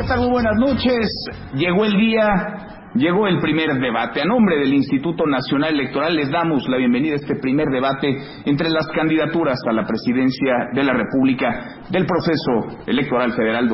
tal? Muy buenas noches. Llegó el día, llegó el primer debate. A nombre del Instituto Nacional Electoral les damos la bienvenida a este primer debate entre las candidaturas a la presidencia de la República del proceso electoral federal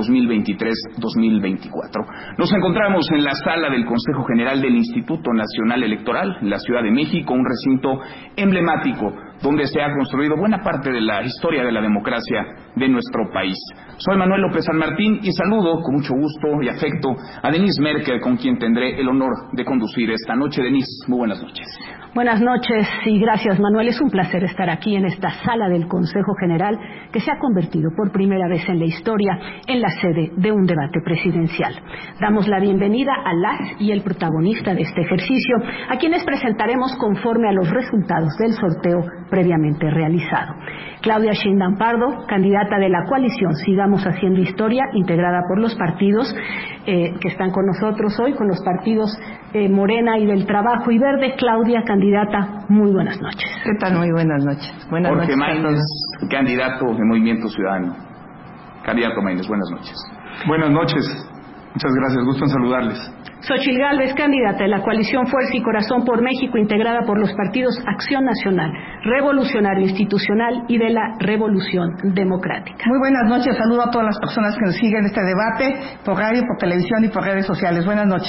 2023-2024. Nos encontramos en la sala del Consejo General del Instituto Nacional Electoral, en la Ciudad de México, un recinto emblemático donde se ha construido buena parte de la historia de la democracia de nuestro país. Soy Manuel López San Martín y saludo con mucho gusto y afecto a Denise Merker, con quien tendré el honor de conducir esta noche. Denise, muy buenas noches. Buenas noches y gracias, Manuel. Es un placer estar aquí en esta sala del Consejo General que se ha convertido por primera vez en la historia en la sede de un debate presidencial. Damos la bienvenida a las y el protagonista de este ejercicio, a quienes presentaremos conforme a los resultados del sorteo previamente realizado. Claudia Sheinbaum Pardo, candidata de la coalición Sigamos Haciendo Historia, integrada por los partidos que están con nosotros hoy, con los partidos Morena y del Trabajo y Verde. Claudia, candidata, muy buenas noches. ¿Qué tal? Muy buenas noches. Buenas Jorge noches Maínez, candidato de Movimiento Ciudadano. Candidato Maínez, buenas noches. Buenas noches. Muchas gracias. Gusto en saludarles. Xochitl Gálvez, candidata de la coalición Fuerza y Corazón por México, integrada por los partidos Acción Nacional, Revolucionario Institucional y de la Revolución Democrática. Muy buenas noches. Saludo a todas las personas que nos siguen este debate por radio, por televisión y por redes sociales. Buenas noches.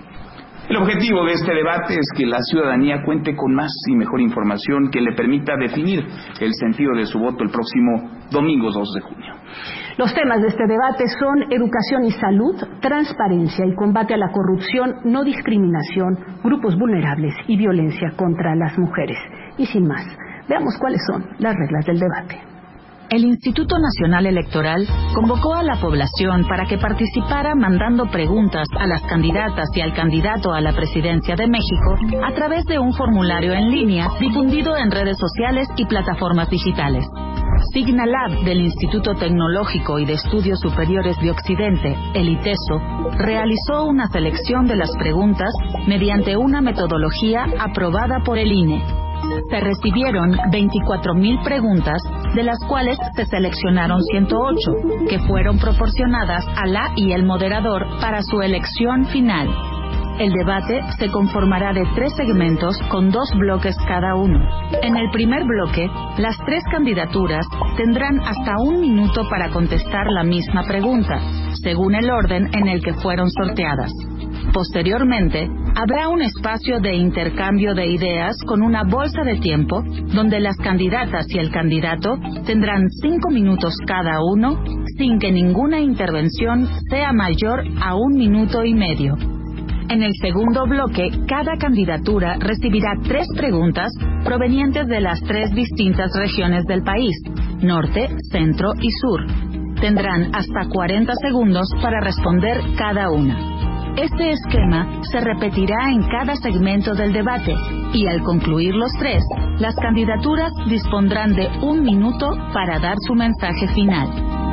El objetivo de este debate es que la ciudadanía cuente con más y mejor información que le permita definir el sentido de su voto el próximo domingo 2 de junio. Los temas de este debate son educación y salud, transparencia y combate a la corrupción, no discriminación, grupos vulnerables y violencia contra las mujeres. Y sin más, veamos cuáles son las reglas del debate. El Instituto Nacional Electoral convocó a la población para que participara mandando preguntas a las candidatas y al candidato a la presidencia de México a través de un formulario en línea difundido en redes sociales y plataformas digitales. Signalab del Instituto Tecnológico y de Estudios Superiores de Occidente, el ITESO, realizó una selección de las preguntas mediante una metodología aprobada por el INE. Se recibieron 24,000 preguntas, de las cuales se seleccionaron 108, que fueron proporcionadas a la y el moderador para su elección final. El debate se conformará de 3 segmentos con 2 bloques cada uno. En el primer bloque, las 3 candidaturas tendrán hasta 1 minuto para contestar la misma pregunta, según el orden en el que fueron sorteadas. Posteriormente, habrá un espacio de intercambio de ideas con una bolsa de tiempo, donde las candidatas y el candidato tendrán 5 minutos cada uno, sin que ninguna intervención sea mayor a 1 minuto y medio. En el segundo bloque, cada candidatura recibirá 3 preguntas provenientes de las 3 distintas regiones del país, norte, centro y sur. Tendrán hasta 40 segundos para responder cada una. Este esquema se repetirá en cada segmento del debate y al concluir los 3, las candidaturas dispondrán de 1 minuto para dar su mensaje final.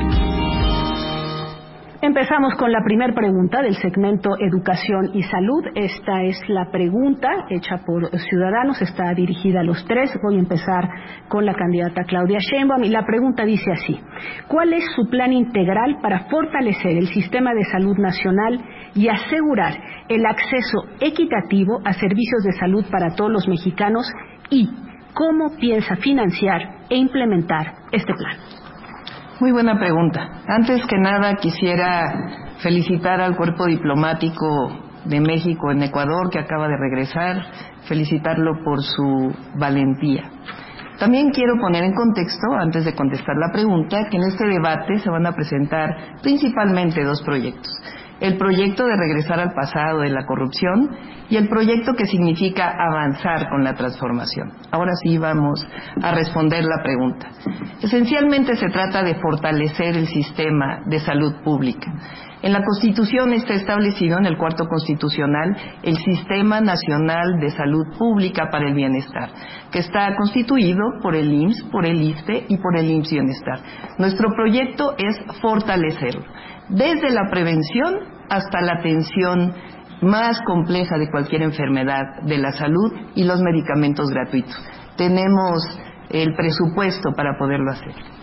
Empezamos con la primera pregunta del segmento Educación y Salud. Esta es la pregunta hecha por ciudadanos, está dirigida a los 3. Voy a empezar con la candidata Claudia Sheinbaum y la pregunta dice así: ¿cuál es su plan integral para fortalecer el sistema de salud nacional y asegurar el acceso equitativo a servicios de salud para todos los mexicanos? ¿Y cómo piensa financiar e implementar este plan? Muy buena pregunta. Antes que nada quisiera felicitar al cuerpo diplomático de México en Ecuador que acaba de regresar, felicitarlo por su valentía. También quiero poner en contexto, antes de contestar la pregunta, que en este debate se van a presentar principalmente 2 proyectos. El proyecto de regresar al pasado de la corrupción y el proyecto que significa avanzar con la transformación. Ahora sí vamos a responder la pregunta. Esencialmente se trata de fortalecer el sistema de salud pública. En la Constitución está establecido, en el 4º constitucional, el Sistema Nacional de Salud Pública para el Bienestar, que está constituido por el IMSS, por el ISSSTE y por el IMSS Bienestar. Nuestro proyecto es fortalecerlo, desde la prevención hasta la atención más compleja de cualquier enfermedad de la salud y los medicamentos gratuitos. Tenemos el presupuesto para poderlo hacer.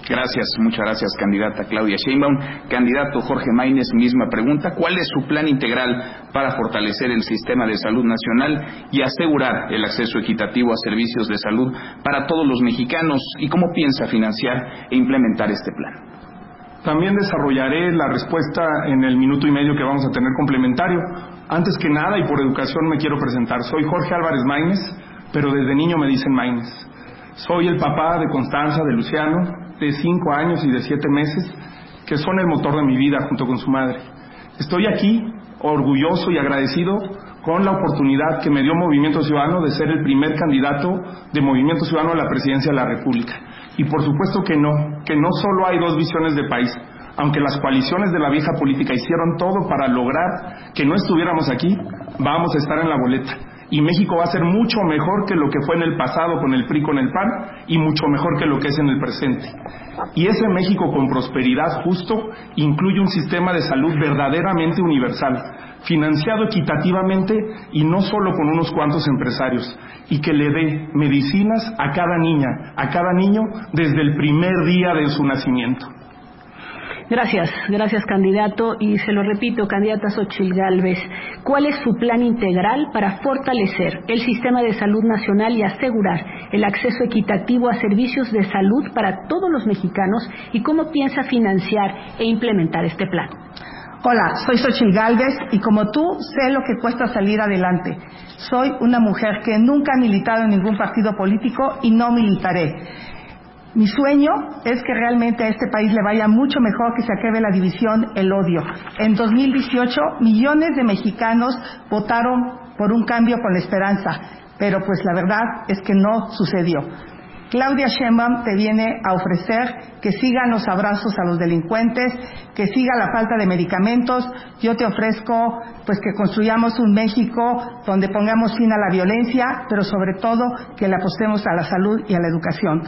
Gracias, muchas gracias, candidata Claudia Sheinbaum. Candidato Jorge Maínez, misma pregunta. ¿Cuál es su plan integral para fortalecer el sistema de salud nacional y asegurar el acceso equitativo a servicios de salud para todos los mexicanos? ¿Y cómo piensa financiar e implementar este plan? También desarrollaré la respuesta en el minuto y medio que vamos a tener complementario. Antes que nada, y por educación, me quiero presentar. Soy Jorge Álvarez Maínez, pero desde niño me dicen Maínez. Soy el papá de Constanza, de Luciano, de 5 años y de 7 meses, que son el motor de mi vida junto con su madre. Estoy aquí orgulloso y agradecido con la oportunidad que me dio Movimiento Ciudadano de ser el primer candidato de Movimiento Ciudadano a la presidencia de la República. Y por supuesto que no solo hay dos visiones de país. Aunque las coaliciones de la vieja política hicieron todo para lograr que no estuviéramos aquí, vamos a estar en la boleta. Y México va a ser mucho mejor que lo que fue en el pasado con el PRI, con el PAN, y mucho mejor que lo que es en el presente. Y ese México con prosperidad justo incluye un sistema de salud verdaderamente universal, financiado equitativamente y no solo con unos cuantos empresarios, y que le dé medicinas a cada niña, a cada niño, desde el primer día de su nacimiento. Gracias, candidato. Y se lo repito, candidata Xóchitl Gálvez, ¿cuál es su plan integral para fortalecer el sistema de salud nacional y asegurar el acceso equitativo a servicios de salud para todos los mexicanos? ¿Y cómo piensa financiar e implementar este plan? Hola, soy Xóchitl Gálvez y como tú sé lo que cuesta salir adelante. Soy una mujer que nunca ha militado en ningún partido político y no militaré. Mi sueño es que realmente a este país le vaya mucho mejor, que se acabe la división, el odio. En 2018, millones de mexicanos votaron por un cambio con la esperanza, pero pues la verdad es que no sucedió. Claudia Sheinbaum te viene a ofrecer que sigan los abrazos a los delincuentes, que siga la falta de medicamentos. Yo te ofrezco pues que construyamos un México donde pongamos fin a la violencia, pero sobre todo que le apostemos a la salud y a la educación.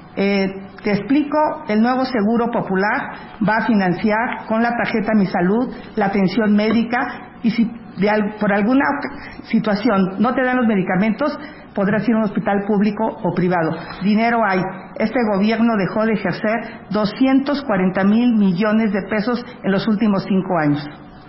Te explico, el nuevo Seguro Popular va a financiar con la tarjeta Mi Salud la atención médica, y si por alguna situación no te dan los medicamentos, podrás ir a un hospital público o privado. Dinero hay. Este gobierno dejó de ejercer 240,000 millones de pesos en los últimos 5 años.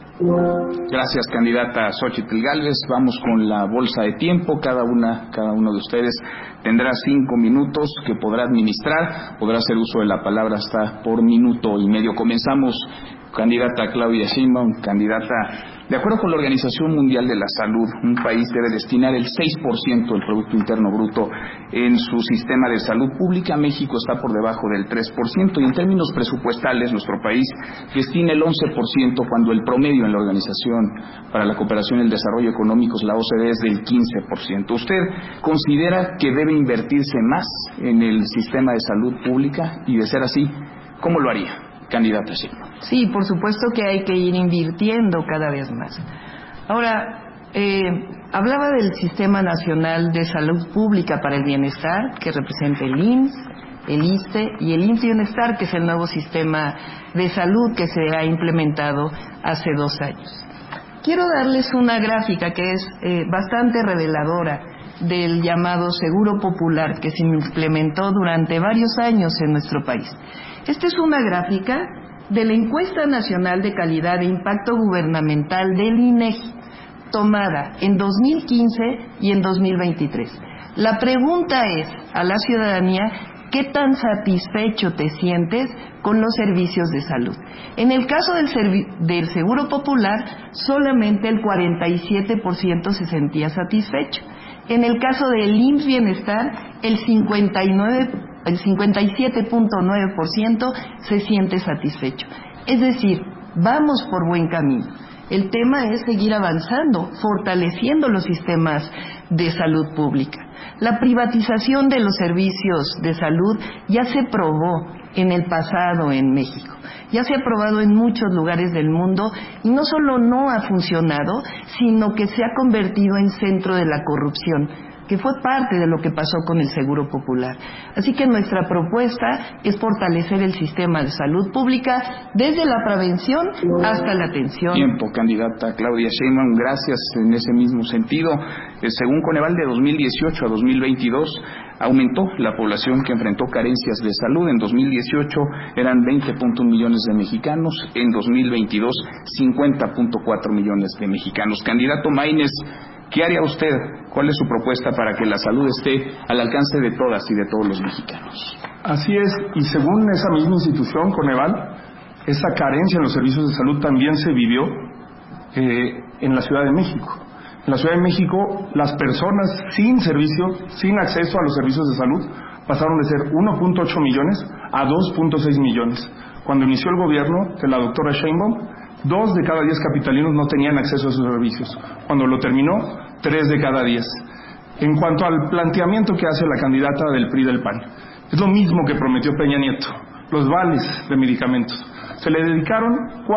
Gracias, candidata Xóchitl Gálvez. Vamos con la bolsa de tiempo. Cada uno de ustedes tendrá 5 minutos que podrá administrar. Podrá hacer uso de la palabra hasta por minuto y medio. Comenzamos, candidata Claudia Sheinbaum. Candidata, de acuerdo con la Organización Mundial de la Salud, un país debe destinar el 6% del Producto Interno Bruto en su sistema de salud pública. México está por debajo del 3%, y en términos presupuestales nuestro país destina el 11%, cuando el promedio en la Organización para la Cooperación y el Desarrollo Económicos, la OCDE, es del 15%. ¿Usted considera que debe invertirse más en el sistema de salud pública? Y de ser así, ¿cómo lo haría, candidata Sheinbaum? Sí, por supuesto que hay que ir invirtiendo cada vez más. Ahora, hablaba del Sistema Nacional de Salud Pública para el Bienestar, que representa el IMSS, el ISSSTE y el IMSS Bienestar, que es el nuevo sistema de salud que se ha implementado hace 2 años. Quiero darles una gráfica que es bastante reveladora del llamado Seguro Popular, que se implementó durante varios años en nuestro país. Esta es una gráfica de la Encuesta Nacional de Calidad e Impacto Gubernamental del INEGI, tomada en 2015 y en 2023. La pregunta es a la ciudadanía: ¿qué tan satisfecho te sientes con los servicios de salud? En el caso del Seguro Popular, solamente el 47% se sentía satisfecho. En el caso del IMSS Bienestar, el 57.9% se siente satisfecho. Es decir, vamos por buen camino. El tema es seguir avanzando, fortaleciendo los sistemas de salud pública. La privatización de los servicios de salud ya se probó en el pasado en México. Ya se ha probado en muchos lugares del mundo, y no solo no ha funcionado, sino que se ha convertido en centro de la corrupción. que fue parte de lo que pasó con el Seguro Popular. Así que nuestra propuesta es fortalecer el sistema de salud pública desde la prevención hasta la atención. Tiempo, candidata Claudia Sheinbaum, gracias en ese mismo sentido. Según Coneval, de 2018 a 2022 aumentó la población que enfrentó carencias de salud. En 2018 eran 20.1 millones de mexicanos, en 2022 50.4 millones de mexicanos. Candidato Maínez, ¿qué haría usted? ¿Cuál es su propuesta para que la salud esté al alcance de todas y de todos los mexicanos? Así es, y según esa misma institución, Coneval, esa carencia en los servicios de salud también se vivió en la Ciudad de México. En la Ciudad de México, las personas sin servicio, sin acceso a los servicios de salud, pasaron de ser 1.8 millones a 2.6 millones. Cuando inició el gobierno de la doctora Sheinbaum, 2 de cada 10 capitalinos no tenían acceso a esos servicios. Cuando lo terminó, 3 de cada 10. En cuanto al planteamiento que hace la candidata del PRI del PAN, es lo mismo que prometió Peña Nieto, los vales de medicamentos. Se le dedicaron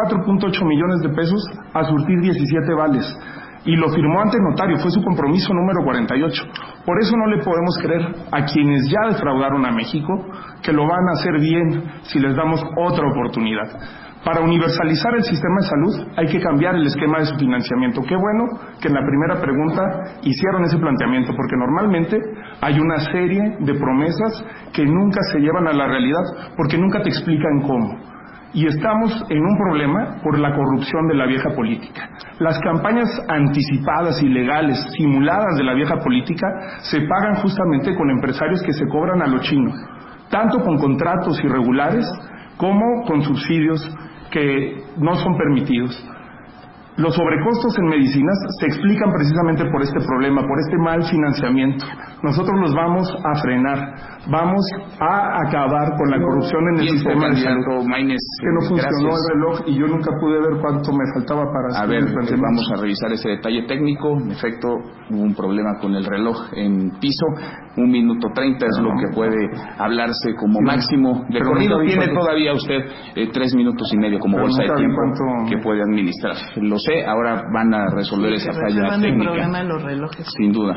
4.8 millones de pesos a surtir 17 vales. Y lo firmó ante notario, fue su compromiso número 48. Por eso no le podemos creer a quienes ya defraudaron a México que lo van a hacer bien si les damos otra oportunidad. Para universalizar el sistema de salud hay que cambiar el esquema de su financiamiento. Qué bueno que en la primera pregunta hicieron ese planteamiento, porque normalmente hay una serie de promesas que nunca se llevan a la realidad porque nunca te explican cómo. Y estamos en un problema por la corrupción de la vieja política. Las campañas anticipadas, ilegales, simuladas de la vieja política se pagan justamente con empresarios que se cobran a lo chino, tanto con contratos irregulares como con subsidios que no son permitidos. Los sobrecostos en medicinas se explican precisamente por este problema, por este mal financiamiento. Nosotros los vamos a frenar, vamos a acabar con la corrupción en el sistema de salud. Maínez, que no funcionó el reloj y yo nunca pude ver cuánto me faltaba para hacer el planteamiento. Vamos a revisar ese detalle técnico. En efecto, hubo un problema con el reloj en piso. 1 minuto 30 es lo que puede hablarse como máximo de corrido. Tiene todavía usted 3 minutos y medio como bolsa de tiempo que puede administrar. Lo sé, ahora van a resolver esa falla técnica. El problema de los relojes. Sin duda.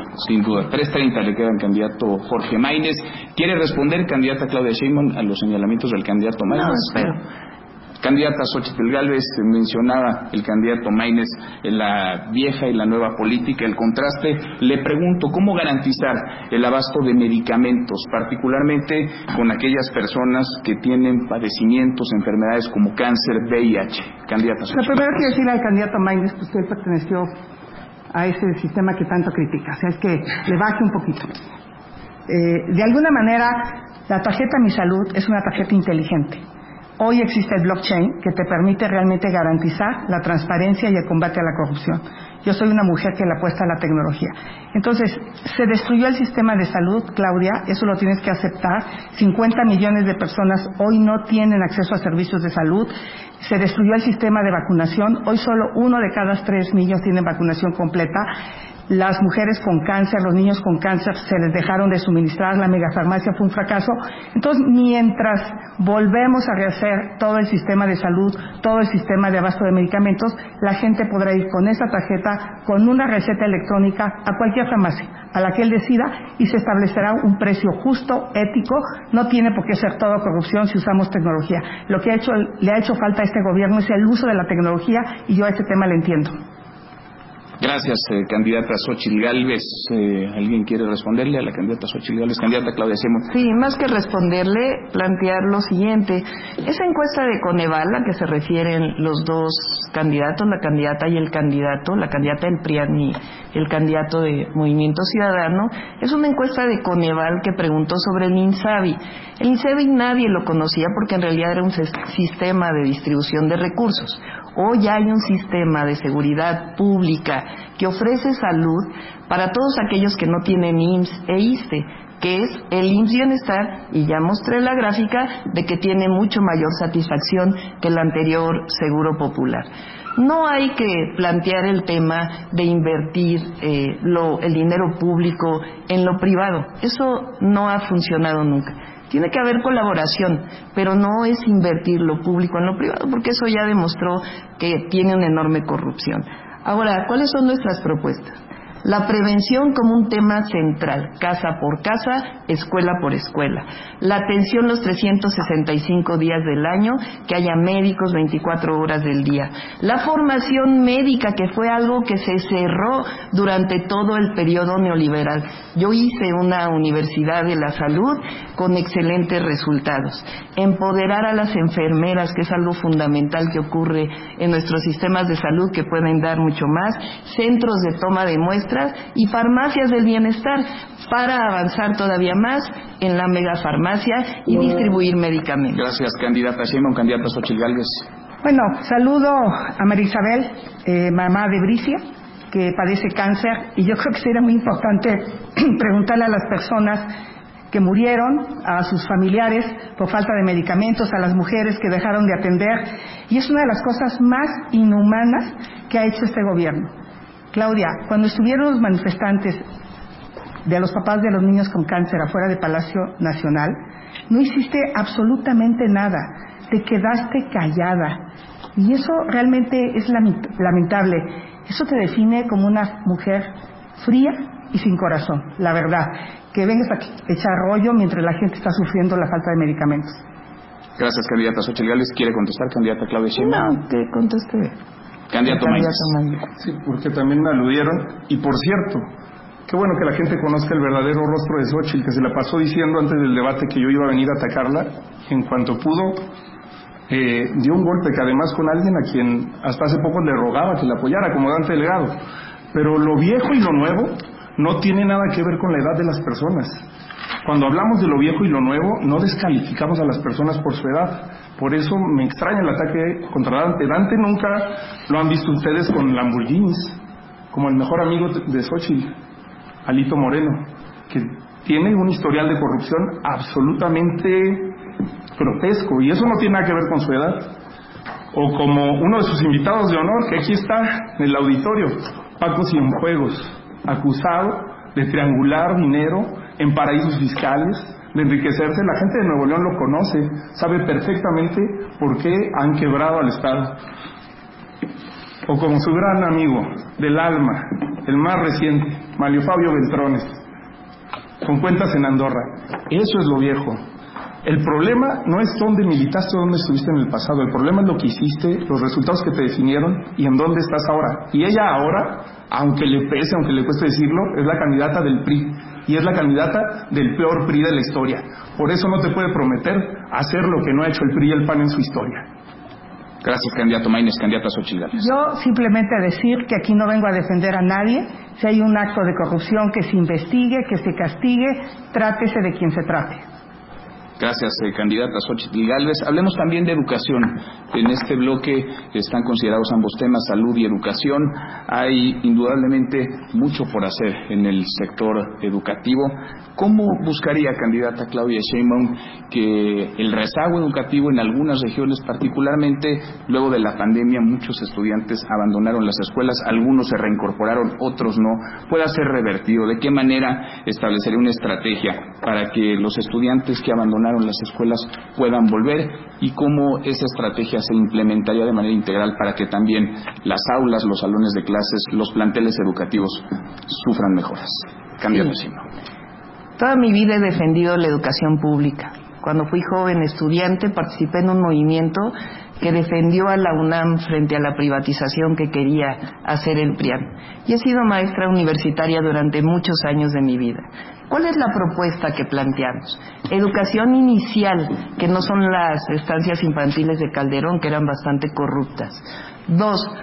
3:30 le queda al candidato Jorge Maínez. ¿Quiere responder, candidata Claudia Sheinbaum, a los señalamientos del candidato Maínez? No, espero. Candidata Xochitl Gálvez, mencionaba el candidato Maínez la vieja y la nueva política, el contraste. Le pregunto, ¿cómo garantizar el abasto de medicamentos, particularmente con aquellas personas que tienen padecimientos, enfermedades como cáncer, VIH? Candidata Xochitl. Lo primero que decirle al candidato Maínez que usted perteneció a ese sistema que tanto critica, o sea, es que le baje un poquito. De alguna manera, la tarjeta Mi Salud es una tarjeta inteligente. Hoy existe el blockchain que te permite realmente garantizar la transparencia y el combate a la corrupción. Yo soy una mujer que le apuesta a la tecnología. Entonces, se destruyó el sistema de salud, Claudia, eso lo tienes que aceptar. 50 millones de personas hoy no tienen acceso a servicios de salud. Se destruyó el sistema de vacunación. Hoy solo 1 de cada 3 niños tienen vacunación completa. Las mujeres con cáncer, los niños con cáncer se les dejaron de suministrar, la megafarmacia fue un fracaso. Entonces, mientras volvemos a rehacer todo el sistema de salud, todo el sistema de abasto de medicamentos, la gente podrá ir con esa tarjeta, con una receta electrónica, a cualquier farmacia, a la que él decida, y se establecerá un precio justo, ético. No tiene por qué ser todo corrupción si usamos tecnología. Lo que le ha hecho falta a este gobierno es el uso de la tecnología, y yo a este tema le entiendo. Gracias, candidata Xochitl Gálvez. ¿Alguien quiere responderle a la candidata Xochitl Gálvez? Candidata Claudia Sheinbaum. Sí, más que responderle, plantear lo siguiente. Esa encuesta de Coneval, a que se refieren los dos candidatos, la candidata y el candidato, la candidata del PRIAN y el candidato de Movimiento Ciudadano, es una encuesta de Coneval que preguntó sobre el INSABI. El INSABI nadie lo conocía porque en realidad era un sistema de distribución de recursos. Hoy hay un sistema de seguridad pública que ofrece salud para todos aquellos que no tienen IMSS e ISSSTE, que es el IMSS Bienestar, y ya mostré la gráfica de que tiene mucho mayor satisfacción que el anterior Seguro Popular. No hay que plantear el tema de invertir el dinero público en lo privado. Eso no ha funcionado nunca. Tiene que haber colaboración, pero no es invertir lo público en lo privado, porque eso ya demostró que tiene una enorme corrupción. Ahora, ¿cuáles son nuestras propuestas? La prevención como un tema central, casa por casa, escuela por escuela. La atención los 365 días del año, que haya médicos 24 horas del día. La formación médica, que fue algo que se cerró durante todo el periodo neoliberal. Yo hice una universidad de la salud con excelentes resultados. Empoderar a las enfermeras, que es algo fundamental que ocurre en nuestros sistemas de salud, que pueden dar mucho más. Centros de toma de muestras y farmacias del bienestar para avanzar todavía más en la megafarmacia y distribuir medicamentos. Gracias, candidata Sheinbaum. Candidata Xóchitl Gálvez. Bueno, saludo a María Isabel, mamá de Bricia, que padece cáncer, y yo creo que sería muy importante preguntarle a las personas que murieron, a sus familiares por falta de medicamentos, a las mujeres que dejaron de atender, y es una de las cosas más inhumanas que ha hecho este gobierno. Claudia, cuando estuvieron los manifestantes de los papás de los niños con cáncer afuera del Palacio Nacional, no hiciste absolutamente nada, te quedaste callada, y eso realmente es lamentable. Eso te define como una mujer fría y sin corazón, la verdad, que vengas a echar rollo mientras la gente está sufriendo la falta de medicamentos. Gracias, candidata Xóchitl Gálvez. ¿Quiere contestar, candidata Claudia Sheinbaum? No, que conteste. Candidato Maínez. Sí, porque también me aludieron. Y por cierto, qué bueno que la gente conozca el verdadero rostro de Xóchitl, que se la pasó diciendo antes del debate que yo iba a venir a atacarla. En cuanto pudo, dio un golpe, que además con alguien a quien hasta hace poco le rogaba que la apoyara, como Dante Delgado. Pero lo viejo y lo nuevo no tiene nada que ver con la edad de las personas. Cuando hablamos de lo viejo y lo nuevo, no descalificamos a las personas por su edad. Por eso me extraña el ataque contra Dante. Dante nunca lo han visto ustedes con Lamborghinis, como el mejor amigo de Xóchitl, Alito Moreno, que tiene un historial de corrupción absolutamente grotesco, y eso no tiene nada que ver con su edad. O como uno de sus invitados de honor, que aquí está en el auditorio, Paco Cienfuegos, acusado de triangular dinero en paraísos fiscales, de enriquecerse. La gente de Nuevo León lo conoce, sabe perfectamente por qué han quebrado al Estado. O como su gran amigo del alma, el más reciente, Mario Fabio Beltrones, con cuentas en Andorra. Eso es lo viejo. El problema no es dónde militaste o dónde estuviste en el pasado. El problema es lo que hiciste, los resultados que te definieron y en dónde estás ahora. Y ella ahora, aunque le pese, aunque le cueste decirlo, es la candidata del PRI. Y es la candidata del peor PRI de la historia. Por eso no te puede prometer hacer lo que no ha hecho el PRI y el PAN en su historia. Gracias, candidato Maínez. Candidata Xóchitl Gálvez. Yo simplemente a decir que aquí no vengo a defender a nadie. Si hay un acto de corrupción, que se investigue, que se castigue, trátese de quien se trate. Gracias, candidata Xóchitl Gálvez. Hablemos también de educación. En este bloque están considerados ambos temas, salud y educación. Hay indudablemente mucho por hacer en el sector educativo. ¿Cómo buscaría, candidata Claudia Sheinbaum, que el rezago educativo en algunas regiones, particularmente luego de la pandemia, muchos estudiantes abandonaron las escuelas, algunos se reincorporaron, otros no, pueda ser revertido? ¿De qué manera establecería una estrategia para que los estudiantes que abandonaron las escuelas puedan volver, y cómo esa estrategia se implementaría de manera integral para que también las aulas, los salones de clases, los planteles educativos sufran mejoras? Candidato Sheinbaum. Toda mi vida he defendido la educación pública. Cuando fui joven estudiante participé en un movimiento que defendió a la UNAM frente a la privatización que quería hacer el PRIAN. Y he sido maestra universitaria durante muchos años de mi vida. ¿Cuál es la propuesta que planteamos? Educación inicial, que no son las estancias infantiles de Calderón, que eran bastante corruptas. 2,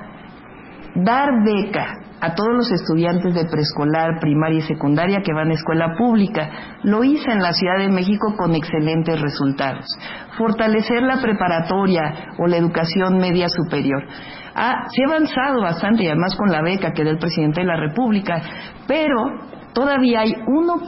dar beca a todos los estudiantes de preescolar, primaria y secundaria que van a escuela pública. Lo hice en la Ciudad de México con excelentes resultados. Fortalecer la preparatoria o la educación media superior. Se ha avanzado bastante, y además con la beca que da el presidente de la República, pero todavía hay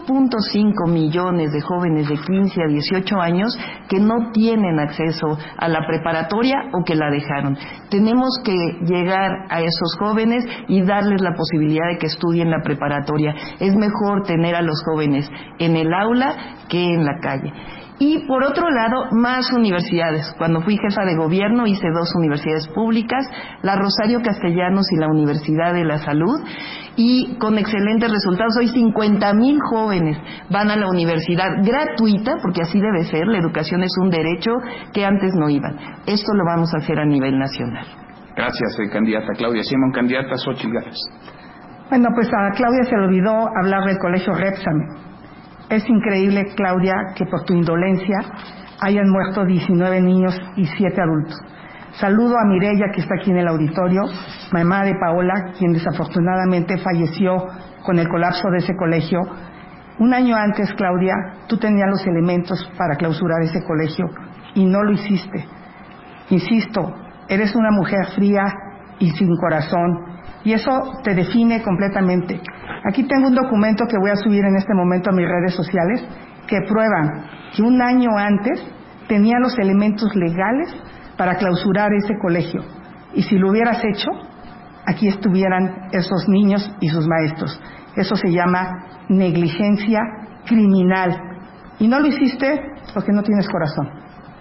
1.5 millones de jóvenes de 15 a 18 años que no tienen acceso a la preparatoria o que la dejaron. Tenemos que llegar a esos jóvenes y darles la posibilidad de que estudien la preparatoria. Es mejor tener a los jóvenes en el aula que en la calle. Y por otro lado, más universidades. Cuando fui jefa de gobierno hice 2 universidades públicas, la Rosario Castellanos y la Universidad de la Salud, y con excelentes resultados. Hoy 50,000 jóvenes van a la universidad gratuita, porque así debe ser, la educación es un derecho que antes no iban. Esto lo vamos a hacer a nivel nacional. Gracias, candidata Claudia Sheinbaum. Candidata Xóchitl Gálvez. Bueno, pues a Claudia se le olvidó hablar del colegio Repsamen. Es increíble, Claudia, que por tu indolencia hayan muerto 19 niños y 7 adultos. Saludo a Mireya, que está aquí en el auditorio, mamá de Paola, quien desafortunadamente falleció con el colapso de ese colegio. Un año antes, Claudia, tú tenías los elementos para clausurar ese colegio y no lo hiciste. Insisto, eres una mujer fría y sin corazón, y eso te define completamente. Aquí tengo un documento que voy a subir en este momento a mis redes sociales que prueban que un año antes tenía los elementos legales para clausurar ese colegio. Y si lo hubieras hecho, aquí estuvieran esos niños y sus maestros. Eso se llama negligencia criminal. Y no lo hiciste porque no tienes corazón.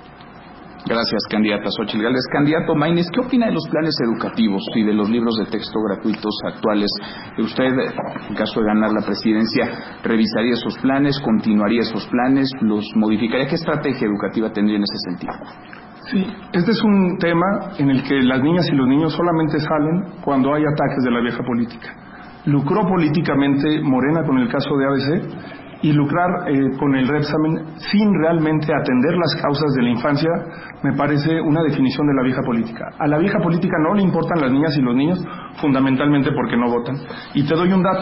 Gracias, candidata Xóchitl Gálvez. Candidato Maínez, ¿qué opina de los planes educativos y de los libros de texto gratuitos actuales? ¿Usted, en caso de ganar la presidencia, revisaría esos planes, continuaría esos planes, los modificaría? ¿Qué estrategia educativa tendría en ese sentido? Sí, este es un tema en el que las niñas y los niños solamente salen cuando hay ataques de la vieja política. Lucró políticamente Morena con el caso de ABC, y lucrar con el Repsamen sin realmente atender las causas de la infancia me parece una definición de la vieja política. A la vieja política no le importan las niñas y los niños, fundamentalmente porque no votan. Y te doy un dato.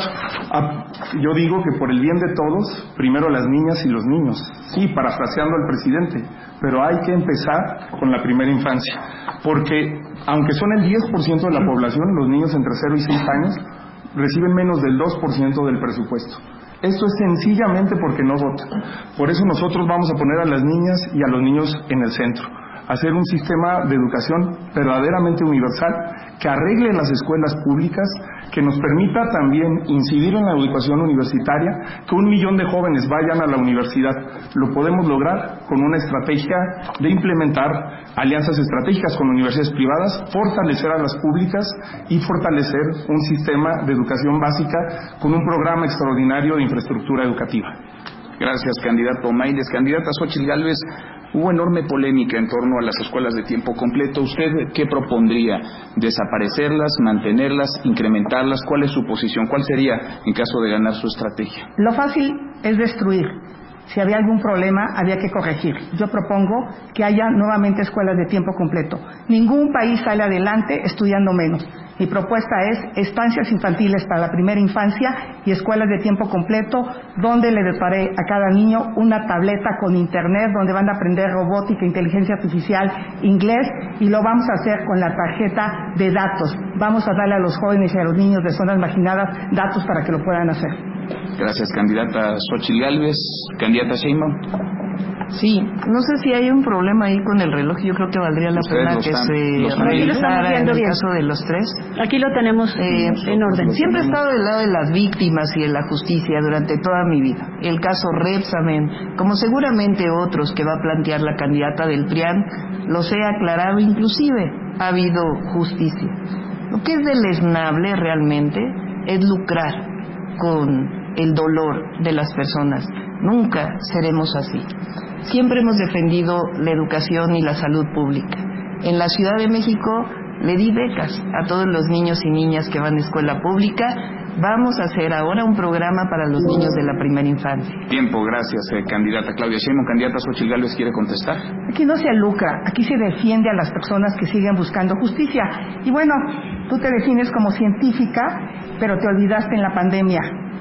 Yo digo que por el bien de todos, primero las niñas y los niños. Sí, parafraseando al presidente, pero hay que empezar con la primera infancia. Porque aunque son el 10% de la población, los niños entre 0 y 6 años reciben menos del 2% del presupuesto. Esto es sencillamente porque no votan. Por eso nosotros vamos a poner a las niñas y a los niños en el centro. Hacer un sistema de educación verdaderamente universal que arregle las escuelas públicas, que nos permita también incidir en la educación universitaria, que 1 millón de jóvenes vayan a la universidad. Lo podemos lograr con una estrategia de implementar alianzas estratégicas con universidades privadas, fortalecer a las públicas y fortalecer un sistema de educación básica con un programa extraordinario de infraestructura educativa. Gracias, candidato Maínez. Candidata Xóchitl Gálvez, hubo enorme polémica en torno a las escuelas de tiempo completo. ¿Usted qué propondría? ¿Desaparecerlas, mantenerlas, incrementarlas? ¿Cuál es su posición? ¿Cuál sería en caso de ganar su estrategia? Lo fácil es destruir. Si había algún problema, había que corregir. Yo propongo que haya nuevamente escuelas de tiempo completo. Ningún país sale adelante estudiando menos. Mi propuesta es estancias infantiles para la primera infancia y escuelas de tiempo completo, donde le deparé a cada niño una tableta con internet, donde van a aprender robótica, inteligencia artificial, inglés, y lo vamos a hacer con la tarjeta de datos. Vamos a darle a los jóvenes y a los niños de zonas marginadas datos para que lo puedan hacer. Gracias, candidata Xóchitl Gálvez. Candidata Sheinbaum. Sí, no sé si hay un problema ahí con el reloj. Yo creo que valdría la pena que se revisara en el caso de los 3. Aquí lo tenemos en orden. Siempre he estado del lado de las víctimas y de la justicia durante toda mi vida. El caso Repsamen, como seguramente otros que va a plantear la candidata del PRIAN, los he aclarado. Inclusive ha habido justicia. Lo que es deleznable realmente es lucrar con el dolor de las personas. Nunca seremos así. Siempre hemos defendido la educación y la salud pública. En la Ciudad de México le di becas a todos los niños y niñas que van a escuela pública. Vamos a hacer ahora un programa para los niños de la primera infancia. Tiempo, gracias, candidata Claudia Sheinbaum. Candidata Xóchitl Gálvez, ¿quiere contestar? Aquí no se lucra, aquí se defiende a las personas que siguen buscando justicia. Y bueno, tú te defines como científica, pero te olvidaste en la pandemia.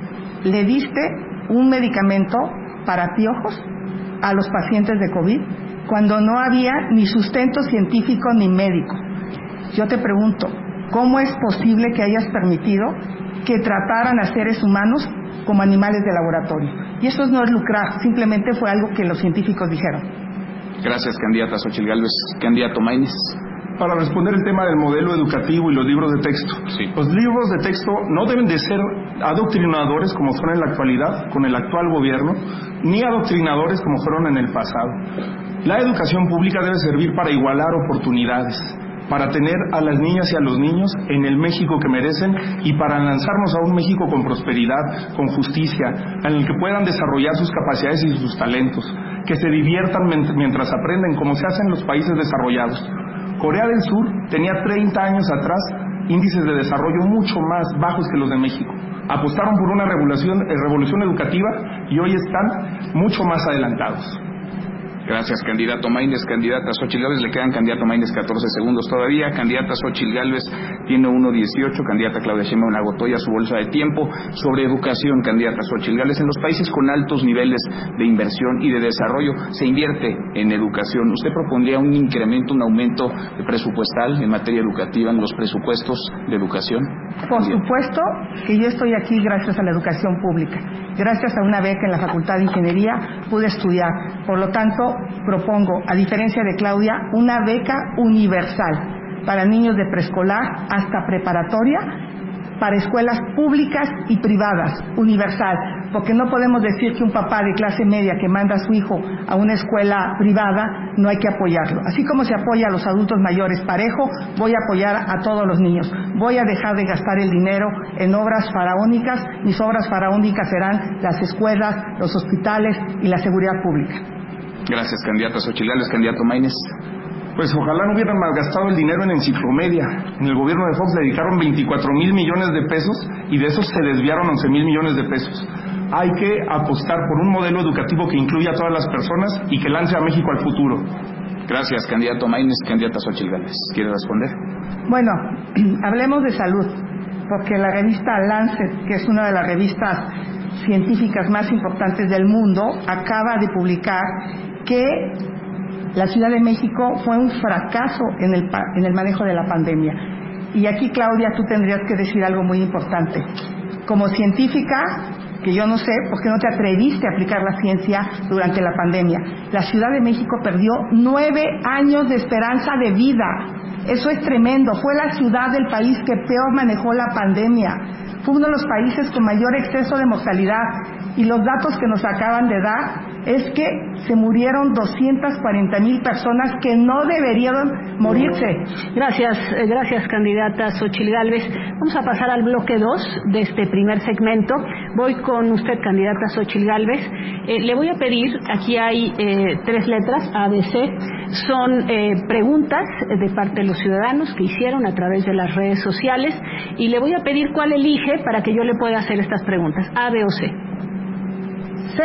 Le diste un medicamento para piojos a los pacientes de COVID cuando no había ni sustento científico ni médico. Yo te pregunto, ¿cómo es posible que hayas permitido que trataran a seres humanos como animales de laboratorio? Y eso no es lucrar, simplemente fue algo que los científicos dijeron. Gracias, candidata Xóchitl Gálvez. Candidato Maínez. para responder el tema del modelo educativo y los libros de texto. Sí. Los libros de texto no deben de ser adoctrinadores como son en la actualidad, con el actual gobierno, ni adoctrinadores como fueron en el pasado. La educación pública debe servir para igualar oportunidades, para tener a las niñas y a los niños en el México que merecen y para lanzarnos a un México con prosperidad, con justicia, en el que puedan desarrollar sus capacidades y sus talentos, que se diviertan mientras aprenden, como se hace en los países desarrollados. Corea del Sur tenía 30 años atrás índices de desarrollo mucho más bajos que los de México. Apostaron por una revolución educativa y hoy están mucho más adelantados. Gracias, candidato Maínez. Candidata Xóchitl Gálvez, le quedan candidato Maínez 14 segundos todavía. Candidata Xóchitl Gálvez tiene 1:18. Candidata Claudia Sheinbaum agotó ya su bolsa de tiempo. Sobre educación, candidata Xóchitl Gálvez, en los países con altos niveles de inversión y de desarrollo se invierte en educación. ¿Usted propondría un incremento, un aumento presupuestal en materia educativa en los presupuestos de educación? Por supuesto que yo estoy aquí gracias a la educación pública. Gracias a una beca en la Facultad de Ingeniería pude estudiar. Por lo tanto, propongo, a diferencia de Claudia, una beca universal para niños de preescolar hasta preparatoria, para escuelas públicas y privadas, universal, porque no podemos decir que un papá de clase media que manda a su hijo a una escuela privada no hay que apoyarlo. Así como se apoya a los adultos mayores parejo, voy a apoyar a todos los niños. Voy a dejar de gastar el dinero en obras faraónicas. Mis obras faraónicas serán las escuelas, los hospitales y la seguridad pública. Gracias, candidata Xóchitl Gálvez. Candidato Maínez. Pues ojalá no hubieran malgastado el dinero en enciclomedia. En el gobierno de Fox le dedicaron 24,000 millones de pesos y de esos se desviaron 11,000 millones de pesos. Hay que apostar por un modelo educativo que incluya a todas las personas y que lance a México al futuro. Gracias, candidato Maínez. Candidata Xóchitl Gálvez, ¿quiere responder? Bueno, hablemos de salud, porque la revista Lancet, que es una de las revistas científicas más importantes del mundo, acaba de publicar que la Ciudad de México fue un fracaso en el manejo de la pandemia. Y aquí, Claudia, tú tendrías que decir algo muy importante. Como científica, que yo no sé por qué no te atreviste a aplicar la ciencia durante la pandemia. La Ciudad de México perdió 9 años de esperanza de vida. Eso es tremendo. Fue la ciudad del país que peor manejó la pandemia. Fue uno de los países con mayor exceso de mortalidad. Y los datos que nos acaban de dar es que se murieron 240,000 personas que no deberían morirse. Gracias, candidata Xóchitl Gálvez. Vamos a pasar al bloque 2 de este primer segmento. Voy con usted, candidata Xóchitl Gálvez. Le voy a pedir, aquí hay 3 letras, ABC, son preguntas de parte de los ciudadanos que hicieron a través de las redes sociales, y le voy a pedir cuál elige para que yo le pueda hacer estas preguntas, A, B o C. ¿Sí?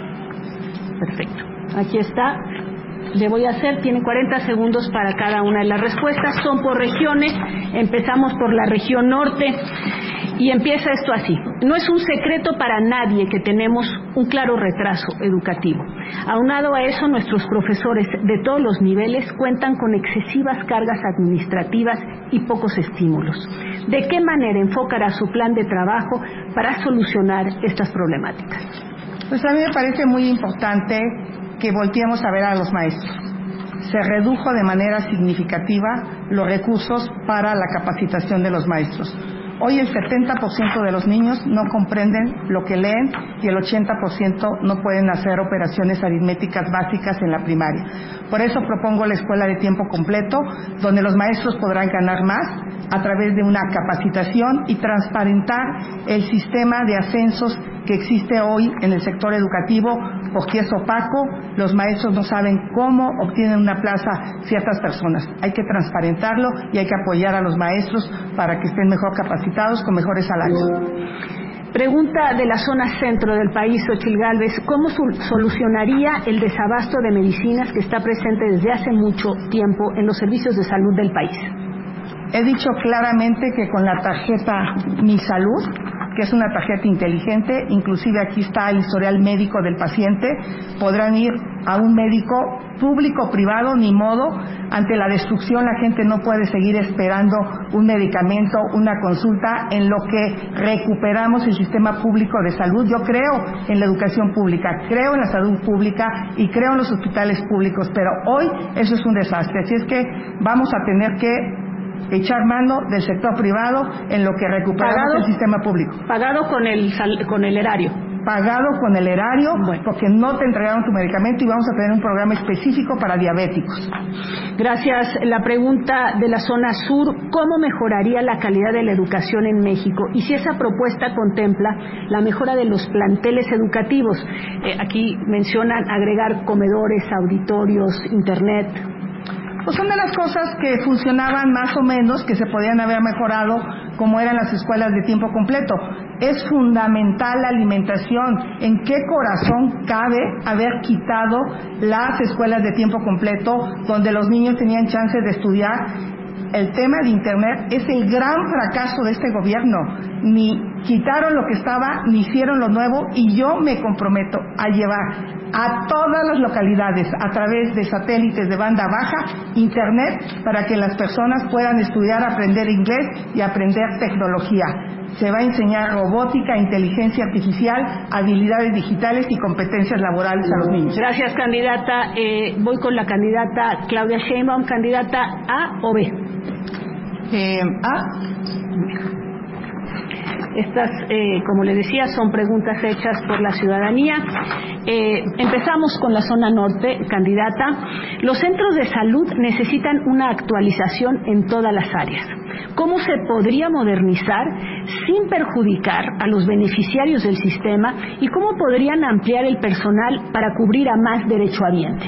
Perfecto. Aquí está. Le voy a hacer, tiene 40 segundos para cada una de las respuestas. Son por regiones. Empezamos por la región norte. Y empieza esto así. No es un secreto para nadie que tenemos un claro retraso educativo. Aunado a eso, nuestros profesores de todos los niveles cuentan con excesivas cargas administrativas y pocos estímulos. ¿De qué manera enfocará su plan de trabajo para solucionar estas problemáticas? Pues a mí me parece muy importante que volteemos a ver a los maestros. Se redujo de manera significativa los recursos para la capacitación de los maestros. Hoy el 70% de los niños no comprenden lo que leen y el 80% no pueden hacer operaciones aritméticas básicas en la primaria. Por eso propongo la escuela de tiempo completo, donde los maestros podrán ganar más a través de una capacitación y transparentar el sistema de ascensos que existe hoy en el sector educativo, porque es opaco. Los maestros no saben cómo obtienen una plaza ciertas personas. Hay que transparentarlo y hay que apoyar a los maestros para que estén mejor capacitados, con mejores salarios. Pregunta de la zona centro del país, Xóchitl Gálvez, ¿cómo solucionaría el desabasto de medicinas que está presente desde hace mucho tiempo en los servicios de salud del país? He dicho claramente que con la tarjeta Mi Salud que es una tarjeta inteligente, inclusive aquí está el historial médico del paciente, podrán ir a un médico público o privado, ni modo, ante la destrucción la gente no puede seguir esperando un medicamento, una consulta, en lo que recuperamos el sistema público de salud. Yo creo en la educación pública, creo en la salud pública y creo en los hospitales públicos, pero hoy eso es un desastre, así es que vamos a tener que echar mano del sector privado en lo que recuperamos el sistema público. Pagado con el erario. Pagado con el erario, porque no te entregaron tu medicamento, y vamos a tener un programa específico para diabéticos. Gracias. La pregunta de la zona sur: ¿cómo mejoraría la calidad de la educación en México? Y si esa propuesta contempla la mejora de los planteles educativos. Aquí mencionan agregar comedores, auditorios, internet. Pues son de las cosas que funcionaban más o menos, que se podían haber mejorado, como eran las escuelas de tiempo completo. Es fundamental la alimentación. ¿En qué corazón cabe haber quitado las escuelas de tiempo completo, donde los niños tenían chance de estudiar? El tema de Internet es el gran fracaso de este gobierno. Ni quitaron lo que estaba, ni hicieron lo nuevo, y yo me comprometo a llevar a todas las localidades, a través de satélites de banda baja, Internet, para que las personas puedan estudiar, aprender inglés y aprender tecnología. Se va a enseñar robótica, inteligencia artificial, habilidades digitales y competencias laborales a los niños. Gracias, candidata. Voy con la candidata Claudia Sheinbaum. ¿Candidata A o B? A. Estas, como le decía, son preguntas hechas por la ciudadanía. Empezamos con la zona norte, candidata. Los centros de salud necesitan una actualización en todas las áreas. ¿Cómo se podría modernizar sin perjudicar a los beneficiarios del sistema? ¿Y cómo podrían ampliar el personal para cubrir a más derechohabientes?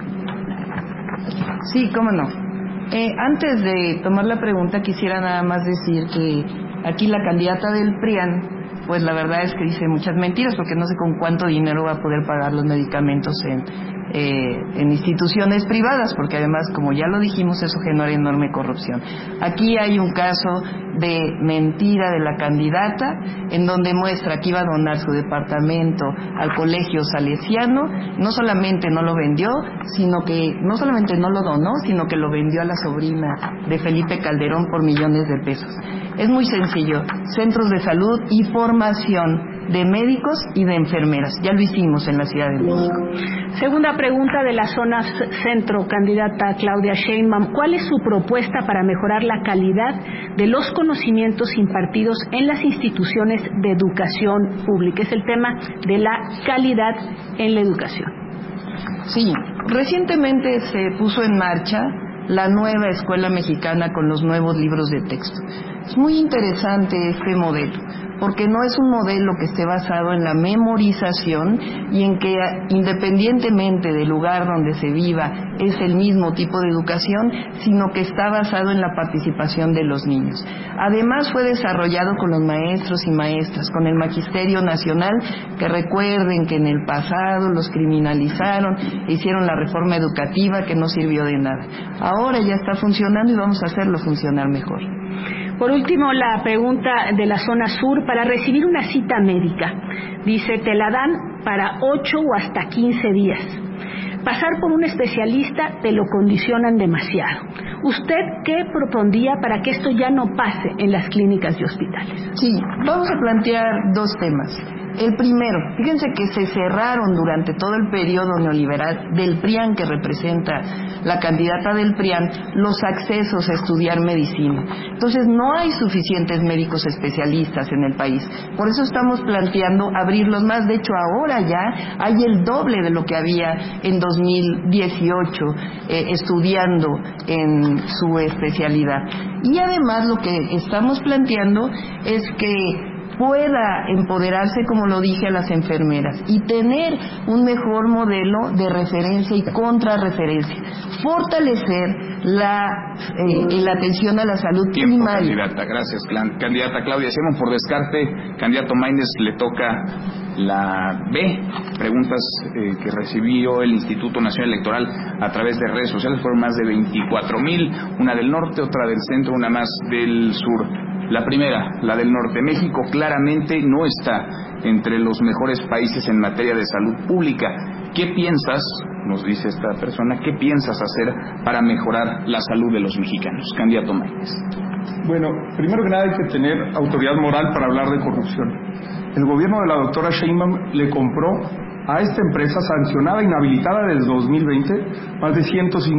Sí, cómo no. Antes de tomar la pregunta, quisiera nada más decir que aquí la candidata del PRIAN, pues la verdad es que dice muchas mentiras, porque no sé con cuánto dinero va a poder pagar los medicamentos en instituciones privadas, porque además, como ya lo dijimos, eso genera enorme corrupción. Aquí hay un caso de mentira de la candidata, en donde muestra que iba a donar su departamento al colegio salesiano. No solamente no lo vendió, sino que no solamente no lo donó, sino que lo vendió a la sobrina de Felipe Calderón por millones de pesos. Es muy sencillo: centros de salud y formación de médicos y de enfermeras. Ya lo hicimos en la Ciudad de México. Segunda pregunta de la zona centro, candidata Claudia Sheinbaum. ¿Cuál es su propuesta para mejorar la calidad de los conocimientos impartidos en las instituciones de educación pública? Es el tema de la calidad en la educación. Sí, recientemente se puso en marcha la nueva escuela mexicana con los nuevos libros de texto. Es muy interesante este modelo, porque no es un modelo que esté basado en la memorización y en que, independientemente del lugar donde se viva, es el mismo tipo de educación, sino que está basado en la participación de los niños. Además, fue desarrollado con los maestros y maestras, con el Magisterio Nacional, que recuerden que en el pasado los criminalizaron, hicieron la reforma educativa que no sirvió de nada. Ahora ya está funcionando y vamos a hacerlo funcionar mejor. Por último, la pregunta de la zona sur: para recibir una cita médica, dice, te la dan para 8 o hasta 15 días. Pasar por un especialista te lo condicionan demasiado. ¿Usted qué propondría para que esto ya no pase en las clínicas y hospitales? Sí, vamos a plantear dos temas. El primero, fíjense que se cerraron durante todo el periodo neoliberal del PRIAN, que representa la candidata del PRIAN, los accesos a estudiar medicina. Entonces no hay suficientes médicos especialistas en el país. Por eso estamos planteando abrirlos más. De hecho, ahora ya hay el doble de lo que había en 2018 estudiando en su especialidad. Y además lo que estamos planteando es que pueda empoderarse, como lo dije, a las enfermeras y tener un mejor modelo de referencia y contrarreferencia, fortalecer la atención a la salud primaria. Candidata, gracias, candidata Claudia Sheinbaum. Por descarte, candidato Maínez, le toca la B. Preguntas que recibió el Instituto Nacional Electoral a través de redes sociales. Fueron más de 24,000, una del norte, otra del centro, una más del sur. La primera, la del norte. México claramente no está entre los mejores países en materia de salud pública. ¿Qué piensas, nos dice esta persona, qué piensas hacer para mejorar la salud de los mexicanos? Candidato Maínez. Bueno, primero que nada hay que tener autoridad moral para hablar de corrupción. El gobierno de la doctora Sheinbaum le compró a esta empresa sancionada, inhabilitada desde 2020, más de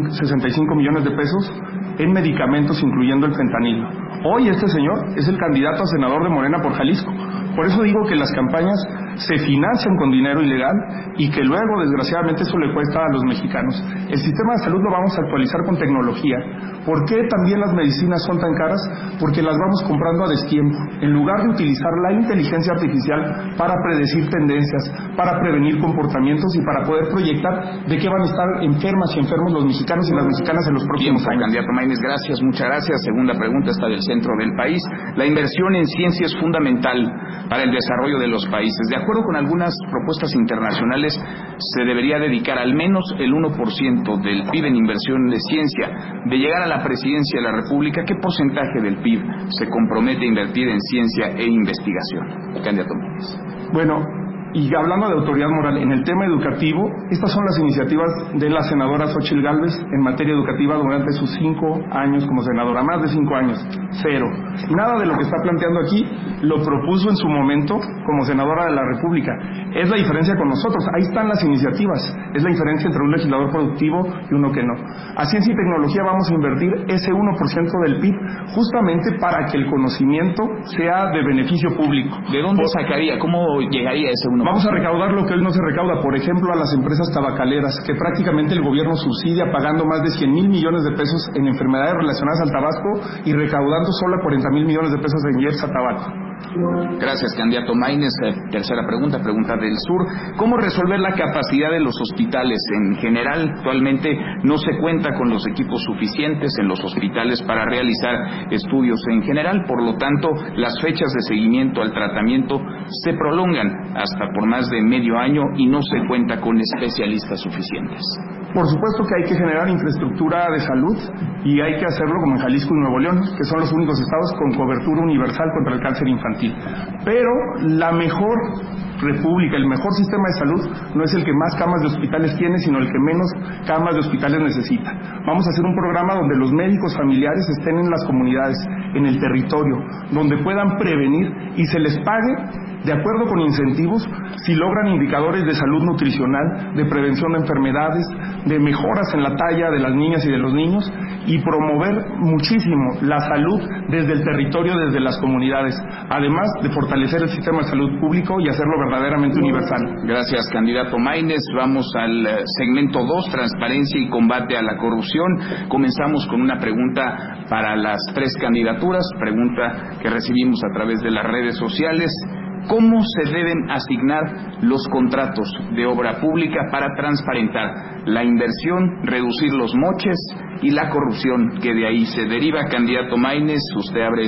165 millones de pesos en medicamentos, incluyendo el fentanilo. Hoy este señor es el candidato a senador de Morena por Jalisco. Por eso digo que las campañas se financian con dinero ilegal y que luego, desgraciadamente, eso le cuesta a los mexicanos. El sistema de salud lo vamos a actualizar con tecnología. ¿Por qué también las medicinas son tan caras? Porque las vamos comprando a destiempo. En lugar de utilizar la inteligencia artificial para predecir tendencias, para prevenir comportamientos y para poder proyectar de qué van a estar enfermas y enfermos los mexicanos y las mexicanas en los próximos años. Candidato Maínez, gracias, muchas gracias. Segunda pregunta está del centro del país. La inversión en ciencia es fundamental para el desarrollo de los países. De acuerdo con algunas propuestas internacionales, se debería dedicar al menos el 1% del PIB en inversión de ciencia. De llegar a la presidencia de la República, ¿qué porcentaje del PIB se compromete a invertir en ciencia e investigación? Candidato Maínez. Bueno, y hablando de autoridad moral, en el tema educativo, estas son las iniciativas de la senadora Xóchitl Gálvez en materia educativa durante sus 5 años como senadora, más de 5 años, cero. Nada de lo que está planteando aquí lo propuso en su momento como senadora de la República. Es la diferencia con nosotros, ahí están las iniciativas, es la diferencia entre un legislador productivo y uno que no. A ciencia y tecnología vamos a invertir ese 1% del PIB justamente para que el conocimiento sea de beneficio público. ¿De dónde sacaría? ¿Cómo llegaría ese 1%? Vamos a recaudar lo que hoy no se recauda, por ejemplo, a las empresas tabacaleras, que prácticamente el gobierno subsidia pagando más de 100,000 millones de pesos en enfermedades relacionadas al tabaco y recaudando solo 40,000 millones de pesos en IEPS a tabaco. Gracias, candidato Maínez. Tercera pregunta del sur. ¿Cómo resolver la capacidad de los hospitales? En general, actualmente no se cuenta con los equipos suficientes en los hospitales para realizar estudios en general. Por lo tanto, las fechas de seguimiento al tratamiento se prolongan hasta por más de medio año y no se cuenta con especialistas suficientes. Por supuesto que hay que generar infraestructura de salud y hay que hacerlo como en Jalisco y Nuevo León, que son los únicos estados con cobertura universal contra el cáncer infantil. Pero la mejor república, el mejor sistema de salud no es el que más camas de hospitales tiene, sino el que menos camas de hospitales necesita. Vamos a hacer un programa donde los médicos familiares estén en las comunidades, en el territorio, donde puedan prevenir y se les pague de acuerdo con incentivos si logran indicadores de salud nutricional, de prevención de enfermedades, de mejoras en la talla de las niñas y de los niños, y promover muchísimo la salud desde el territorio, desde las comunidades, además de fortalecer el sistema de salud público y hacerlo verdaderamente universal. Gracias, candidato Maínez. Vamos al segmento 2, transparencia y combate a la corrupción. Comenzamos con una pregunta para las 3 candidaturas, pregunta que recibimos a través de las redes sociales. ¿Cómo se deben asignar los contratos de obra pública para transparentar la inversión, reducir los moches y la corrupción que de ahí se deriva? Candidato Maínez, usted abre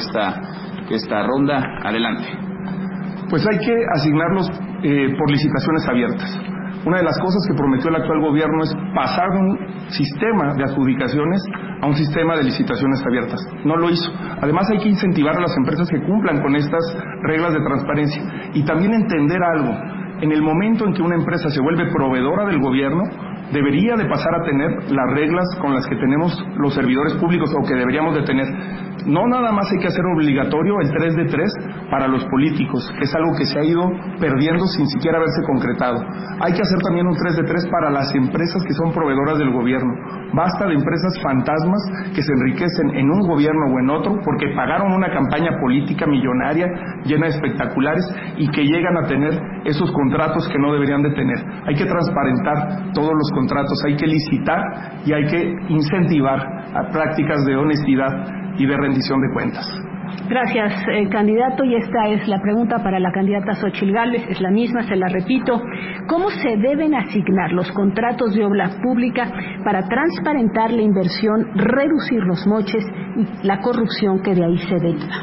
esta ronda. Adelante. Pues hay que asignarlos por licitaciones abiertas. Una de las cosas que prometió el actual gobierno es pasar de un sistema de adjudicaciones a un sistema de licitaciones abiertas. No lo hizo. Además hay que incentivar a las empresas que cumplan con estas reglas de transparencia y también entender algo. En el momento en que una empresa se vuelve proveedora del gobierno, debería de pasar a tener las reglas con las que tenemos los servidores públicos o que deberíamos de tener. No nada más hay que hacer obligatorio el 3 de 3 para los políticos, que es algo que se ha ido perdiendo sin siquiera haberse concretado. Hay que hacer también un 3 de 3 para las empresas que son proveedoras del gobierno. Basta de empresas fantasmas que se enriquecen en un gobierno o en otro porque pagaron una campaña política millonaria llena de espectaculares y que llegan a tener esos contratos que no deberían de tener. Hay que transparentar todos los contratos, hay que licitar y hay que incentivar a prácticas de honestidad y de rendición de cuentas. Gracias, candidato. Y esta es la pregunta para la candidata Xóchitl Gálvez. Es la misma, se la repito. ¿Cómo se deben asignar los contratos de obra pública para transparentar la inversión, reducir los moches y la corrupción que de ahí se deriva?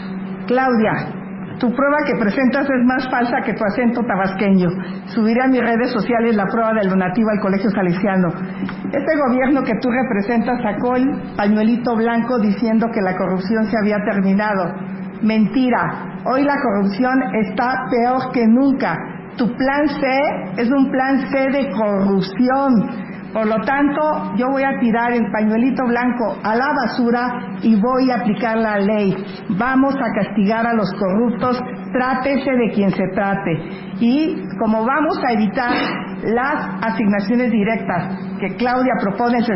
Claudia, tu prueba que presentas es más falsa que tu acento tabasqueño. Subiré a mis redes sociales la prueba del donativo al Colegio Salesiano. Este gobierno que tú representas sacó el pañuelito blanco diciendo que la corrupción se había terminado. Mentira. Hoy la corrupción está peor que nunca. Tu plan C es un plan C de corrupción. Por lo tanto, yo voy a tirar el pañuelito blanco a la basura y voy a aplicar la ley. Vamos a castigar a los corruptos, trátese de quien se trate. Y como vamos a evitar las asignaciones directas, que Claudia propone el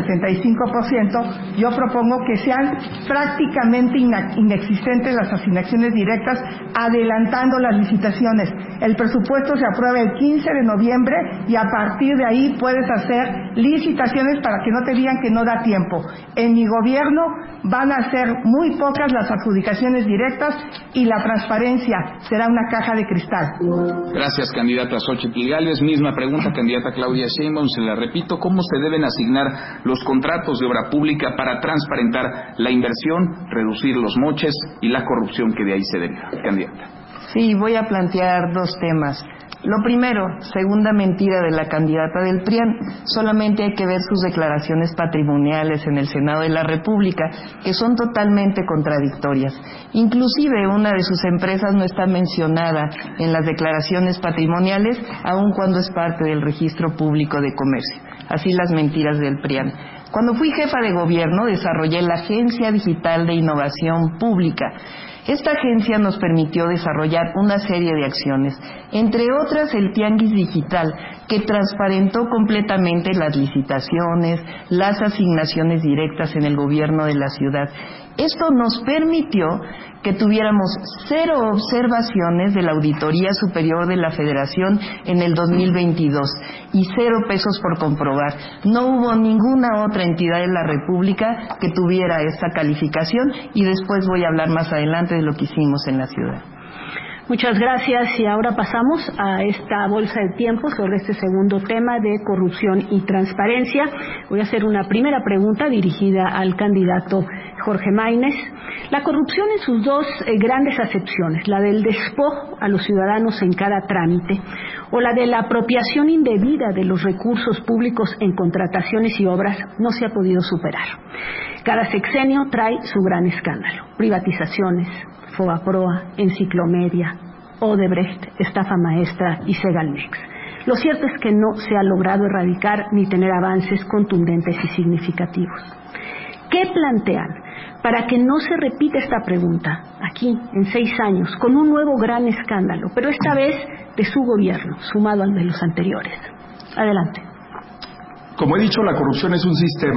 75%, yo propongo que sean prácticamente inexistentes las asignaciones directas, adelantando las licitaciones. El presupuesto se aprueba el 15 de noviembre y a partir de ahí puedes hacer licitaciones para que no te digan que no da tiempo. En mi gobierno van a ser muy pocas las adjudicaciones directas y la transparencia será una caja de cristal. Gracias, candidata Xóchitl Gálvez. Misma pregunta, candidata Claudia Sheinbaum, se la repito, ¿cómo se deben asignar los contratos de obra pública para transparentar la inversión, reducir los moches y la corrupción que de ahí se deriva? Candidata. Sí, voy a plantear dos temas. Lo primero, segunda mentira de la candidata del PRIAN, solamente hay que ver sus declaraciones patrimoniales en el Senado de la República, que son totalmente contradictorias. Inclusive una de sus empresas no está mencionada en las declaraciones patrimoniales, aun cuando es parte del Registro Público de Comercio. Así las mentiras del PRIAN. Cuando fui jefa de gobierno, desarrollé la Agencia Digital de Innovación Pública. Esta agencia nos permitió desarrollar una serie de acciones, entre otras el Tianguis Digital, que transparentó completamente las licitaciones, las asignaciones directas en el gobierno de la ciudad. Esto nos permitió que tuviéramos 0 observaciones de la Auditoría Superior de la Federación en el 2022 y 0 pesos por comprobar. No hubo ninguna otra entidad de la República que tuviera esta calificación y después voy a hablar más adelante de lo que hicimos en la ciudad. Muchas gracias y ahora pasamos a esta bolsa de tiempo sobre este segundo tema de corrupción y transparencia. Voy a hacer una primera pregunta dirigida al candidato Jorge Maínez. La corrupción en sus dos grandes acepciones, la del despojo a los ciudadanos en cada trámite o la de la apropiación indebida de los recursos públicos en contrataciones y obras, no se ha podido superar. Cada sexenio trae su gran escándalo: privatizaciones, Fobaproa, Enciclomedia, Odebrecht, estafa maestra y Segalmex. Lo cierto es que no se ha logrado erradicar ni tener avances contundentes y significativos. ¿Qué plantean para que no se repita esta pregunta aquí en 6 años con un nuevo gran escándalo, pero esta vez de su gobierno, sumado al de los anteriores? Adelante. Como he dicho, la corrupción es un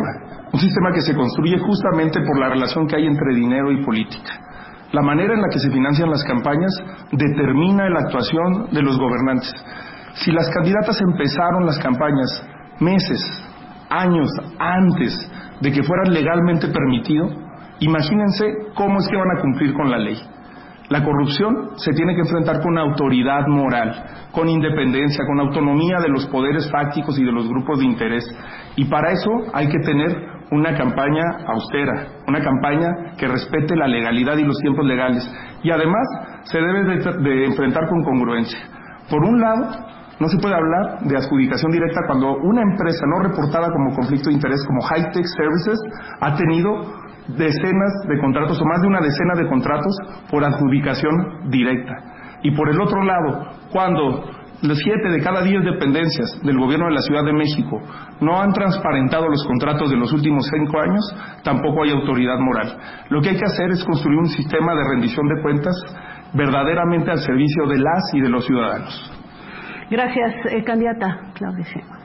sistema que se construye justamente por la relación que hay entre dinero y política. La manera en la que se financian las campañas determina la actuación de los gobernantes. Si las candidatas empezaron las campañas meses, años antes de que fueran legalmente permitido, imagínense cómo es que van a cumplir con la ley. La corrupción se tiene que enfrentar con autoridad moral, con independencia, con autonomía de los poderes fácticos y de los grupos de interés. Y para eso hay que tener una campaña austera, una campaña que respete la legalidad y los tiempos legales. Y además se debe de enfrentar con congruencia. Por un lado, no se puede hablar de adjudicación directa cuando una empresa no reportada como conflicto de interés, como High-Tech Services, ha tenido decenas de contratos o más de una decena de contratos por adjudicación directa. Y por el otro lado, cuando los 7 de cada 10 dependencias del gobierno de la Ciudad de México no han transparentado los contratos de los últimos 5 años, tampoco hay autoridad moral. Lo que hay que hacer es construir un sistema de rendición de cuentas verdaderamente al servicio de las y de los ciudadanos. Gracias, candidata Claudia Sheinbaum.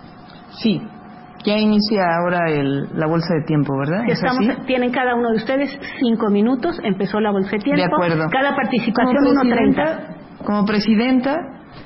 Sí, ya inicia ahora la bolsa de tiempo, ¿verdad? Tienen cada uno de ustedes 5 minutos, empezó la bolsa de tiempo. De acuerdo. Cada participación 1:30. Como presidenta,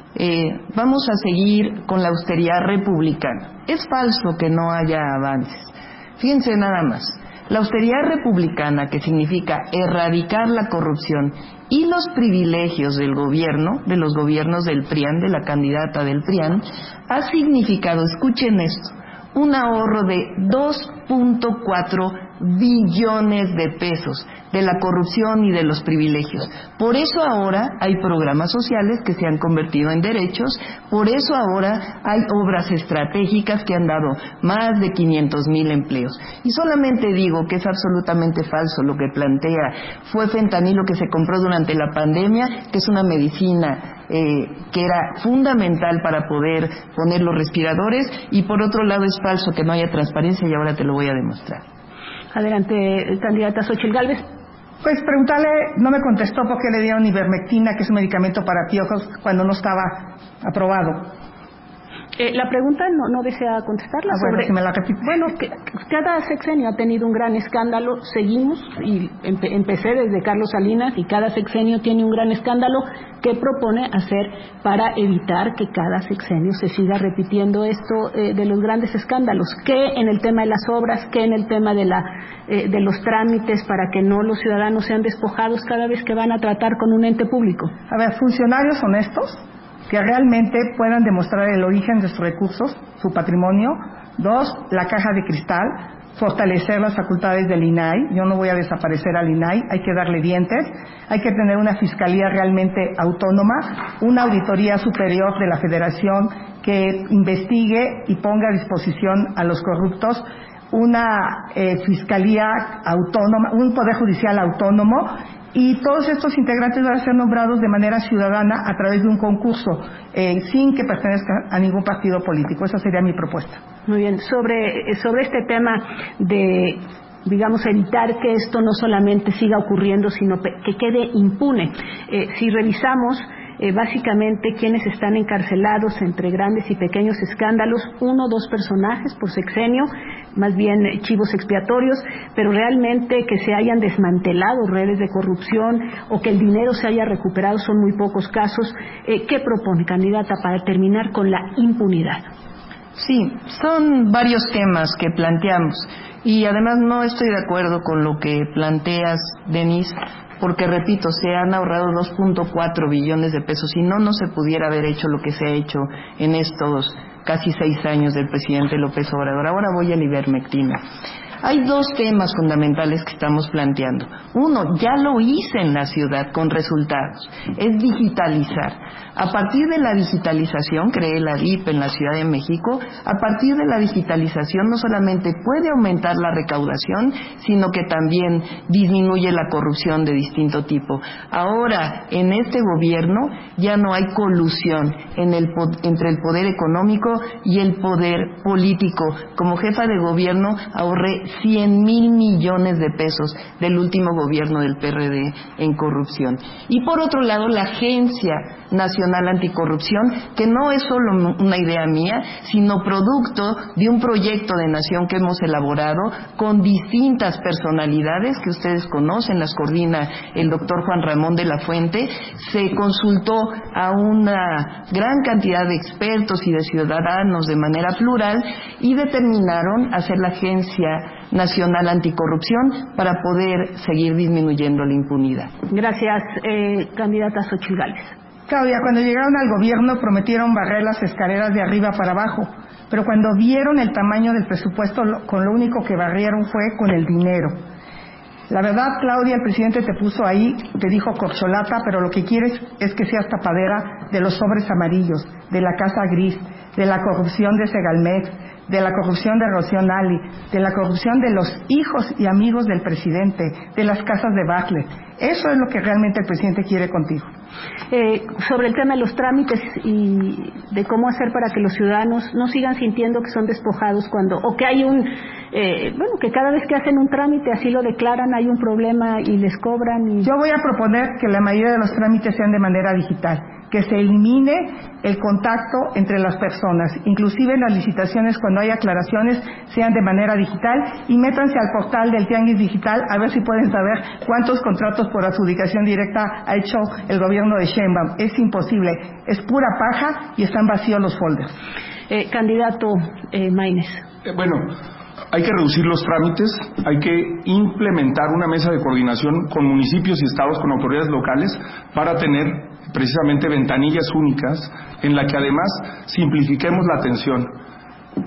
vamos a seguir con la austeridad republicana. Es falso que no haya avances. Fíjense nada más. La austeridad republicana, que significa erradicar la corrupción y los privilegios del gobierno, de los gobiernos del PRIAN, de la candidata del PRIAN, ha significado, escuchen esto, un ahorro de 2.4 billones de pesos de la corrupción y de los privilegios. Por eso ahora hay programas sociales que se han convertido en derechos, por eso ahora hay obras estratégicas que han dado más de 500,000 empleos. Y solamente digo que es absolutamente falso lo que plantea. Fue fentanilo que se compró durante la pandemia, que es una medicina que era fundamental para poder poner los respiradores, y por otro lado es falso que no haya transparencia, y ahora te lo voy a demostrar. Adelante, candidata Xóchitl Gálvez. Pues preguntarle, no me contestó por qué le dieron ivermectina, que es un medicamento para piojos, cuando no estaba aprobado. La pregunta no desea contestarla. Bueno, si me la repite. Bueno, cada sexenio ha tenido un gran escándalo, seguimos, y empecé desde Carlos Salinas, y cada sexenio tiene un gran escándalo. ¿Qué propone hacer para evitar que cada sexenio se siga repitiendo esto de los grandes escándalos? ¿Qué en el tema de las obras, qué en el tema de los trámites, para que no los ciudadanos sean despojados cada vez que van a tratar con un ente público? A ver, funcionarios honestos que realmente puedan demostrar el origen de sus recursos, su patrimonio. 2, la caja de cristal, fortalecer las facultades del INAI. Yo no voy a desaparecer al INAI, hay que darle dientes, hay que tener una fiscalía realmente autónoma, una auditoría superior de la Federación que investigue y ponga a disposición a los corruptos, una fiscalía autónoma, un poder judicial autónomo, y todos estos integrantes van a ser nombrados de manera ciudadana a través de un concurso, sin que pertenezcan a ningún partido político. Esa sería mi propuesta. Muy bien. Sobre este tema de, digamos, evitar que esto no solamente siga ocurriendo, sino que quede impune. Si revisamos básicamente quienes están encarcelados entre grandes y pequeños escándalos, 1 o 2 personajes por sexenio, más bien chivos expiatorios, pero realmente que se hayan desmantelado redes de corrupción o que el dinero se haya recuperado son muy pocos casos. ¿Qué propone, candidata, para terminar con la impunidad? Sí, son varios temas que planteamos, y además no estoy de acuerdo con lo que planteas, Denise, porque repito, se han ahorrado 2.4 billones de pesos, y no se pudiera haber hecho lo que se ha hecho en estos casi 6 años del presidente López Obrador. Ahora voy a la ivermectina. Hay 2 temas fundamentales que estamos planteando. Uno, ya lo hice en la ciudad con resultados, es digitalizar. A partir de la digitalización, creé la DIP en la Ciudad de México, a partir de la digitalización no solamente puede aumentar la recaudación, sino que también disminuye la corrupción de distinto tipo. Ahora, en este gobierno ya no hay colusión entre el poder económico y el poder político. Como jefa de gobierno ahorré 100,000 millones de pesos del último gobierno del PRD en corrupción. Y por otro lado, la Agencia Nacional Anticorrupción, que no es solo una idea mía, sino producto de un proyecto de nación que hemos elaborado con distintas personalidades que ustedes conocen, las coordina el doctor Juan Ramón de la Fuente. Se consultó a una gran cantidad de expertos y de ciudadanos de manera plural, y determinaron hacer la Agencia Nacional Anticorrupción para poder seguir disminuyendo la impunidad. Gracias, candidata Xóchitl Gálvez. Claudia, cuando llegaron al gobierno prometieron barrer las escaleras de arriba para abajo, pero cuando vieron el tamaño del presupuesto, con lo único que barrieron fue con el dinero. La verdad, Claudia, el presidente te puso ahí, te dijo corcholata, pero lo que quieres es que seas tapadera de los sobres amarillos, de la casa gris, de la corrupción de Segalmex, de la corrupción de Rocío Nali, de la corrupción de los hijos y amigos del presidente, de las casas de Bartlett. Eso es lo que realmente el presidente quiere contigo. Sobre el tema de los trámites y de cómo hacer para que los ciudadanos no sigan sintiendo que son despojados o que hay que cada vez que hacen un trámite así lo declaran, hay un problema y les cobran. Yo voy a proponer que la mayoría de los trámites sean de manera digital, que se elimine el contacto entre las personas, inclusive en las licitaciones, cuando hay aclaraciones, sean de manera digital, y métanse al portal del Tianguis Digital a ver si pueden saber cuántos contratos por adjudicación directa ha hecho el gobierno de Sheinbaum. Es imposible, es pura paja y están vacíos los folders. Candidato Maínez. Bueno, hay que reducir los trámites, hay que implementar una mesa de coordinación con municipios y estados, con autoridades locales, para tener precisamente ventanillas únicas en la que además simplifiquemos la atención.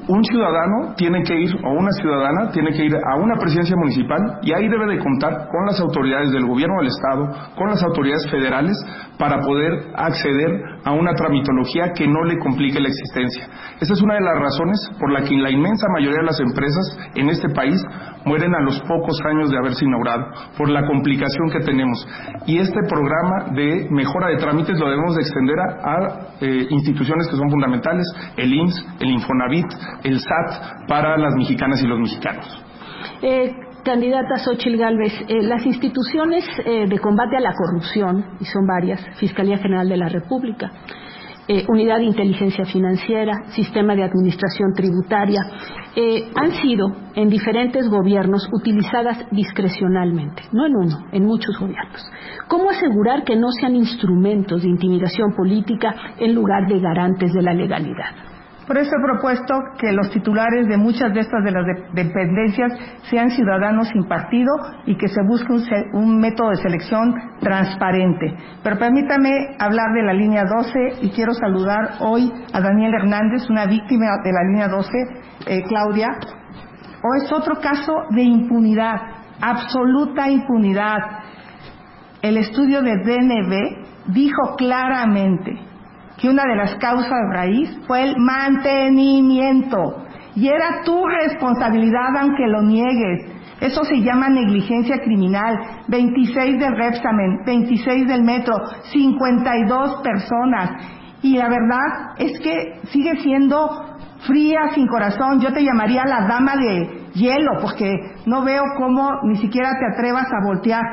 un ciudadano tiene que ir, o una ciudadana tiene que ir a una presidencia municipal y ahí debe de contar con las autoridades del gobierno del estado, con las autoridades federales, para poder acceder a una tramitología que no le complique la existencia. Esa es una de las razones por la que la inmensa mayoría de las empresas en este país mueren a los pocos años de haberse inaugurado, por la complicación que tenemos. Y este programa de mejora de trámites lo debemos de extender a instituciones que son fundamentales, el IMSS, el Infonavit, el SAT, para las mexicanas y los mexicanos. Candidata Xóchitl Gálvez, las instituciones de combate a la corrupción, y son varias, Fiscalía General de la República, Unidad de Inteligencia Financiera, Sistema de Administración Tributaria, han sido en diferentes gobiernos utilizadas discrecionalmente, no en uno, en muchos gobiernos. ¿Cómo asegurar que no sean instrumentos de intimidación política en lugar de garantes de la legalidad? Por eso he propuesto que los titulares de muchas de estas de las dependencias sean ciudadanos sin partido y que se busque un método de selección transparente. Pero permítame hablar de la línea 12 y quiero saludar hoy a Daniel Hernández, una víctima de la línea 12, Claudia. Hoy es otro caso de impunidad, absoluta impunidad. El estudio de DNB dijo claramente que una de las causas raíz fue el mantenimiento, y era tu responsabilidad aunque lo niegues. Eso se llama negligencia criminal. 26 del Repsamen, 26 del Metro, 52 personas, y la verdad es que sigue siendo fría, sin corazón. Yo te llamaría la dama de hielo, porque no veo cómo ni siquiera te atrevas a voltear.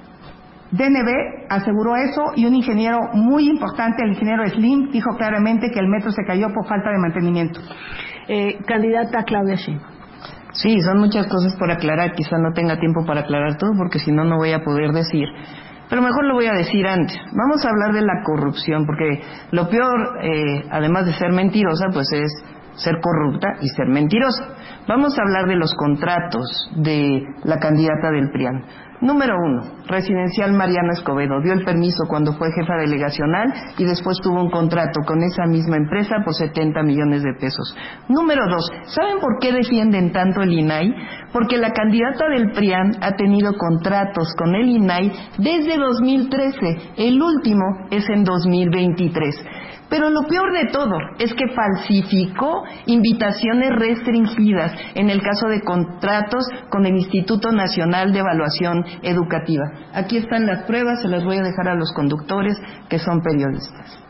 DNB aseguró eso, y un ingeniero muy importante, el ingeniero Slim, dijo claramente que el metro se cayó por falta de mantenimiento. Candidata Claudia Sheinbaum. Sí, son muchas cosas por aclarar, quizá no tenga tiempo para aclarar todo, porque si no, no voy a poder decir. Pero mejor lo voy a decir antes. Vamos a hablar de la corrupción, porque lo peor, además de ser mentirosa, pues es ser corrupta y ser mentirosa. Vamos a hablar de los contratos de la candidata del PRIAN. Número 1, Residencial Mariano Escobedo. Dio el permiso cuando fue jefa delegacional y después tuvo un contrato con esa misma empresa por 70 millones de pesos. Número 2, ¿saben por qué defienden tanto el INAI? Porque la candidata del PRIAN ha tenido contratos con el INAI desde 2013. El último es en 2023. Pero lo peor de todo es que falsificó invitaciones restringidas en el caso de contratos con el Instituto Nacional de Evaluación Educativa. Aquí están las pruebas, se las voy a dejar a los conductores que son periodistas.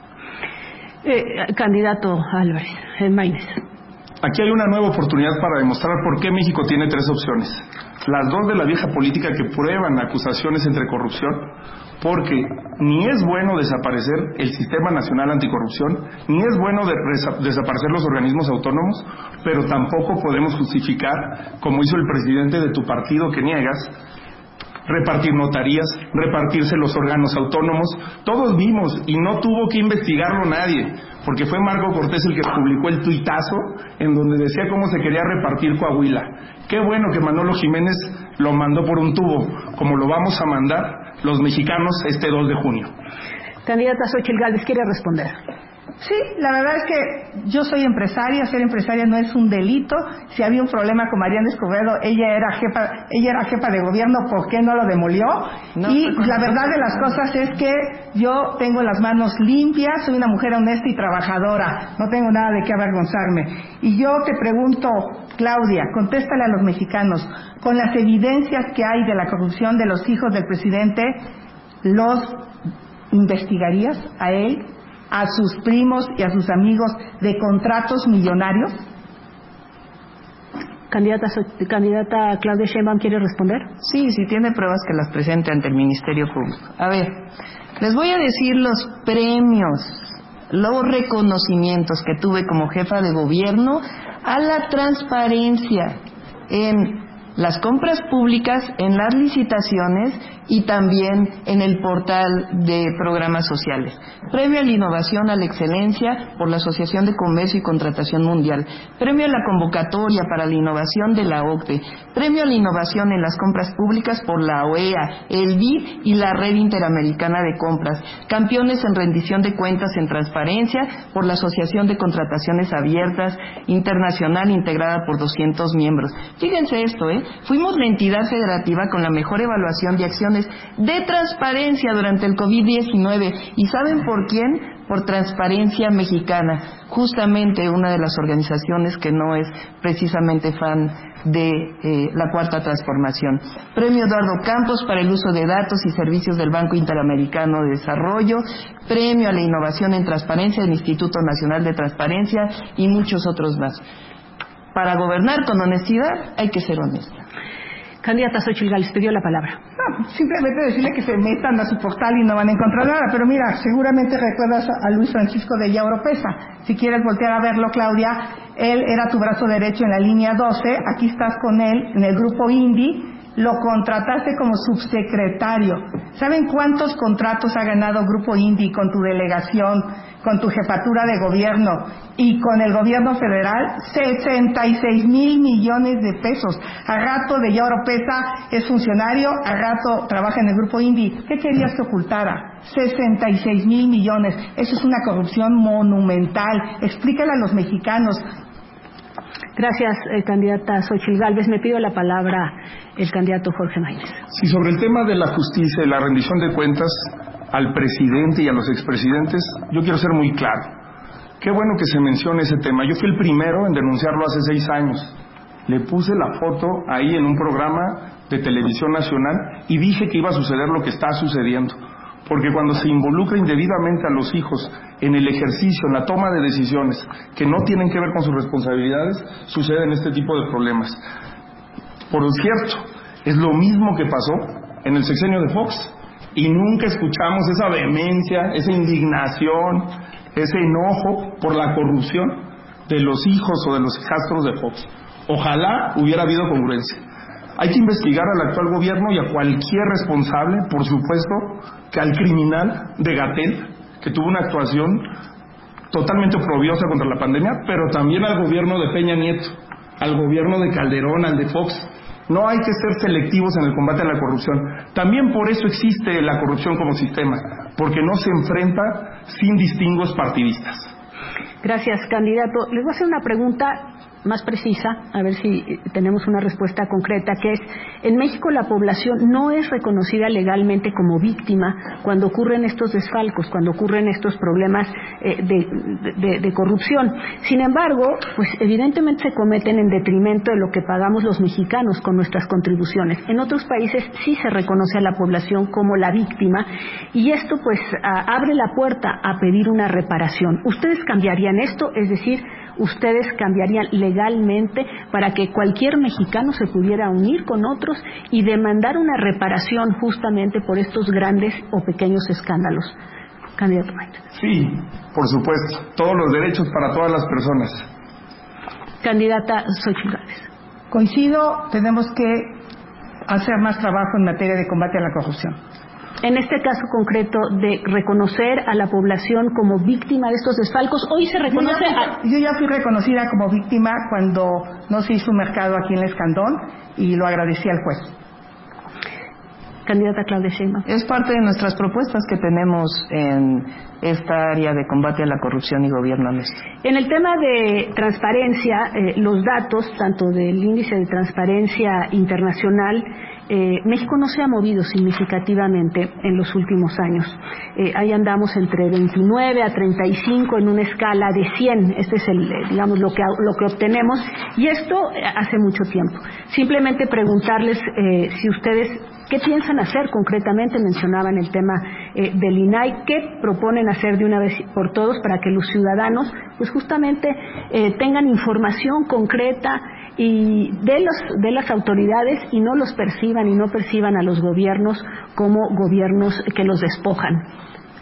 Candidato Álvarez Maínez. Aquí hay una nueva oportunidad para demostrar por qué México tiene tres opciones. Las dos de la vieja política que prueban acusaciones entre corrupción, porque ni es bueno desaparecer el Sistema Nacional Anticorrupción, ni es bueno desaparecer los organismos autónomos, pero tampoco podemos justificar, como hizo el presidente de tu partido que niegas, repartir notarías, repartirse los órganos autónomos. Todos vimos, y no tuvo que investigarlo nadie, porque fue Marco Cortés el que publicó el tuitazo en donde decía cómo se quería repartir Coahuila. Qué bueno que Manolo Jiménez lo mandó por un tubo, como lo vamos a mandar los mexicanos este 2 de junio. Candidata Xóchitl Gálvez, ¿quiere responder? Sí, la verdad es que yo soy empresaria, ser empresaria no es un delito. Si había un problema con Mariano Escobedo, ella era jefa de gobierno, ¿por qué no lo demolió? No, y la verdad de las cosas es que yo tengo las manos limpias, soy una mujer honesta y trabajadora, no tengo nada de qué avergonzarme. Y yo te pregunto, Claudia, contéstale a los mexicanos, con las evidencias que hay de la corrupción de los hijos del presidente, ¿los investigarías a él, a sus primos y a sus amigos de contratos millonarios? Candidata Claudia Sheinbaum, ¿quiere responder? Sí, si tiene pruebas que las presente ante el Ministerio Público. A ver, les voy a decir los premios, los reconocimientos que tuve como jefa de gobierno a la transparencia en las compras públicas, en las licitaciones y también en el portal de programas sociales. Premio a la innovación a la excelencia por la Asociación de Comercio y Contratación Mundial. Premio a la convocatoria para la innovación de la OCDE. Premio a la innovación en las compras públicas por la OEA, el BID y la Red Interamericana de Compras. Campeones en rendición de cuentas en transparencia por la Asociación de Contrataciones Abiertas Internacional integrada por 200 miembros. Fíjense esto, fuimos la entidad federativa con la mejor evaluación de acciones de transparencia durante el COVID-19. ¿Y saben por quién? Por Transparencia Mexicana, justamente una de las organizaciones que no es precisamente fan de la Cuarta Transformación. Premio Eduardo Campos para el uso de datos y servicios del Banco Interamericano de Desarrollo, Premio a la Innovación en Transparencia del Instituto Nacional de Transparencia y muchos otros más. Para gobernar con honestidad hay que ser honesta. Candidata Xóchitl Gálvez, pidió la palabra. No, simplemente decirle que se metan a su portal y no van a encontrar nada. Pero mira, seguramente recuerdas a Luis Francisco de Illa Oropesa. Si quieres voltear a verlo, Claudia, él era tu brazo derecho en la línea 12. Aquí estás con él en el grupo INDI. Lo contrataste como subsecretario. ¿Saben cuántos contratos ha ganado Grupo INDI con tu delegación, con tu jefatura de gobierno y con el gobierno federal? 66,000 millones de pesos. A rato de Illa Oropesa es funcionario, a rato trabaja en el Grupo INDI. ¿Qué querías que ocultara? 66,000 millones. Eso es una corrupción monumental. Explícale a los mexicanos. Gracias, candidata Xóchitl Gálvez. Me pido la palabra el candidato Jorge Maínez. Sí, sobre el tema de la justicia y la rendición de cuentas al presidente y a los expresidentes, yo quiero ser muy claro. Qué bueno que se mencione ese tema. Yo fui el primero en denunciarlo hace 6 años. Le puse la foto ahí en un programa de televisión nacional y dije que iba a suceder lo que está sucediendo. Porque cuando se involucra indebidamente a los hijos en el ejercicio, en la toma de decisiones que no tienen que ver con sus responsabilidades, suceden este tipo de problemas. Por cierto, es lo mismo que pasó en el sexenio de Fox y nunca escuchamos esa vehemencia, esa indignación, ese enojo por la corrupción de los hijos o de los hijastros de Fox. Ojalá hubiera habido congruencia. Hay que investigar al actual gobierno y a cualquier responsable, por supuesto, que al criminal de Gatell, que tuvo una actuación totalmente oprobiosa contra la pandemia, pero también al gobierno de Peña Nieto, al gobierno de Calderón, al de Fox. No hay que ser selectivos en el combate a la corrupción. También por eso existe la corrupción como sistema, porque no se enfrenta sin distingos partidistas. Gracias, candidato. Les voy a hacer una pregunta más precisa, a ver si tenemos una respuesta concreta, que es, en México la población no es reconocida legalmente como víctima cuando ocurren estos desfalcos, cuando ocurren estos problemas de corrupción. Sin embargo, pues evidentemente se cometen en detrimento de lo que pagamos los mexicanos con nuestras contribuciones. En otros países sí se reconoce a la población como la víctima y esto pues abre la puerta a pedir una reparación. ¿Ustedes cambiarían esto? Es decir, ¿ustedes cambiarían legalmente para que cualquier mexicano se pudiera unir con otros y demandar una reparación justamente por estos grandes o pequeños escándalos? Candidato Maínez. Sí, por supuesto. Todos los derechos para todas las personas. Candidata Xóchitl Gálvez. Coincido, tenemos que hacer más trabajo en materia de combate a la corrupción. En este caso concreto de reconocer a la población como víctima de estos desfalcos, hoy se reconoce Yo ya fui reconocida como víctima cuando no se hizo un mercado aquí en El Escandón y lo agradecí al juez. Candidata Claudia Sheinbaum. Es parte de nuestras propuestas que tenemos en esta área de combate a la corrupción y gobierno honesto. En el tema de transparencia, los datos, tanto del índice de transparencia internacional, México no se ha movido significativamente en los últimos años. Ahí andamos entre 29 a 35 en una escala de 100. Este es digamos lo que obtenemos, y esto hace mucho tiempo. Simplemente preguntarles si ustedes ¿qué piensan hacer concretamente? Mencionaban el tema del INAI. ¿Qué proponen hacer de una vez por todos para que los ciudadanos, pues justamente, tengan información concreta y de las autoridades y no los perciban y no perciban a los gobiernos como gobiernos que los despojan?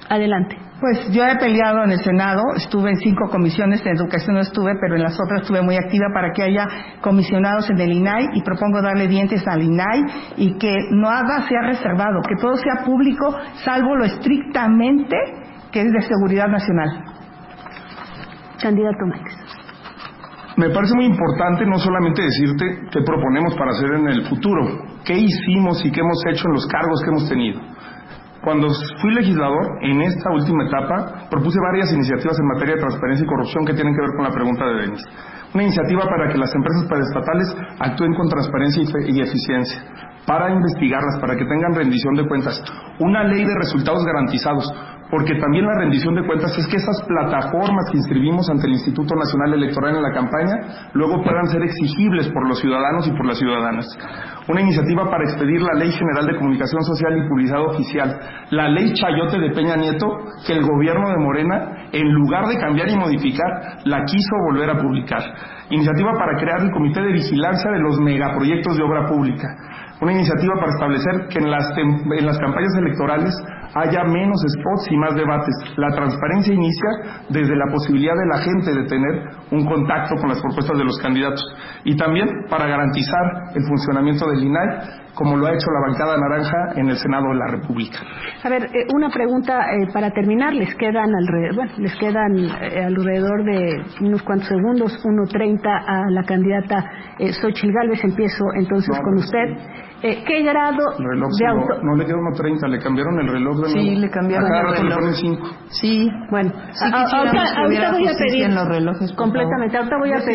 Adelante. Pues yo he peleado en el Senado, estuve en 5 comisiones, en educación no estuve, pero en las otras estuve muy activa para que haya comisionados en el INAI y propongo darle dientes al INAI y que nada sea reservado, que todo sea público, salvo lo estrictamente que es de seguridad nacional. Candidato Máquez. Me parece muy importante no solamente decirte qué proponemos para hacer en el futuro, qué hicimos y qué hemos hecho en los cargos que hemos tenido. Cuando fui legislador, en esta última etapa, propuse varias iniciativas en materia de transparencia y corrupción que tienen que ver con la pregunta de Denis. Una iniciativa para que las empresas paraestatales actúen con transparencia y eficiencia, para investigarlas, para que tengan rendición de cuentas. Una ley de resultados garantizados, porque también la rendición de cuentas es que esas plataformas que inscribimos ante el Instituto Nacional Electoral en la campaña luego puedan ser exigibles por los ciudadanos y por las ciudadanas. Una iniciativa para expedir la Ley General de Comunicación Social y Publicidad Oficial, la Ley Chayote de Peña Nieto, que el gobierno de Morena, en lugar de cambiar y modificar, la quiso volver a publicar. Iniciativa para crear el Comité de Vigilancia de los megaproyectos de obra pública. Una iniciativa para establecer que en las campañas electorales haya menos spots y más debates. La transparencia inicia desde la posibilidad de la gente de tener un contacto con las propuestas de los candidatos. Y también para garantizar el funcionamiento del INAI, como lo ha hecho la bancada naranja en el Senado de la República. A ver, una pregunta para terminar. Les quedan alrededor de unos cuantos segundos, 1:30 a la candidata Xóchitl Gálvez. Empiezo entonces con usted. ¿Qué grado de auto...? No le quedó 1:30, le cambiaron el reloj de nuevo. Sí, le cambiaron el reloj. Le ponen 5. Sí. Bueno, ahorita voy a pedir... En los relojes, completamente. Ahorita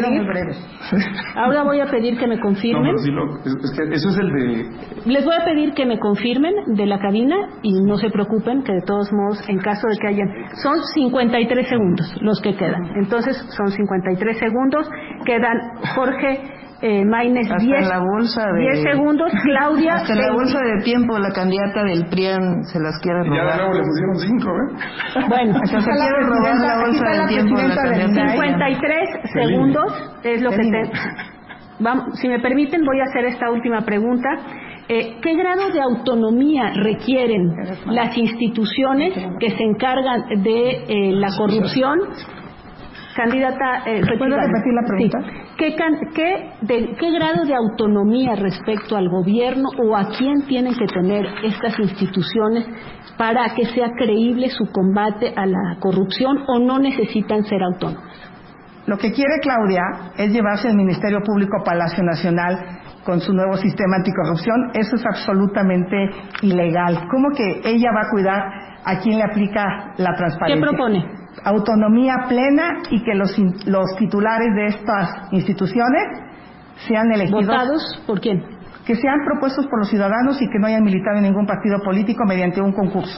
voy a pedir que me confirmen. No, pero sí, es que eso es el de... Les voy a pedir que me confirmen de la cabina y no se preocupen que de todos modos, en caso de que hayan... Son 53 segundos los que quedan. Entonces, son 53 segundos. Quedan Jorge... Maynez, 10 segundos, Claudia... Hasta la bolsa de tiempo, la candidata del PRIAN se las quiere robar. Ya de nuevo le pusieron 5, ¿eh? Bueno, hasta se quiere robar la bolsa de tiempo de la candidata. 53 segundos es lo que Vamos, si me permiten, voy a hacer esta última pregunta. ¿Qué grado de autonomía requieren las instituciones que se encargan de la corrupción? Candidata, ¿puedo repetir la pregunta? Sí. ¿Qué grado de autonomía respecto al gobierno o a quién tienen que tener estas instituciones para que sea creíble su combate a la corrupción o no necesitan ser autónomas? Lo que quiere Claudia es llevarse el Ministerio Público a Palacio Nacional con su nuevo sistema anticorrupción. Eso es absolutamente ilegal. ¿Cómo que ella va a cuidar a quién le aplica la transparencia? ¿Qué propone? Autonomía plena y que los titulares de estas instituciones sean elegidos. ¿Votados por quién? Que sean propuestos por los ciudadanos y que no hayan militado en ningún partido político mediante un concurso.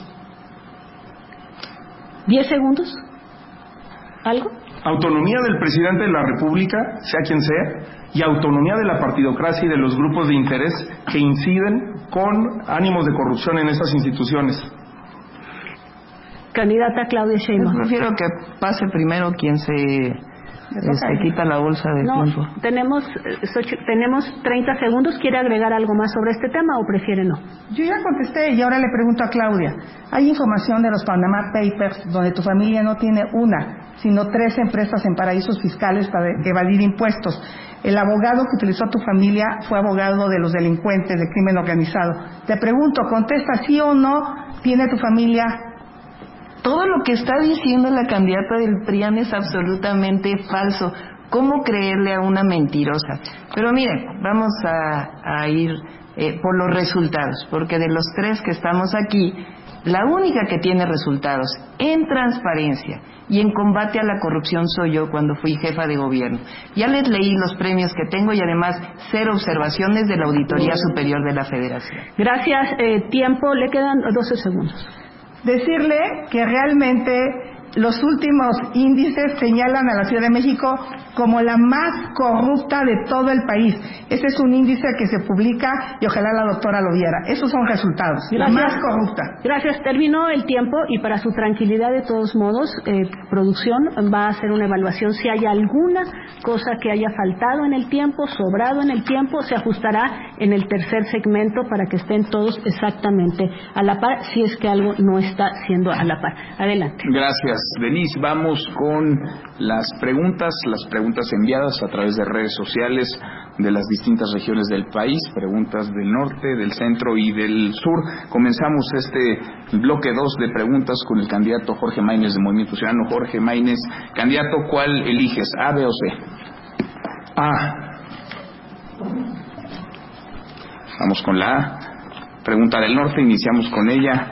10 segundos. ¿Algo? Autonomía del presidente de la República, sea quien sea, y autonomía de la partidocracia y de los grupos de interés que inciden con ánimos de corrupción en estas instituciones. Candidata Claudia Sheinbaum. Yo prefiero que pase primero quien se quita la bolsa de tiempo. Tenemos 30 segundos. ¿Quiere agregar algo más sobre este tema o prefiere no? Yo ya contesté y ahora le pregunto a Claudia. Hay información de los Panama Papers donde tu familia no tiene una, sino 3 empresas en paraísos fiscales para evadir impuestos. El abogado que utilizó tu familia fue abogado de los delincuentes de crimen organizado. Te pregunto, contesta sí o no, ¿tiene tu familia? Todo lo que está diciendo la candidata del PRIAN es absolutamente falso. ¿Cómo creerle a una mentirosa? Pero miren, vamos a ir por los resultados, porque de los 3 que estamos aquí, la única que tiene resultados en transparencia y en combate a la corrupción soy yo cuando fui jefa de gobierno. Ya les leí los premios que tengo y además 0 observaciones de la Auditoría Superior de la Federación. Gracias. Tiempo, le quedan 12 segundos. Decirle que realmente los últimos índices señalan a la Ciudad de México como la más corrupta de todo el país. Ese es un índice que se publica y ojalá la doctora lo viera. Esos son resultados. Gracias. La más corrupta. Gracias. Terminó el tiempo y para su tranquilidad, de todos modos, producción va a hacer una evaluación. Si hay alguna cosa que haya faltado en el tiempo, sobrado en el tiempo, se ajustará en el tercer segmento para que estén todos exactamente a la par, si es que algo no está siendo a la par. Adelante. Gracias, Denise. Vamos con las preguntas enviadas a través de redes sociales de las distintas regiones del país, preguntas del norte, del centro y del sur. Comenzamos este bloque 2 de preguntas con el candidato Jorge Maínez de Movimiento Ciudadano. Jorge Maínez, candidato, ¿cuál eliges, A, B o C? A. Vamos con la A. Pregunta del norte, iniciamos con ella.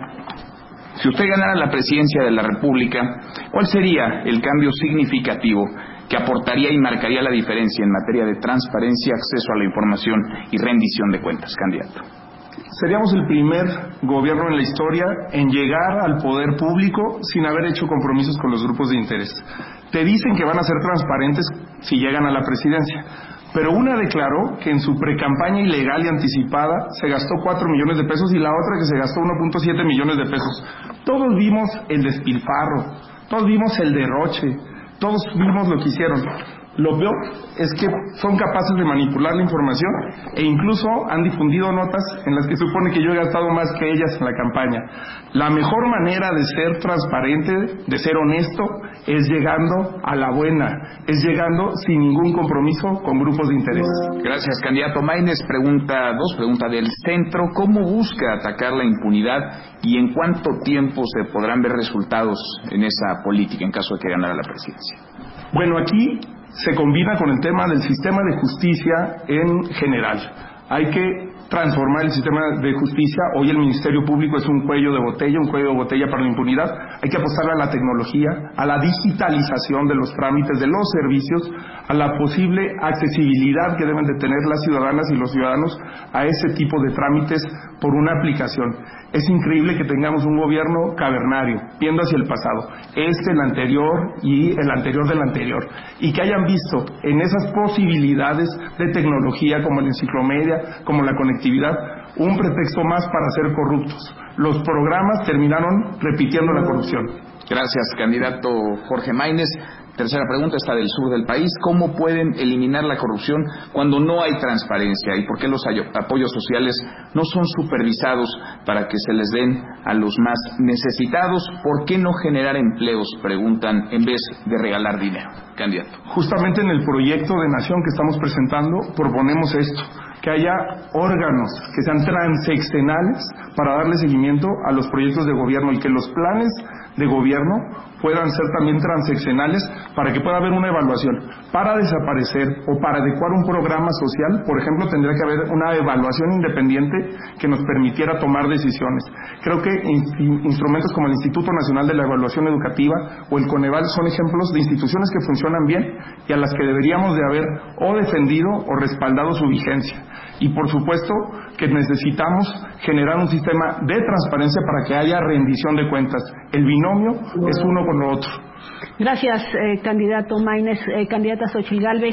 Si usted ganara la presidencia de la República, ¿cuál sería el cambio significativo que aportaría y marcaría la diferencia en materia de transparencia, acceso a la información y rendición de cuentas, candidato? Seríamos el primer gobierno en la historia en llegar al poder público sin haber hecho compromisos con los grupos de interés. Te dicen que van a ser transparentes si llegan a la presidencia, pero una declaró que en su precampaña ilegal y anticipada se gastó 4 millones de pesos y la otra que se gastó 1.7 millones de pesos. Todos vimos el despilfarro, todos vimos el derroche, todos vimos lo que hicieron. Lo peor es que son capaces de manipular la información e incluso han difundido notas en las que supone que yo he gastado más que ellas en la campaña. La mejor manera de ser transparente, de ser honesto, es llegando a la buena, es llegando sin ningún compromiso con grupos de interés. Gracias, candidato Maínez. Pregunta 2, pregunta del centro. ¿Cómo busca atacar la impunidad y en cuánto tiempo se podrán ver resultados en esa política en caso de que ganara la presidencia? Bueno, aquí se combina con el tema del sistema de justicia en general. Hay que transformar el sistema de justicia. Hoy el Ministerio Público es un cuello de botella para la impunidad. Hay que apostar a la tecnología, a la digitalización de los trámites, de los servicios, a la posible accesibilidad que deben de tener las ciudadanas y los ciudadanos a ese tipo de trámites por una aplicación. Es increíble que tengamos un gobierno cavernario, viendo hacia el pasado, el anterior y el anterior del anterior, y que hayan visto en esas posibilidades de tecnología como la enciclomedia, como la conectividad, un pretexto más para ser corruptos. Los programas terminaron repitiendo la corrupción. Gracias, candidato Jorge Maínez. Tercera pregunta, está del sur del país. ¿Cómo pueden eliminar la corrupción cuando no hay transparencia? ¿Y por qué los apoyos sociales no son supervisados para que se les den a los más necesitados? ¿Por qué no generar empleos? Preguntan, en vez de regalar dinero. Candidato. Justamente en el proyecto de nación que estamos presentando proponemos esto, que haya órganos que sean transeccionales para darle seguimiento a los proyectos de gobierno y que los planes de gobierno puedan ser también transeccionales para que pueda haber una evaluación. Para desaparecer o para adecuar un programa social, por ejemplo, tendría que haber una evaluación independiente que nos permitiera tomar decisiones. Creo que instrumentos como el Instituto Nacional de la Evaluación Educativa o el Coneval son ejemplos de instituciones que funcionan bien y a las que deberíamos de haber o defendido o respaldado su vigencia. Y por supuesto que necesitamos generar un sistema de transparencia para que haya rendición de cuentas. El binomio es uno con lo otro. Gracias, candidato Maínez. Candidata Xóchitl Gálvez,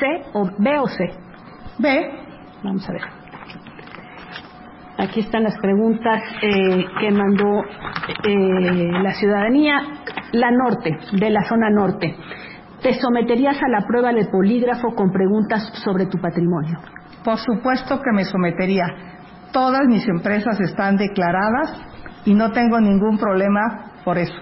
¿B o C? B. Vamos a ver. Aquí están las preguntas que mandó la ciudadanía. La norte, de la zona norte. ¿Te someterías a la prueba de polígrafo con preguntas sobre tu patrimonio? Por supuesto que me sometería. Todas mis empresas están declaradas y no tengo ningún problema por eso.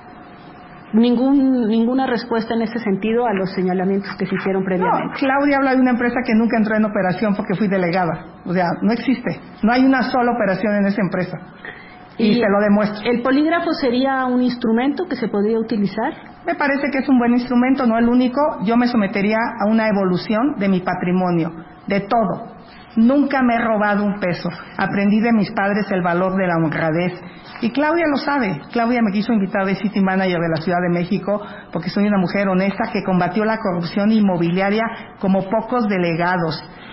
Ninguna respuesta en ese sentido a los señalamientos que se hicieron previamente. No, Claudia habla de una empresa que nunca entró en operación porque fui delegada. O sea, no existe. No hay una sola operación en esa empresa. Y se lo demuestro. ¿El polígrafo sería un instrumento que se podría utilizar? Me parece que es un buen instrumento, no el único. Yo me sometería a una evolución de mi patrimonio, de todo. Nunca me he robado un peso. Aprendí de mis padres el valor de la honradez. Y Claudia lo sabe. Claudia me quiso invitar de City Manager de la Ciudad de México porque soy una mujer honesta que combatió la corrupción inmobiliaria como pocos delegados.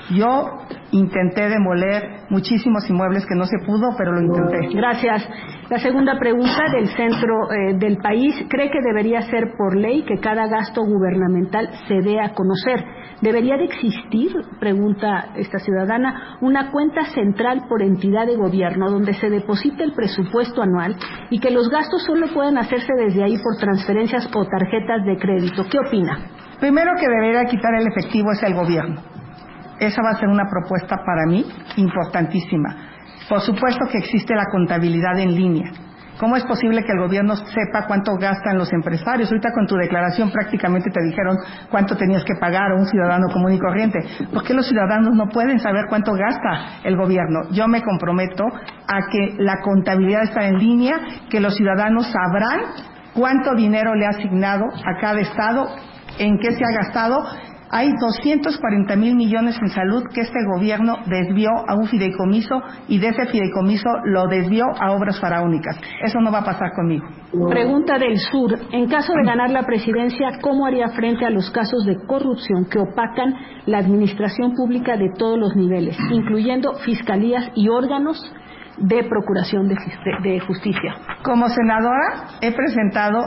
Yo intenté demoler muchísimos inmuebles que no se pudo, pero lo intenté. Gracias. La segunda pregunta del centro del país. ¿Cree que debería ser por ley que cada gasto gubernamental se dé a conocer? ¿Debería de existir, pregunta esta ciudadana, una cuenta central por entidad de gobierno donde se deposite el presupuesto anual y que los gastos solo puedan hacerse desde ahí por transferencias o tarjetas de crédito? ¿Qué opina? Primero que debería quitar el efectivo es el gobierno. Esa va a ser una propuesta para mí importantísima. Por supuesto que existe la contabilidad en línea. ¿Cómo es posible que el gobierno sepa cuánto gastan los empresarios? Ahorita con tu declaración prácticamente te dijeron cuánto tenías que pagar a un ciudadano común y corriente. ¿Por qué los ciudadanos no pueden saber cuánto gasta el gobierno? Yo me comprometo a que la contabilidad está en línea, que los ciudadanos sabrán cuánto dinero le ha asignado a cada estado, en qué se ha gastado. Hay 240,000 millones en salud que este gobierno desvió a un fideicomiso y de ese fideicomiso lo desvió a obras faraónicas. Eso no va a pasar conmigo. Pregunta del sur. En caso de ganar la presidencia, ¿cómo haría frente a los casos de corrupción que opacan la administración pública de todos los niveles, incluyendo fiscalías y órganos de procuración de justicia? Como senadora he presentado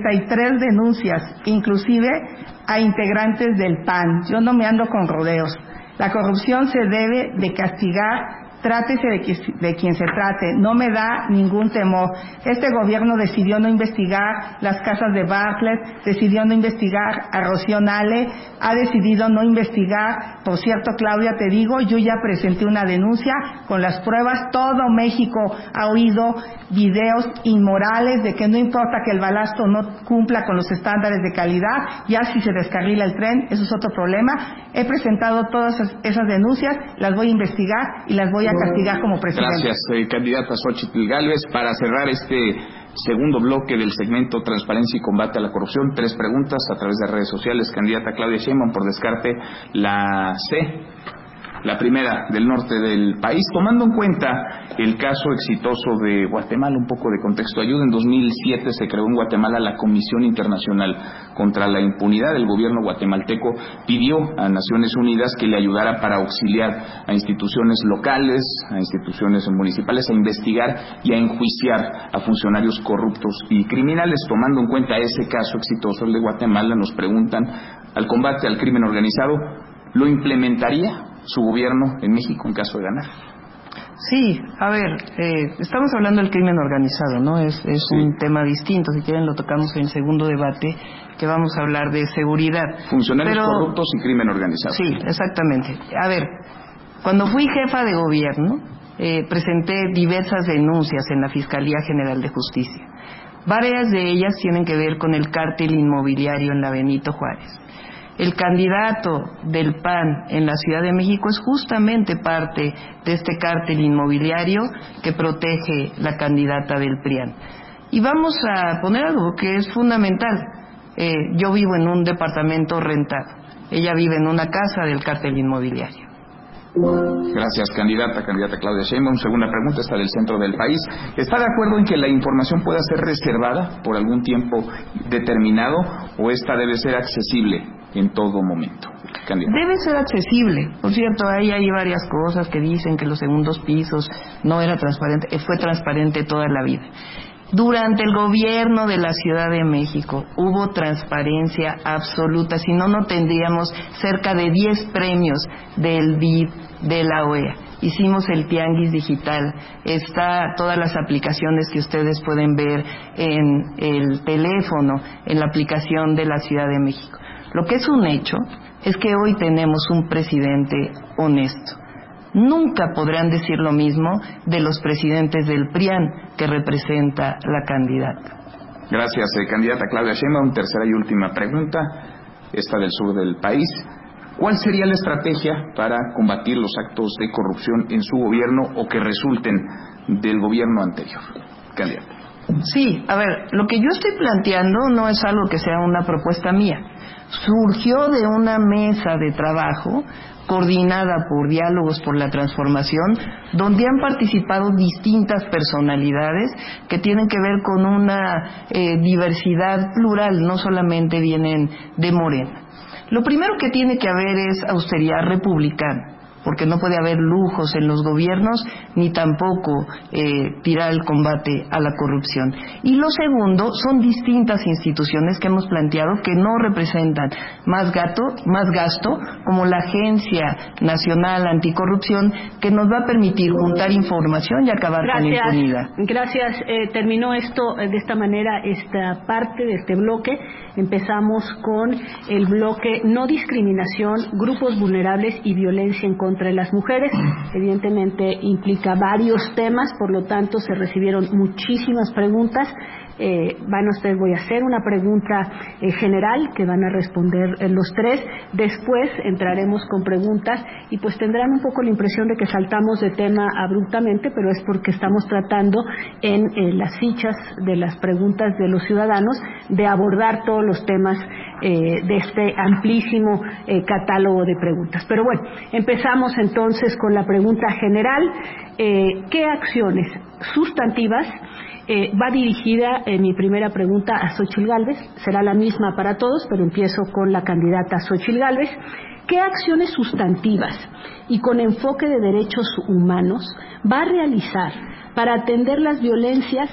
33 denuncias, inclusive a integrantes del PAN. Yo no me ando con rodeos. La corrupción se debe de castigar, trátese de quien se trate, no me da ningún temor. Este gobierno decidió no investigar las casas de Bartlett, decidió no investigar a Rocío Nale, ha decidido no investigar, por cierto, Claudia, te digo, yo ya presenté una denuncia con las pruebas, todo México ha oído videos inmorales de que no importa que el balasto no cumpla con los estándares de calidad, ya si se descarrila el tren, eso es otro problema. He presentado todas esas denuncias, las voy a investigar y las voy a castigar como presidente. Gracias, candidata Xóchitl Gálvez. Para cerrar este segundo bloque del segmento Transparencia y Combate a la Corrupción, 3 preguntas a través de redes sociales. Candidata Claudia Sheinbaum, por descarte, la C. La primera, del norte del país, tomando en cuenta el caso exitoso de Guatemala, un poco de contexto ayuda. En 2007 se creó en Guatemala la Comisión Internacional contra la Impunidad. El gobierno guatemalteco pidió a Naciones Unidas que le ayudara para auxiliar a instituciones locales, a instituciones municipales, a investigar y a enjuiciar a funcionarios corruptos y criminales. Tomando en cuenta ese caso exitoso, el de Guatemala, nos preguntan, al combate al crimen organizado, ¿lo implementaría su gobierno en México en caso de ganar? Sí, a ver, estamos hablando del crimen organizado, ¿no? Es sí, un tema distinto. Si quieren lo tocamos en el segundo debate, que vamos a hablar de seguridad. Funcionarios corruptos y crimen organizado. Sí, exactamente. A ver, cuando fui jefa de gobierno, presenté diversas denuncias en la Fiscalía General de Justicia. Varias de ellas tienen que ver con el cártel inmobiliario en la Benito Juárez. El candidato del PAN en la Ciudad de México es justamente parte de este cártel inmobiliario que protege la candidata del PRIAN. Y vamos a poner algo que es fundamental. Yo vivo en un departamento rentado. Ella vive en una casa del cártel inmobiliario. Gracias, candidata Claudia Sheinbaum. Segunda pregunta, está del centro del país. ¿Está de acuerdo en que la información pueda ser reservada por algún tiempo determinado o esta debe ser accesible en todo momento? Candidata. Debe ser accesible. Por cierto, ahí hay varias cosas que dicen que los segundos pisos no era transparente. Fue transparente toda la vida. Durante el gobierno de la Ciudad de México hubo transparencia absoluta, si no, no tendríamos cerca de 10 premios del BID de la OEA. Hicimos el Tianguis Digital, está todas las aplicaciones que ustedes pueden ver en el teléfono, en la aplicación de la Ciudad de México. Lo que es un hecho es que hoy tenemos un presidente honesto. Nunca podrán decir lo mismo de los presidentes del PRIAN que representa la candidata. Gracias, candidata Claudia Sheinbaum. Tercera y última pregunta, esta del sur del país. ¿Cuál sería la estrategia para combatir los actos de corrupción en su gobierno o que resulten del gobierno anterior? Candidata. Sí, a ver, lo que yo estoy planteando no es algo que sea una propuesta mía. Surgió de una mesa de trabajo coordinada por Diálogos por la Transformación, donde han participado distintas personalidades que tienen que ver con una diversidad plural, no solamente vienen de Morena. Lo primero que tiene que haber es austeridad republicana. porque no puede haber lujos en los gobiernos, ni tampoco tirar el combate a la corrupción. Y lo segundo, son distintas instituciones que hemos planteado que no representan más gasto, como la Agencia Nacional Anticorrupción, que nos va a permitir juntar información y acabar con la impunidad. Gracias. Terminó esto de esta manera, esta parte de este bloque. Empezamos con el bloque no discriminación, grupos vulnerables y violencia en contra de las mujeres. Evidentemente implica varios temas, por lo tanto se recibieron muchísimas preguntas. Voy a hacer una pregunta general que van a responder los tres. Después entraremos con preguntas y pues tendrán un poco la impresión de que saltamos de tema abruptamente, pero es porque estamos tratando en las fichas de las preguntas de los ciudadanos de abordar todos los temas de este amplísimo catálogo de preguntas. Pero bueno, empezamos entonces con la pregunta general. ¿Qué acciones sustantivas va dirigida mi primera pregunta a Xóchitl Gálvez? Será la misma para todos, pero empiezo con la candidata Xóchitl Gálvez. ¿Qué acciones sustantivas y con enfoque de derechos humanos va a realizar para atender las violencias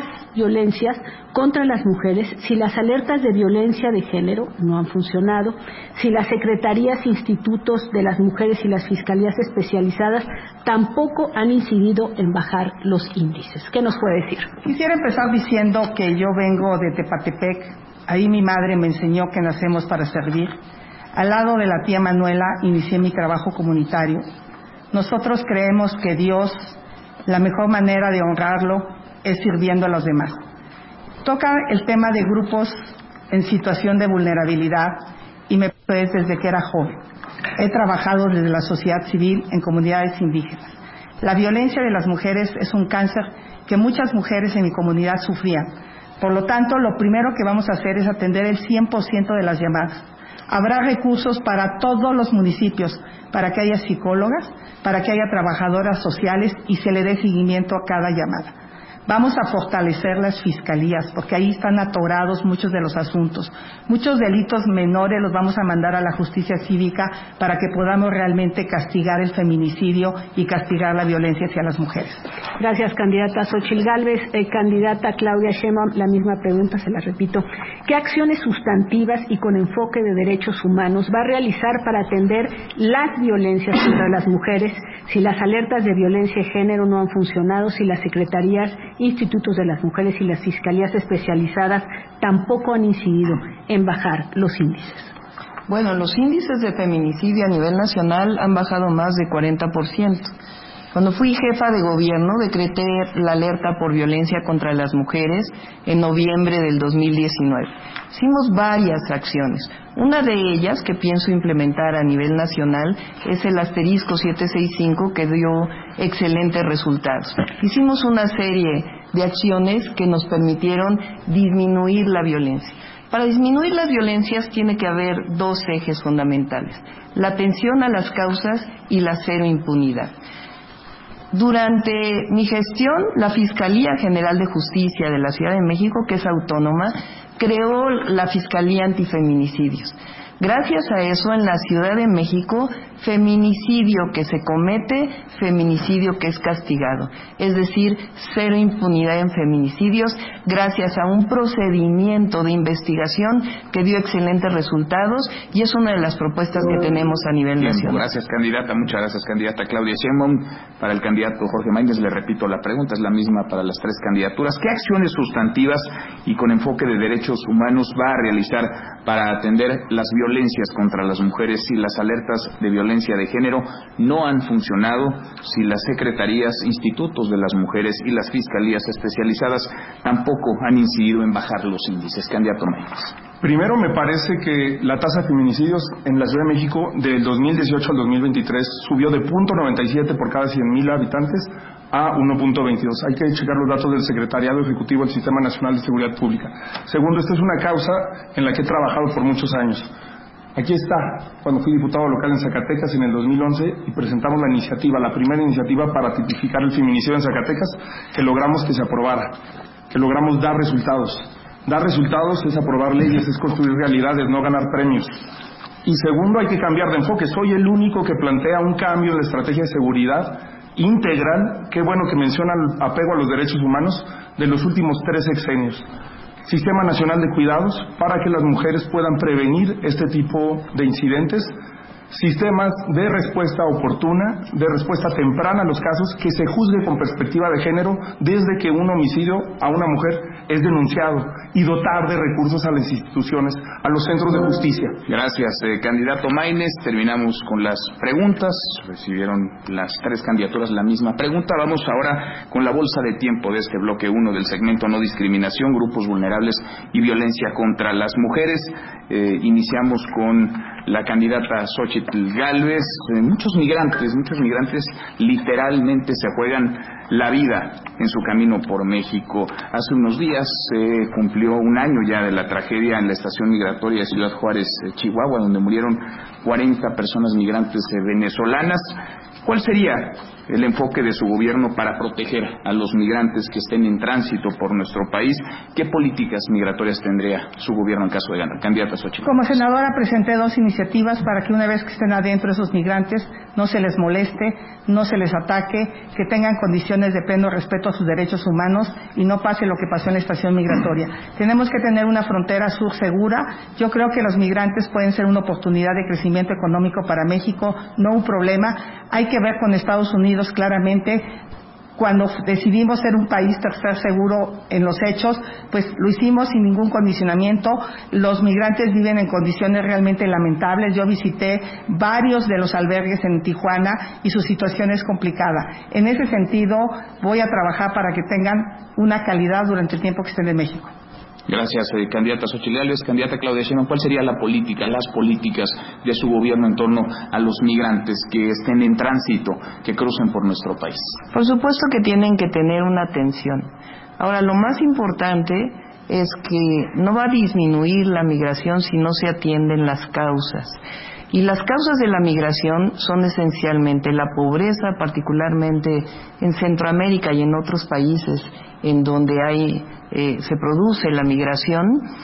contra las mujeres si las alertas de violencia de género no han funcionado, si las secretarías, institutos de las mujeres y las fiscalías especializadas tampoco han incidido en bajar los índices? ¿Qué nos puede decir? Quisiera empezar diciendo que yo vengo de Tepatepec. Ahí mi madre me enseñó que nacemos para servir. Al lado de la tía Manuela inicié mi trabajo comunitario. Nosotros creemos que Dios, la mejor manera de honrarlo es sirviendo a los demás. Toca el tema de grupos en situación de vulnerabilidad y me pues desde que era joven. He trabajado desde la sociedad civil en comunidades indígenas. La violencia de las mujeres es un cáncer que muchas mujeres en mi comunidad sufrían. Por lo tanto, lo primero que vamos a hacer es atender el 100% de las llamadas. Habrá recursos para todos los municipios, para que haya psicólogas, para que haya trabajadoras sociales y se le dé seguimiento a cada llamada. Vamos a fortalecer las fiscalías, porque ahí están atorados muchos de los asuntos. Muchos delitos menores los vamos a mandar a la justicia cívica para que podamos realmente castigar el feminicidio y castigar la violencia hacia las mujeres. Gracias, candidata Xóchitl Gálvez. Candidata Claudia Sheinbaum, la misma pregunta, se la repito. ¿Qué acciones sustantivas y con enfoque de derechos humanos va a realizar para atender las violencias contra las mujeres si las alertas de violencia de género no han funcionado, si las secretarías, institutos de las mujeres y las fiscalías especializadas tampoco han incidido en bajar los índices? Bueno, los índices de feminicidio a nivel nacional han bajado más de 40%. Cuando fui jefa de gobierno, decreté la alerta por violencia contra las mujeres en noviembre del 2019. Hicimos varias acciones. Una de ellas, que pienso implementar a nivel nacional, es el asterisco 765, que dio excelentes resultados. Hicimos una serie de acciones que nos permitieron disminuir la violencia. Para disminuir las violencias tiene que haber dos ejes fundamentales: la atención a las causas y la cero impunidad. Durante mi gestión, la Fiscalía General de Justicia de la Ciudad de México, que es autónoma, creó la Fiscalía Antifeminicidios. Gracias a eso, en la Ciudad de México, feminicidio que se comete, feminicidio que es castigado. Es decir, cero impunidad en feminicidios, gracias a un procedimiento de investigación que dio excelentes resultados, y es una de las propuestas que tenemos a nivel nacional. Gracias, candidata. Muchas gracias, candidata Claudia Sheinbaum. Para el candidato Jorge Maínez, le repito, la pregunta es la misma para las tres candidaturas. ¿Qué acciones sustantivas y con enfoque de derechos humanos va a realizar para atender las violencias contra las mujeres si las alertas de violencia de género no han funcionado, si las secretarías, institutos de las mujeres y las fiscalías especializadas tampoco han incidido en bajar los índices? Candidato Maínez. Primero, me parece que la tasa de feminicidios en la Ciudad de México del 2018 al 2023 subió de 0.97 por cada 100,000 habitantes a 1.22. Hay que checar los datos del Secretariado Ejecutivo del Sistema Nacional de Seguridad Pública. Segundo, esta es una causa en la que he trabajado por muchos años. Aquí está, cuando fui diputado local en Zacatecas en el 2011 y presentamos la iniciativa, la primera iniciativa para tipificar el feminicidio en Zacatecas, que logramos que se aprobara, que logramos dar resultados. Dar resultados es aprobar leyes, es construir realidades, no ganar premios. Y segundo, hay que cambiar de enfoque. Soy el único que plantea un cambio en la estrategia de seguridad integral, qué bueno que menciona el apego a los derechos humanos, de los últimos 3 sexenios. Sistema Nacional de Cuidados para que las mujeres puedan prevenir este tipo de incidentes. Sistemas de respuesta oportuna, de respuesta temprana a los casos, que se juzgue con perspectiva de género desde que un homicidio a una mujer es denunciado, y dotar de recursos a las instituciones, a los centros de justicia. Gracias, candidato Maínez. Terminamos con las preguntas. Recibieron las 3 candidaturas la misma pregunta. Vamos ahora con la bolsa de tiempo de este bloque 1 del segmento No Discriminación, Grupos Vulnerables y Violencia contra las Mujeres. Iniciamos con la candidata Xóchitl Gálvez. Muchos migrantes literalmente se juegan la vida en su camino por México. Hace unos días se cumplió un año ya de la tragedia en la estación migratoria de Ciudad Juárez, Chihuahua, donde murieron 40 personas migrantes venezolanas. ¿Cuál sería el enfoque de su gobierno para proteger a los migrantes que estén en tránsito por nuestro país? ¿Qué políticas migratorias tendría su gobierno en caso de ganar? Candidata Xóchitl. Como senadora presenté 2 iniciativas para que una vez que estén adentro esos migrantes no se les moleste, no se les ataque, que tengan condiciones de pleno respeto a sus derechos humanos y no pase lo que pasó en la estación migratoria. Tenemos que tener una frontera sur segura. Yo creo que los migrantes pueden ser una oportunidad de crecimiento económico para México, no un problema. Hay que ver con Estados Unidos claramente. Cuando decidimos ser un país tercer seguro en los hechos, pues lo hicimos sin ningún condicionamiento. Los migrantes viven en condiciones realmente lamentables. Yo visité varios de los albergues en Tijuana y su situación es complicada. En ese sentido, voy a trabajar para que tengan una calidad durante el tiempo que estén en México. Gracias, candidata Xóchitl Gálvez. Candidata Claudia Sheinbaum, ¿cuál sería las políticas de su gobierno en torno a los migrantes que estén en tránsito, que crucen por nuestro país? Por supuesto que tienen que tener una atención. Ahora, lo más importante es que no va a disminuir la migración si no se atienden las causas. Y las causas de la migración son esencialmente la pobreza, particularmente en Centroamérica y en otros países en donde se produce la migración,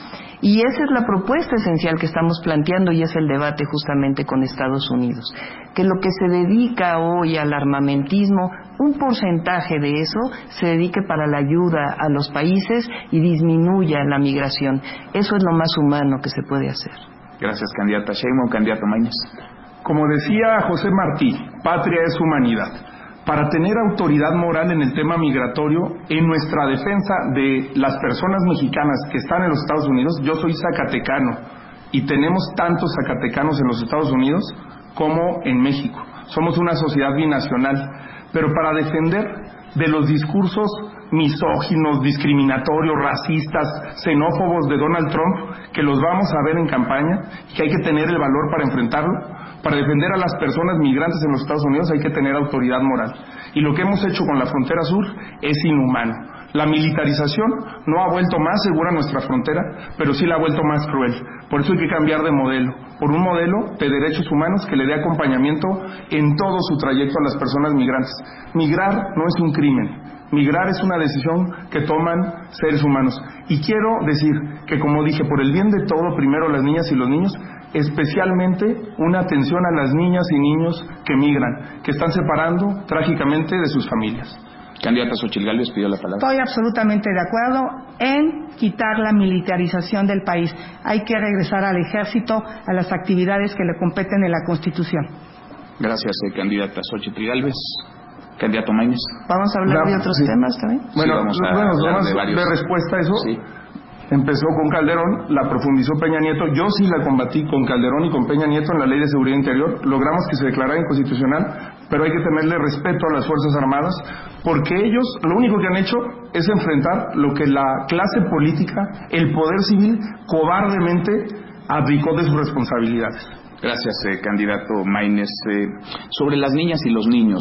y esa es la propuesta esencial que estamos planteando y es el debate justamente con Estados Unidos, que lo que se dedica hoy al armamentismo, un porcentaje de eso se dedique para la ayuda a los países y disminuya la migración. Eso es lo más humano que se puede hacer. Gracias, candidata Sheinbaum. Candidato Maínez. Como decía José Martí, patria es humanidad. Para tener autoridad moral en el tema migratorio, en nuestra defensa de las personas mexicanas que están en los Estados Unidos, yo soy zacatecano y tenemos tantos zacatecanos en los Estados Unidos como en México. Somos una sociedad binacional, pero para defender de los discursos misóginos, discriminatorios, racistas, xenófobos de Donald Trump, que los vamos a ver en campaña, que hay que tener el valor para enfrentarlo. Para defender a las personas migrantes en los Estados Unidos hay que tener autoridad moral. Y lo que hemos hecho con la frontera sur es inhumano. La militarización no ha vuelto más segura nuestra frontera, pero sí la ha vuelto más cruel. Por eso hay que cambiar de modelo, por un modelo de derechos humanos que le dé acompañamiento en todo su trayecto a las personas migrantes. Migrar no es un crimen. Migrar es una decisión que toman seres humanos. Y quiero decir que, como dije, por el bien de todo, primero las niñas y los niños, especialmente una atención a las niñas y niños que migran, que están separando trágicamente de sus familias. Candidata Xóchitl Gálvez pidió la palabra. Estoy absolutamente de acuerdo en quitar la militarización del país. Hay que regresar al ejército, a las actividades que le competen en la Constitución. Gracias, candidata Xóchitl Gálvez. Candidato Maínez. ¿Vamos a hablar de otros temas también? Bueno, sí, vamos a hablar de varios. De respuesta a eso, sí. Empezó con Calderón, la profundizó Peña Nieto. Yo sí la combatí con Calderón y con Peña Nieto en la Ley de Seguridad Interior. Logramos que se declarara inconstitucional, pero hay que tenerle respeto a las Fuerzas Armadas, porque ellos lo único que han hecho es enfrentar lo que la clase política, el poder civil, cobardemente abdicó de sus responsabilidades. Gracias, candidato Maínez. Sobre las niñas y los niños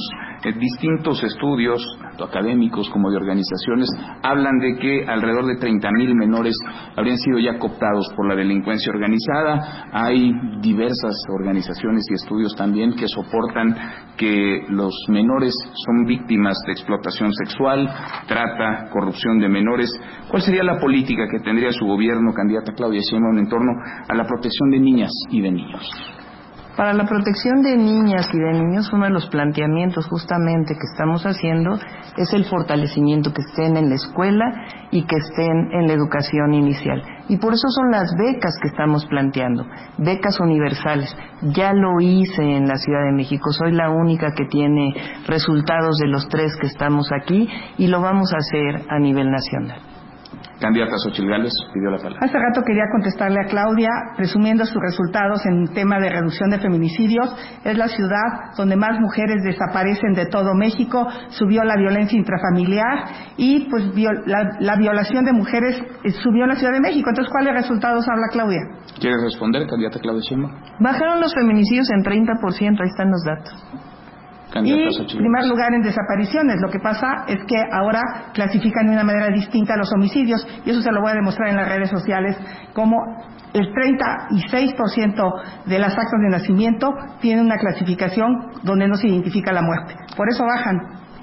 distintos estudios, tanto académicos como de organizaciones, hablan de que alrededor de 30,000 menores habrían sido ya cooptados por la delincuencia organizada. Hay diversas organizaciones y estudios también que soportan que los menores son víctimas de explotación sexual, trata, corrupción de menores. ¿Cuál sería la política que tendría su gobierno, candidata Claudia Sheinbaum, en torno a la protección de niñas y de niños? Para la protección de niñas y de niños, uno de los planteamientos justamente que estamos haciendo es el fortalecimiento, que estén en la escuela y que estén en la educación inicial. Y por eso son las becas que estamos planteando, becas universales. Ya lo hice en la Ciudad de México, soy la única que tiene resultados de los 3 que estamos aquí, y lo vamos a hacer a nivel nacional. Candidata Xóchitl Gálvez pidió la palabra. Hace rato quería contestarle a Claudia, presumiendo sus resultados en tema de reducción de feminicidios. Es la ciudad donde más mujeres desaparecen de todo México, subió la violencia intrafamiliar y pues la violación de mujeres subió en la Ciudad de México. Entonces, ¿cuáles resultados habla Claudia? ¿Quiere responder, candidata Claudia Sheinbaum? Bajaron los feminicidios en 30%, ahí están los datos. Y primer lugar en desapariciones. Lo que pasa es que ahora clasifican de una manera distinta los homicidios, y eso se lo voy a demostrar en las redes sociales, como el 36% de las actas de nacimiento tienen una clasificación donde no se identifica la muerte. Por eso bajan.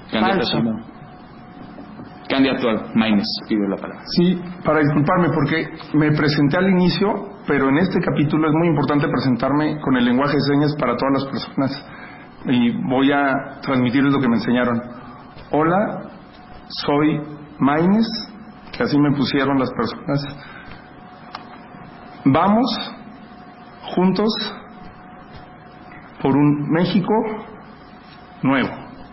Candidato Maínez pidió la palabra. Sí, para disculparme porque me presenté al inicio, pero en este capítulo es muy importante presentarme con el lenguaje de señas para todas las personas. Y voy a transmitirles lo que me enseñaron. Hola, soy Maínez, que así me pusieron las personas. Vamos juntos por un México nuevo.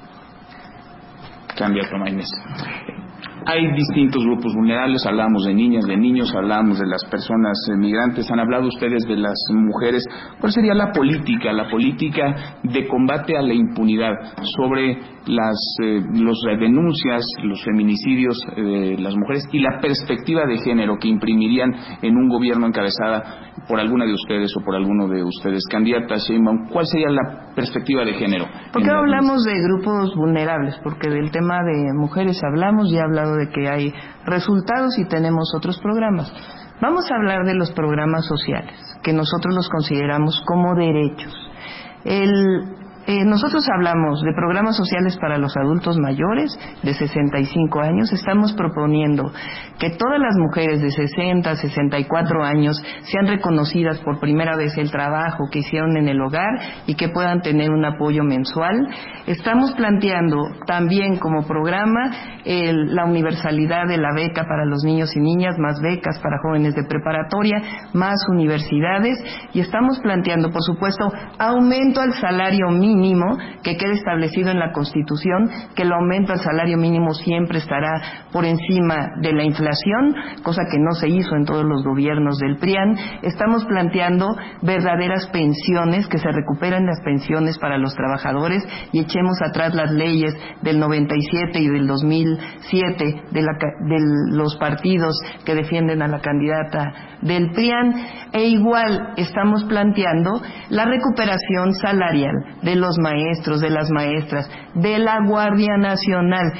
Candidato Maínez. Hay distintos grupos vulnerables, hablamos de niñas, de niños, hablamos de las personas migrantes, han hablado ustedes de las mujeres. ¿Cuál sería la política de combate a la impunidad sobre las denuncias, los feminicidios de las mujeres y la perspectiva de género que imprimirían en un gobierno encabezada por alguna de ustedes o por alguno de ustedes? Candidata Sheinbaum, ¿cuál sería la perspectiva de género? ¿Por qué hablamos de grupos vulnerables? Porque del tema de mujeres hablamos, ya he hablado de que hay resultados y tenemos otros programas. Vamos a hablar de los programas sociales, que nosotros los consideramos como derechos. Nosotros hablamos de programas sociales para los adultos mayores de 65 años. Estamos proponiendo que todas las mujeres de 60 a 64 años sean reconocidas por primera vez el trabajo que hicieron en el hogar y que puedan tener un apoyo mensual. Estamos planteando también como programa la universalidad de la beca para los niños y niñas, más becas para jóvenes de preparatoria, más universidades, y estamos planteando, por supuesto, aumento al salario mínimo, que quede establecido en la Constitución, que el aumento al salario mínimo siempre estará por encima de la inflación, cosa que no se hizo en todos los gobiernos del PRIAN. Estamos planteando verdaderas pensiones, que se recuperen las pensiones para los trabajadores y echemos atrás las leyes del 97 y del 2007 de los partidos que defienden a la candidata del PRIAN. E igual estamos planteando la recuperación salarial de los maestros, de las maestras, de la Guardia Nacional,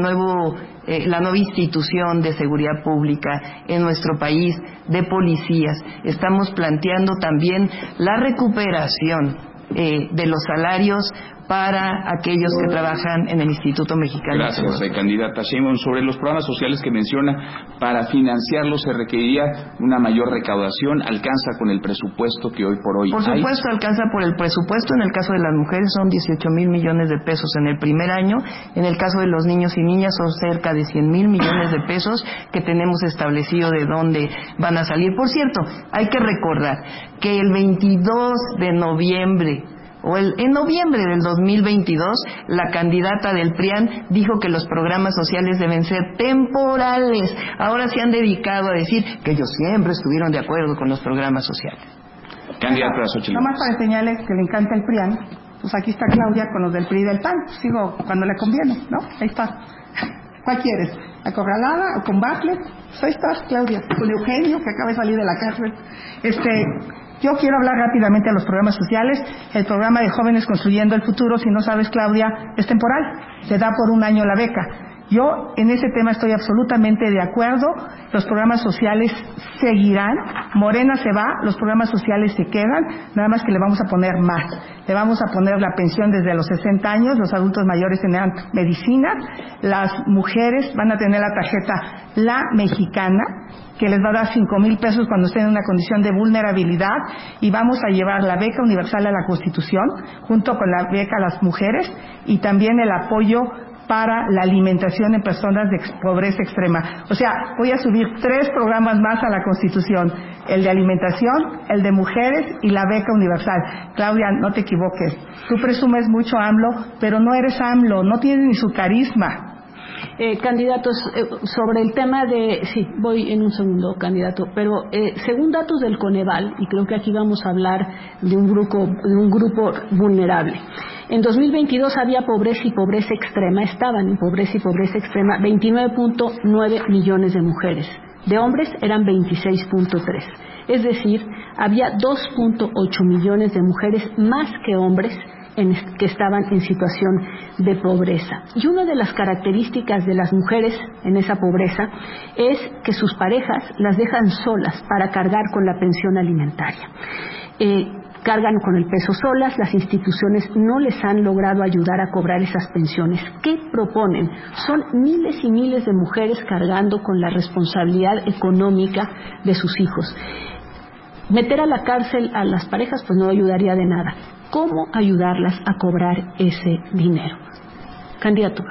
la nueva institución de seguridad pública en nuestro país, de policías. Estamos planteando también la recuperación de los salarios para aquellos que trabajan en el Instituto Mexicano. Gracias, candidata Sheinbaum. Sobre los programas sociales que menciona, para financiarlos se requeriría una mayor recaudación. ¿Alcanza con el presupuesto que hoy por hoy hay? Por supuesto, alcanza por el presupuesto. En el caso de las mujeres son 18,000 millones de pesos en el primer año. En el caso de los niños y niñas son cerca de 100,000 millones de pesos que tenemos establecido de dónde van a salir. Por cierto, hay que recordar que el 22 de noviembre en noviembre del 2022, la candidata del PRIAN dijo que los programas sociales deben ser temporales. Ahora se han dedicado a decir que ellos siempre estuvieron de acuerdo con los programas sociales. Candidata Xóchitl. Nomás para enseñarles que le encanta el PRIAN, pues aquí está Claudia con los del PRI y del PAN. Pues digo, cuando le conviene, ¿no? Ahí está. ¿Cuál quieres? ¿Acorralada o con Bartlett? Pues ahí está Claudia, con Eugenio, que acaba de salir de la cárcel. Yo quiero hablar rápidamente de los programas sociales. El programa de Jóvenes Construyendo el Futuro, si no sabes, Claudia, es temporal. Se da por un año la beca. Yo en ese tema estoy absolutamente de acuerdo. Los programas sociales seguirán. Morena se va, los programas sociales se quedan, nada más que le vamos a poner más. Le vamos a poner la pensión desde los 60 años, los adultos mayores tendrán medicina, las mujeres van a tener la tarjeta La Mexicana, que les va a dar 5,000 pesos cuando estén en una condición de vulnerabilidad, y vamos a llevar la beca universal a la Constitución, junto con la beca a las mujeres, y también el apoyo para la alimentación en personas de pobreza extrema. O sea, voy a subir 3 programas más a la Constitución: el de alimentación, el de mujeres y la beca universal. Claudia, no te equivoques, tú presumes mucho AMLO, pero no eres AMLO, no tienes ni su carisma. Candidatos, sobre el tema de... Sí, voy en un segundo, candidato, pero según datos del Coneval, y creo que aquí vamos a hablar de un grupo vulnerable. En 2022 había pobreza y pobreza extrema, estaban en pobreza y pobreza extrema 29.9 millones de mujeres. De hombres eran 26.3. Es decir, había 2.8 millones de mujeres más que hombres que estaban en situación de pobreza. Y una de las características de las mujeres en esa pobreza es que sus parejas las dejan solas para cargar con la pensión alimentaria. Cargan con el peso solas, las instituciones no les han logrado ayudar a cobrar esas pensiones. ¿Qué proponen? Son miles y miles de mujeres cargando con la responsabilidad económica de sus hijos. Meter a la cárcel a las parejas pues no ayudaría de nada. ¿Cómo ayudarlas a cobrar ese dinero? Candidato.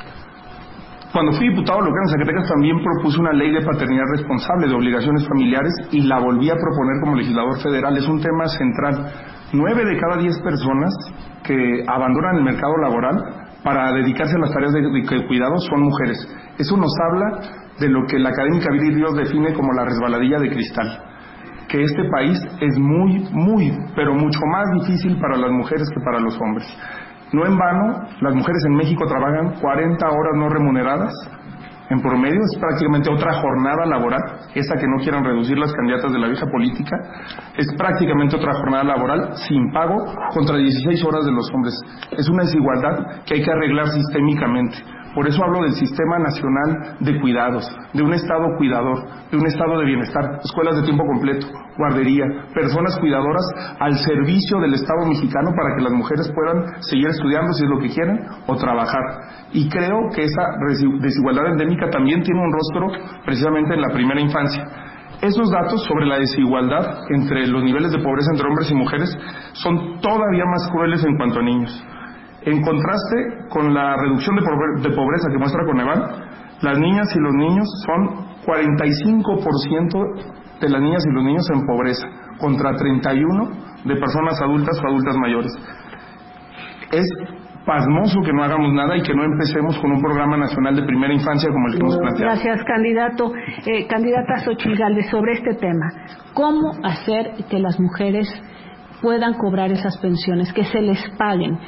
Cuando fui diputado local en Zacatecas también propuse una ley de paternidad responsable de obligaciones familiares y la volví a proponer como legislador federal. Es un tema central. 9 de cada 10 personas que abandonan el mercado laboral para dedicarse a las tareas de cuidado son mujeres. Eso nos habla de lo que la académica Viri Ríos define como la resbaladilla de cristal. Que este país es muy, pero mucho más difícil para las mujeres que para los hombres. No en vano, las mujeres en México trabajan 40 horas no remuneradas. En promedio es prácticamente otra jornada laboral, esa que no quieran reducir las candidatas de la vieja política, es prácticamente otra jornada laboral sin pago contra 16 horas de los hombres. Es una desigualdad que hay que arreglar sistémicamente. Por eso hablo del Sistema Nacional de Cuidados, de un Estado cuidador, de un Estado de bienestar, escuelas de tiempo completo, guardería, personas cuidadoras al servicio del Estado mexicano para que las mujeres puedan seguir estudiando si es lo que quieren o trabajar. Y creo que esa desigualdad endémica también tiene un rostro precisamente en la primera infancia. Esos datos sobre la desigualdad entre los niveles de pobreza entre hombres y mujeres son todavía más crueles en cuanto a niños. En contraste con la reducción de pobreza que muestra Coneval, las niñas y los niños son 45% de las niñas y los niños en pobreza, contra 31% de personas adultas o adultas mayores. Es pasmoso que no hagamos nada y que no empecemos con un programa nacional de primera infancia como el que hemos planteado. Gracias, candidato. Candidata Xóchitl Gálvez, sobre este tema, ¿cómo hacer que las mujeres puedan cobrar esas pensiones, que se les paguen?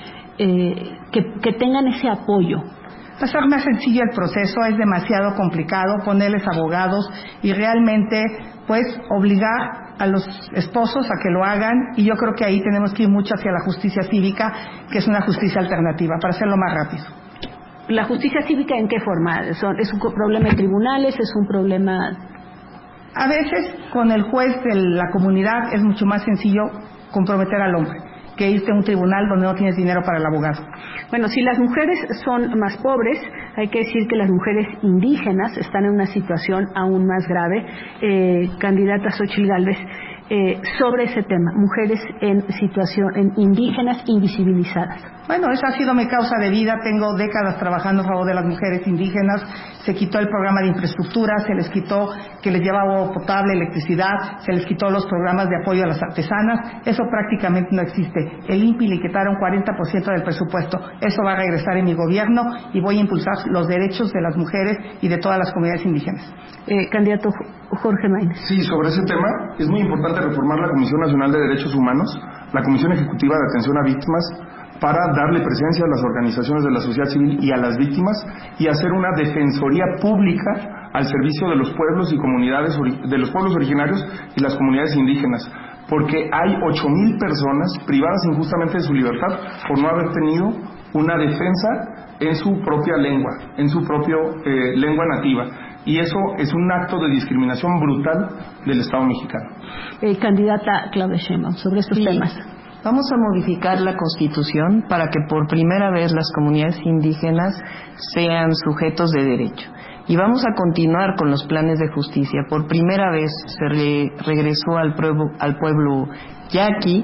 Que tengan ese apoyo. Va a ser más sencillo el proceso, es demasiado complicado ponerles abogados y realmente pues obligar a los esposos a que lo hagan, y yo creo que ahí tenemos que ir mucho hacia la justicia cívica, que es una justicia alternativa, para hacerlo más rápido. ¿La justicia cívica en qué forma? ¿Es un problema de tribunales? ¿Es un problema...? A veces con el juez de la comunidad es mucho más sencillo comprometer al hombre que irte a un tribunal donde no tienes dinero para el abogado. Bueno, si las mujeres son más pobres, hay que decir que las mujeres indígenas están en una situación aún más grave. Candidata Xóchitl Gálvez, sobre ese tema, mujeres en situación indígenas invisibilizadas. Bueno, esa ha sido mi causa de vida. Tengo décadas trabajando a favor de las mujeres indígenas. Se quitó el programa de infraestructura, se les quitó que les llevaba agua potable, electricidad, se les quitó los programas de apoyo a las artesanas. Eso prácticamente no existe. El INPI le quitaron 40% del presupuesto. Eso va a regresar en mi gobierno y voy a impulsar los derechos de las mujeres y de todas las comunidades indígenas. Candidato Jorge Maínez. Sí, sobre ese tema es muy importante reformar la Comisión Nacional de Derechos Humanos, la Comisión Ejecutiva de Atención a Víctimas, para darle presencia a las organizaciones de la sociedad civil y a las víctimas y hacer una defensoría pública al servicio de los pueblos y comunidades, de los pueblos originarios y las comunidades indígenas. porque hay 8,000 personas privadas injustamente de su libertad por no haber tenido una defensa en su propia lengua, en su propia lengua nativa. Y eso es un acto de discriminación brutal del Estado mexicano. Candidata Claudia Sheinbaum, sobre estos temas. Vamos a modificar la Constitución para que por primera vez las comunidades indígenas sean sujetos de derecho. Y vamos a continuar con los planes de justicia. Por primera vez se regresó al pueblo yaqui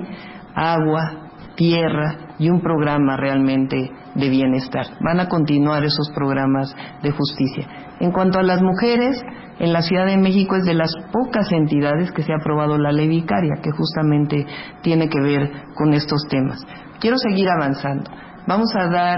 agua, tierra y un programa realmente de bienestar. Van a continuar esos programas de justicia. En cuanto a las mujeres, en la Ciudad de México es de las pocas entidades que se ha aprobado la ley vicaria, que justamente tiene que ver con estos temas. Quiero seguir avanzando. Vamos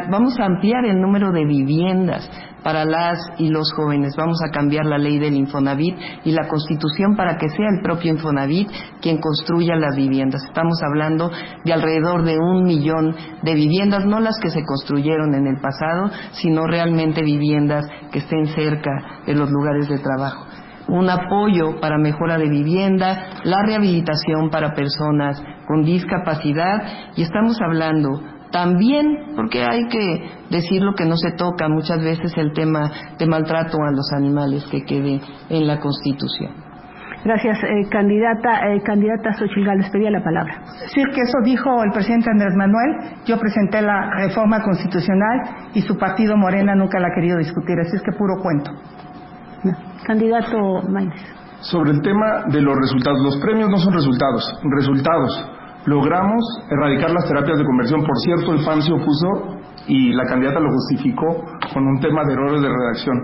a ampliar el número de viviendas para las y los jóvenes. Vamos a cambiar la ley del Infonavit y la Constitución para que sea el propio Infonavit quien construya las viviendas. Estamos hablando de alrededor de 1 millón de viviendas, no las que se construyeron en el pasado, sino realmente viviendas que estén cerca de los lugares de trabajo. Un apoyo para mejora de vivienda, la rehabilitación para personas con discapacidad, y estamos hablando también, porque hay que decir lo que no se toca muchas veces, el tema de maltrato a los animales que quede en la Constitución. Gracias, candidata Xóchitl Gálvez, pedía la palabra. Decir que eso dijo el presidente Andrés Manuel. Yo presenté la reforma constitucional y su partido Morena nunca la ha querido discutir, así es que puro cuento. No. Candidato Maínez. Sobre el tema de los resultados, los premios no son resultados. Logramos erradicar las terapias de conversión. Por cierto, el PAN se opuso y la candidata lo justificó con un tema de errores de redacción.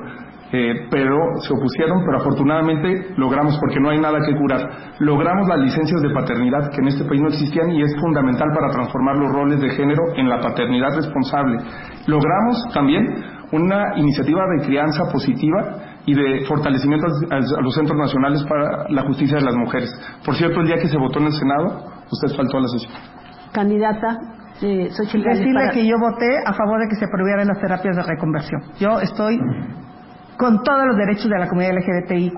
Pero se opusieron, pero afortunadamente logramos, porque no hay nada que curar. Logramos las licencias de paternidad que en este país no existían y es fundamental para transformar los roles de género en la paternidad responsable. Logramos también una iniciativa de crianza positiva y de fortalecimiento a los centros nacionales para la justicia de las mujeres. Por cierto, el día que se votó en el Senado, usted faltó a la sesión. Candidata Xóchitl Gálvez. Decirle que yo voté a favor de que se prohibieran las terapias de reconversión. Yo estoy con todos los derechos de la comunidad LGBTIQ+.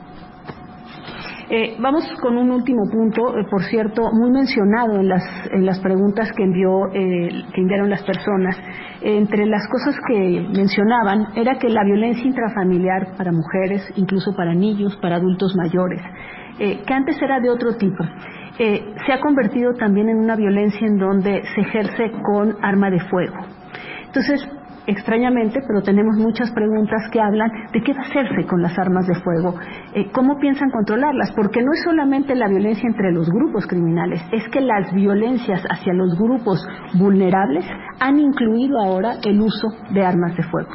Vamos con un último punto, por cierto, muy mencionado en las preguntas que enviaron las personas. Entre las cosas que mencionaban era que la violencia intrafamiliar para mujeres, incluso para niños, para adultos mayores, que antes era de otro tipo, se ha convertido también en una violencia en donde se ejerce con arma de fuego. Entonces, extrañamente, pero tenemos muchas preguntas que hablan de qué va a hacerse con las armas de fuego, cómo piensan controlarlas, porque no es solamente la violencia entre los grupos criminales, es que las violencias hacia los grupos vulnerables han incluido ahora el uso de armas de fuego.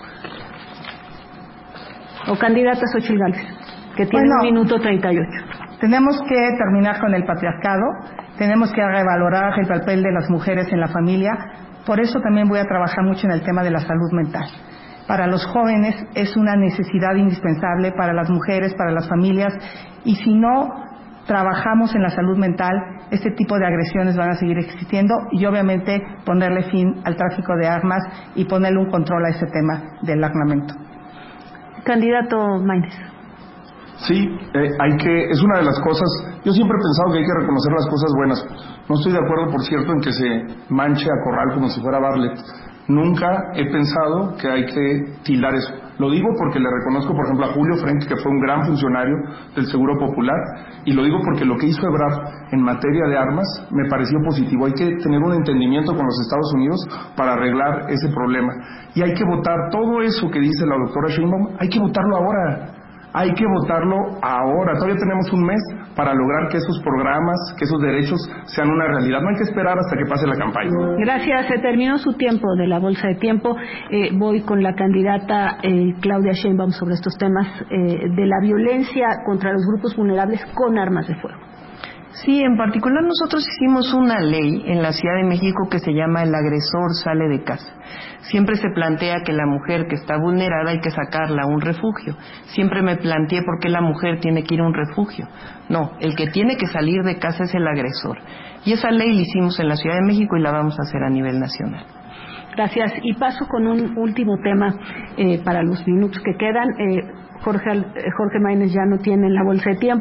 O candidata Xóchitl Gálvez, que tiene 1 minuto 38. Tenemos que terminar con el patriarcado, tenemos que revalorar el papel de las mujeres en la familia. Por eso también voy a trabajar mucho en el tema de la salud mental. Para los jóvenes es una necesidad indispensable, para las mujeres, para las familias, y si no trabajamos en la salud mental, este tipo de agresiones van a seguir existiendo y obviamente ponerle fin al tráfico de armas y ponerle un control a ese tema del armamento. Candidato Maínez. Sí, es una de las cosas, yo siempre he pensado que hay que reconocer las cosas buenas. No estoy de acuerdo, por cierto, en que se manche a Corral como si fuera Bartlett. Nunca he pensado que hay que tildar eso. Lo digo porque le reconozco, por ejemplo, a Julio Frenk, que fue un gran funcionario del Seguro Popular, y lo digo porque lo que hizo Ebrard en materia de armas me pareció positivo. Hay que tener un entendimiento con los Estados Unidos para arreglar ese problema. Y hay que votar todo eso que dice la doctora Sheinbaum, hay que votarlo ahora. Hay que votarlo ahora. Todavía tenemos un mes para lograr que esos programas, que esos derechos sean una realidad. No hay que esperar hasta que pase la campaña. Gracias. Se terminó su tiempo de la bolsa de tiempo. Voy con la candidata Claudia Sheinbaum sobre estos temas de la violencia contra los grupos vulnerables con armas de fuego. Sí, en particular nosotros hicimos una ley en la Ciudad de México que se llama El agresor sale de casa. Siempre se plantea que la mujer que está vulnerada hay que sacarla a un refugio. Siempre me planteé por qué la mujer tiene que ir a un refugio. No, el que tiene que salir de casa es el agresor. Y esa ley la hicimos en la Ciudad de México y la vamos a hacer a nivel nacional. Gracias. Y paso con un último tema para los minutos que quedan. Jorge Maínez ya no tiene la bolsa de tiempo.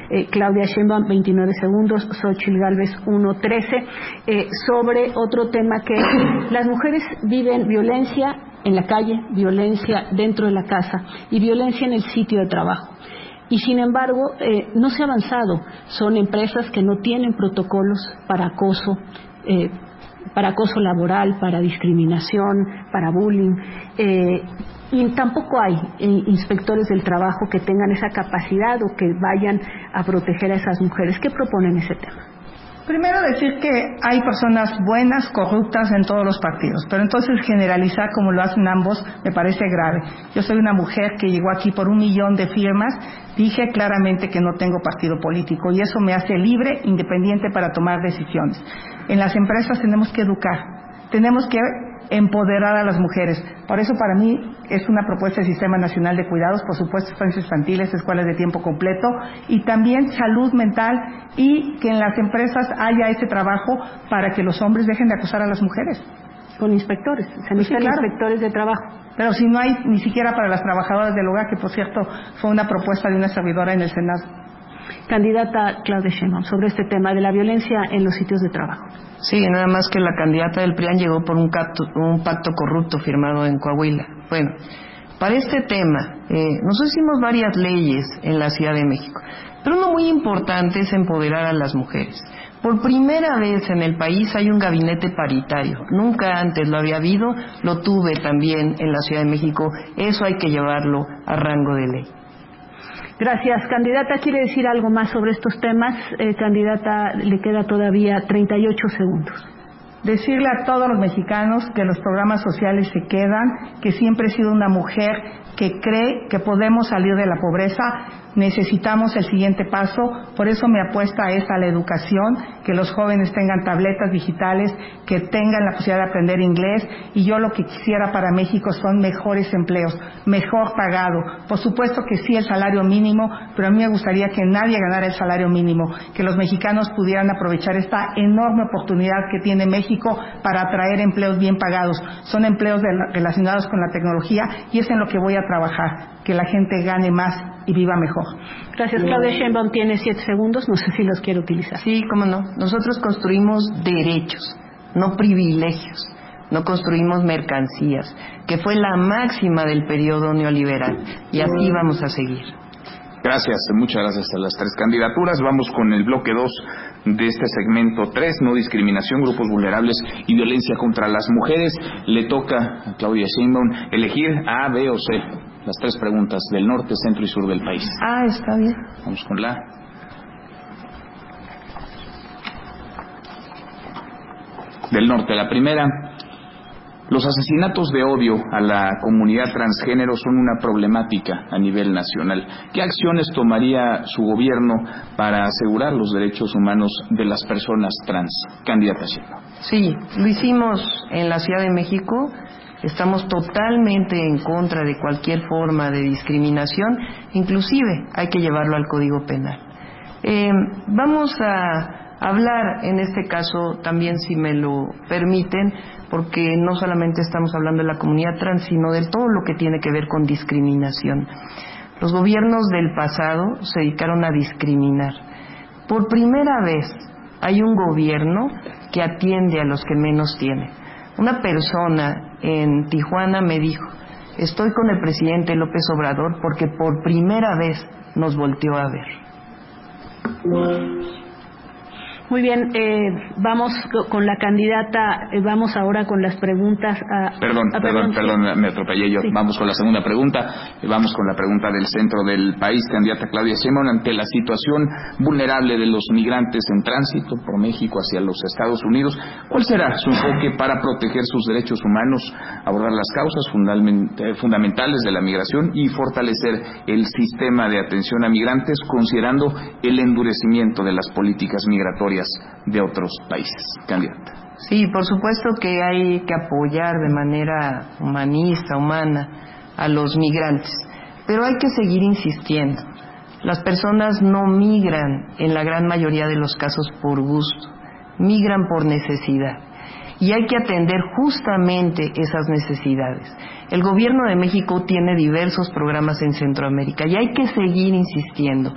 Claudia Sheinbaum 29 segundos, Xóchitl Gálvez 1:13, sobre otro tema que las mujeres viven violencia en la calle, violencia dentro de la casa y violencia en el sitio de trabajo. Y sin embargo, no se ha avanzado. Son empresas que no tienen protocolos para acoso laboral, para discriminación, para bullying. Y tampoco hay inspectores del trabajo que tengan esa capacidad o que vayan a proteger a esas mujeres. ¿Qué proponen ese tema? Primero decir que hay personas buenas, corruptas en todos los partidos, pero entonces generalizar como lo hacen ambos me parece grave. Yo soy una mujer que llegó aquí por 1 millón de firmas, dije claramente que no tengo partido político y eso me hace libre, independiente para tomar decisiones. En las empresas tenemos que educar, tenemos que empoderar a las mujeres. Por eso para mí es una propuesta del Sistema Nacional de Cuidados, por supuesto estancias infantiles, escuelas de tiempo completo y también salud mental y que en las empresas haya ese trabajo para que los hombres dejen de acosar a las mujeres. Con inspectores, se necesitan inspectores de trabajo. Pero si no hay ni siquiera para las trabajadoras del hogar, que por cierto fue una propuesta de una servidora en el Senado. Candidata Claudia Sheinbaum, sobre este tema de la violencia en los sitios de trabajo. Sí, nada más que la candidata del PRIAN llegó por un pacto corrupto firmado en Coahuila. Bueno, para este tema, nosotros hicimos varias leyes en la Ciudad de México, pero uno muy importante es empoderar a las mujeres. Por primera vez en el país hay un gabinete paritario. Nunca antes lo había habido, lo tuve también en la Ciudad de México. Eso hay que llevarlo a rango de ley. Gracias. Candidata, ¿quiere decir algo más sobre estos temas? Candidata, le queda todavía 38 segundos. Decirle a todos los mexicanos que los programas sociales se quedan, que siempre he sido una mujer que cree que podemos salir de la pobreza. Necesitamos el siguiente paso, por eso mi apuesta es a la educación, que los jóvenes tengan tabletas digitales, que tengan la posibilidad de aprender inglés, y yo lo que quisiera para México son mejores empleos, mejor pagado. Por supuesto que sí el salario mínimo, pero a mí me gustaría que nadie ganara el salario mínimo, que los mexicanos pudieran aprovechar esta enorme oportunidad que tiene México para atraer empleos bien pagados. Son empleos relacionados con la tecnología y es en lo que voy a trabajar, que la gente gane más y viva mejor. Gracias. Claudia Sheinbaum tiene 7 segundos, no sé si los quiere utilizar. Sí, cómo no. Nosotros construimos derechos, no privilegios. No construimos mercancías, que fue la máxima del periodo neoliberal, y así vamos a seguir. Gracias, muchas gracias a las 3 candidaturas. Vamos con el bloque 2 de este segmento 3, no discriminación, grupos vulnerables y violencia contra las mujeres. Le toca a Claudia Sheinbaum elegir A, B o C, las 3 preguntas del norte, centro y sur del país. Ah, está bien. Vamos con la del norte. La primera: los asesinatos de odio a la comunidad transgénero son una problemática a nivel nacional. ¿Qué acciones tomaría su gobierno para asegurar los derechos humanos de las personas trans? Candidata Sheinbaum. Sí, lo hicimos en la Ciudad de México. Estamos totalmente en contra de cualquier forma de discriminación, inclusive hay que llevarlo al Código Penal. Vamos a hablar en este caso también, si me lo permiten, porque no solamente estamos hablando de la comunidad trans, sino de todo lo que tiene que ver con discriminación. Los gobiernos del pasado se dedicaron a discriminar. Por primera vez hay un gobierno que atiende a los que menos tienen. Una persona en Tijuana me dijo: estoy con el presidente López Obrador porque por primera vez nos volteó a ver. Muy bien, vamos con la candidata, vamos ahora con las preguntas. Perdón, me atropellé yo. Sí. Vamos con la segunda pregunta, vamos con la pregunta del centro del país. Candidata Claudia Sheinbaum, ante la situación vulnerable de los migrantes en tránsito por México hacia los Estados Unidos, ¿cuál será su enfoque para proteger sus derechos humanos, abordar las causas fundamentales de la migración y fortalecer el sistema de atención a migrantes, considerando el endurecimiento de las políticas migratorias de otros países? Candidata. Sí, por supuesto que hay que apoyar de manera humanista, humana, a los migrantes, pero hay que seguir insistiendo. Las personas no migran en la gran mayoría de los casos por gusto, migran por necesidad, y hay que atender justamente esas necesidades. El gobierno de México tiene diversos programas en Centroamérica y hay que seguir insistiendo,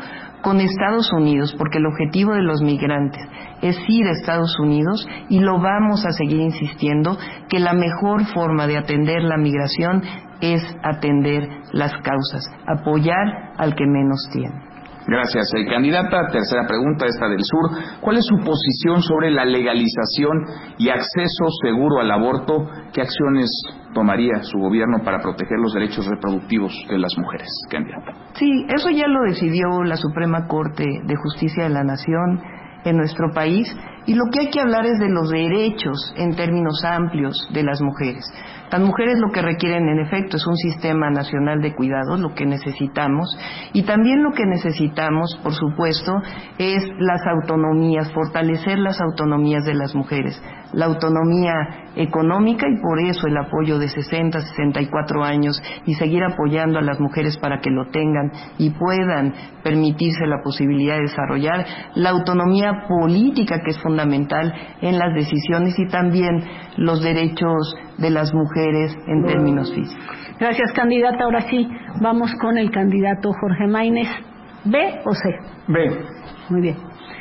con Estados Unidos, porque el objetivo de los migrantes es ir a Estados Unidos, y lo vamos a seguir insistiendo, que la mejor forma de atender la migración es atender las causas, apoyar al que menos tiene. Gracias. Candidata, tercera pregunta, esta del sur. ¿Cuál es su posición sobre la legalización y acceso seguro al aborto? ¿Qué acciones tomaría su gobierno para proteger los derechos reproductivos de las mujeres, candidata? Sí, eso ya lo decidió la Suprema Corte de Justicia de la Nación en nuestro país, y lo que hay que hablar es de los derechos en términos amplios de las mujeres. Las mujeres lo que requieren, en efecto, es un sistema nacional de cuidados, lo que necesitamos, y también lo que necesitamos, por supuesto, es las autonomías, fortalecer las autonomías de las mujeres, la autonomía económica, y por eso el apoyo de 60, 64 años, y seguir apoyando a las mujeres para que lo tengan y puedan permitirse la posibilidad de desarrollar la autonomía política, que es fundamental en las decisiones, y también los derechos de las mujeres en términos físicos. Gracias, candidata. Ahora sí, vamos con el candidato Jorge Maínez. ¿B o C? B. Muy bien.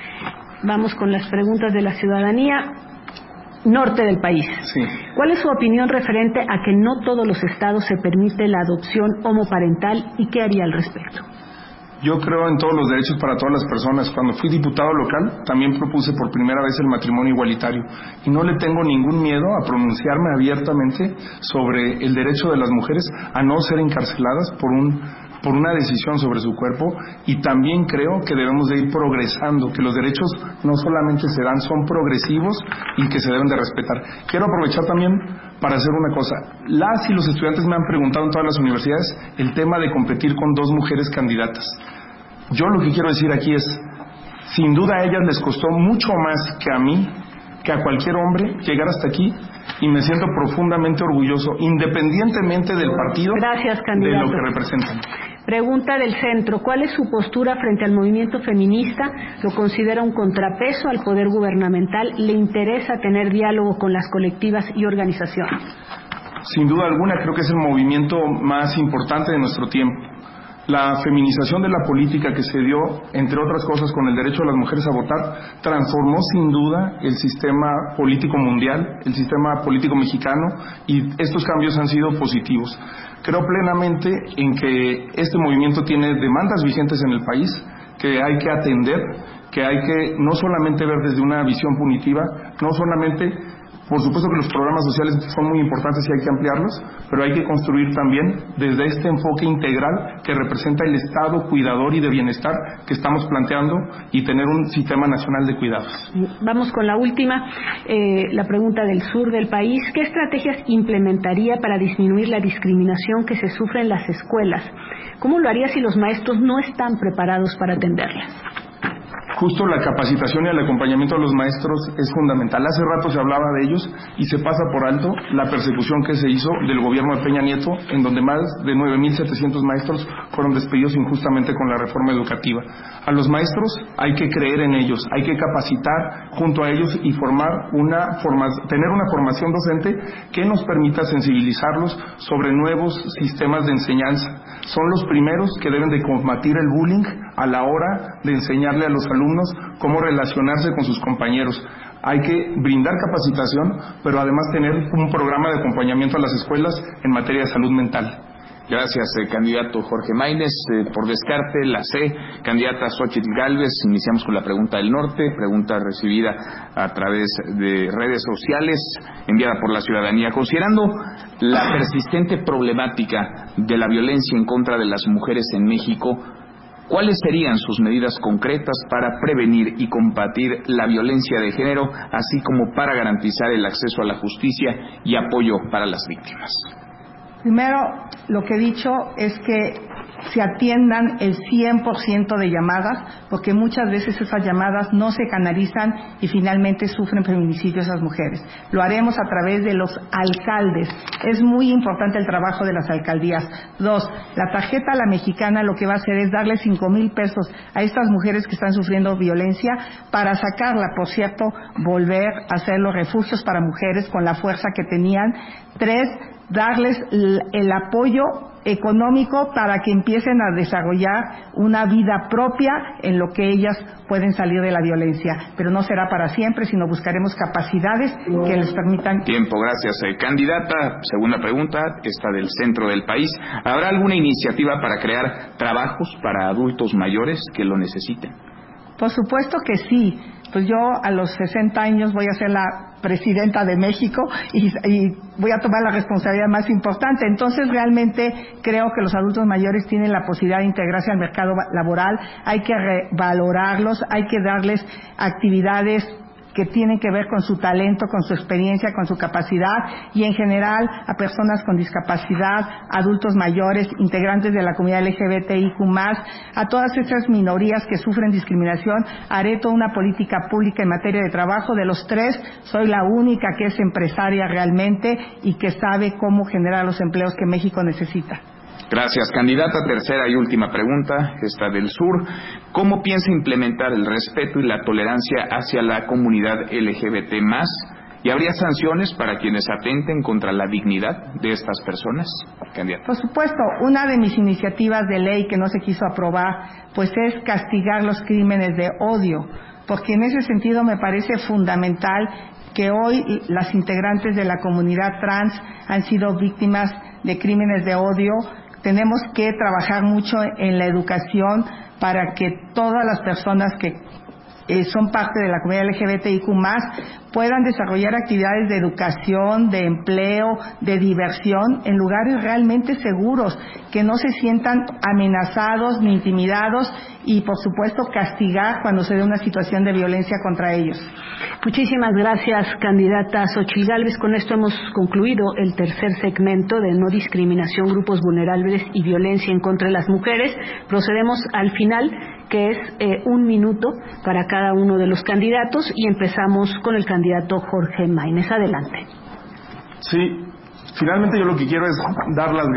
Vamos con las preguntas de la ciudadanía. Norte del país. Sí. ¿Cuál es su opinión referente a que no todos los estados se permite la adopción homoparental, y qué haría al respecto? Yo creo en todos los derechos para todas las personas. Cuando fui diputado local, también propuse por primera vez el matrimonio igualitario. Y no le tengo ningún miedo a pronunciarme abiertamente sobre el derecho de las mujeres a no ser encarceladas por una decisión sobre su cuerpo. Y también creo que debemos de ir progresando, que los derechos no solamente se dan, son progresivos y que se deben de respetar. Quiero aprovechar también para hacer una cosa. Las y los estudiantes me han preguntado en todas las universidades el tema de competir con dos mujeres candidatas. Yo lo que quiero decir aquí es, sin duda a ellas les costó mucho más que a mí, que a cualquier hombre, llegar hasta aquí, y me siento profundamente orgulloso, independientemente del partido, gracias, candidato, de lo que representan. Pregunta del centro. ¿Cuál es su postura frente al movimiento feminista? ¿Lo considera un contrapeso al poder gubernamental? ¿Le interesa tener diálogo con las colectivas y organizaciones? Sin duda alguna, creo que es el movimiento más importante de nuestro tiempo. La feminización de la política que se dio, entre otras cosas, con el derecho de las mujeres a votar, transformó sin duda el sistema político mundial, el sistema político mexicano, y estos cambios han sido positivos. Creo plenamente en que este movimiento tiene demandas vigentes en el país, que hay que atender, que hay que no solamente ver desde una visión punitiva, no solamente... Por supuesto que los programas sociales son muy importantes y hay que ampliarlos, pero hay que construir también desde este enfoque integral que representa el Estado cuidador y de bienestar que estamos planteando, y tener un sistema nacional de cuidados. Vamos con la última, la pregunta del sur del país. ¿Qué estrategias implementaría para disminuir la discriminación que se sufre en las escuelas? ¿Cómo lo haría si los maestros no están preparados para atenderlas? Justo la capacitación y el acompañamiento de los maestros es fundamental. Hace rato se hablaba de ellos y se pasa por alto la persecución que se hizo del gobierno de Peña Nieto, en donde más de 9,700 maestros fueron despedidos injustamente con la reforma educativa. A los maestros hay que creer en ellos, hay que capacitar junto a ellos y tener una formación docente que nos permita sensibilizarlos sobre nuevos sistemas de enseñanza. Son los primeros que deben de combatir el bullying a la hora de enseñarle a los alumnos cómo relacionarse con sus compañeros. Hay que brindar capacitación, pero además tener un programa de acompañamiento a las escuelas en materia de salud mental. Gracias, candidato Jorge Maínez. Por descarte, la C, candidata Xóchitl Gálvez. Iniciamos con la pregunta del norte, pregunta recibida a través de redes sociales, enviada por la ciudadanía. Considerando la persistente problemática de la violencia en contra de las mujeres en México, ¿cuáles serían sus medidas concretas para prevenir y combatir la violencia de género, así como para garantizar el acceso a la justicia y apoyo para las víctimas? Primero, lo que he dicho es que se atiendan el 100% de llamadas, porque muchas veces esas llamadas no se canalizan y finalmente sufren feminicidio esas mujeres. Lo haremos a través de los alcaldes. Es muy importante el trabajo de las alcaldías. 2, la tarjeta a la mexicana lo que va a hacer es darle 5,000 pesos a estas mujeres que están sufriendo violencia para sacarla, por cierto, volver a hacer los refugios para mujeres con la fuerza que tenían. 3, darles el apoyo económico para que empiecen a desarrollar una vida propia en lo que ellas pueden salir de la violencia. Pero no será para siempre, sino buscaremos capacidades que les permitan... Tiempo, gracias. Candidata, segunda pregunta, está del centro del país. ¿Habrá alguna iniciativa para crear trabajos para adultos mayores que lo necesiten? Por supuesto que sí. Pues yo a los 60 años voy a ser la presidenta de México y voy a tomar la responsabilidad más importante. Entonces realmente creo que los adultos mayores tienen la posibilidad de integrarse al mercado laboral. Hay que revalorarlos, hay que darles actividades que tienen que ver con su talento, con su experiencia, con su capacidad, y en general a personas con discapacidad, adultos mayores, integrantes de la comunidad LGBTIQ+, a todas esas minorías que sufren discriminación. Haré toda una política pública en materia de trabajo. De los tres, soy la única que es empresaria realmente y que sabe cómo generar los empleos que México necesita. Gracias, candidata. Tercera y última pregunta, esta del sur. ¿Cómo piensa implementar el respeto y la tolerancia hacia la comunidad LGBT+? ¿Y habría sanciones para quienes atenten contra la dignidad de estas personas? Candidata. Por supuesto, una de mis iniciativas de ley que no se quiso aprobar, pues es castigar los crímenes de odio, porque en ese sentido me parece fundamental que hoy las integrantes de la comunidad trans han sido víctimas de crímenes de odio. Tenemos que trabajar mucho en la educación para que todas las personas que son parte de la comunidad LGBTIQ+, puedan desarrollar actividades de educación, de empleo, de diversión, en lugares realmente seguros, que no se sientan amenazados ni intimidados, y por supuesto castigar cuando se dé una situación de violencia contra ellos. Muchísimas gracias, candidata Xochitl Gálvez. Con esto hemos concluido el tercer segmento de No Discriminación, Grupos Vulnerables y Violencia en contra de las Mujeres. Procedemos al final, que es 1 minuto para cada uno de los candidatos, y empezamos con el candidato Jorge Maínez. Adelante. Sí, finalmente yo lo que quiero es dar las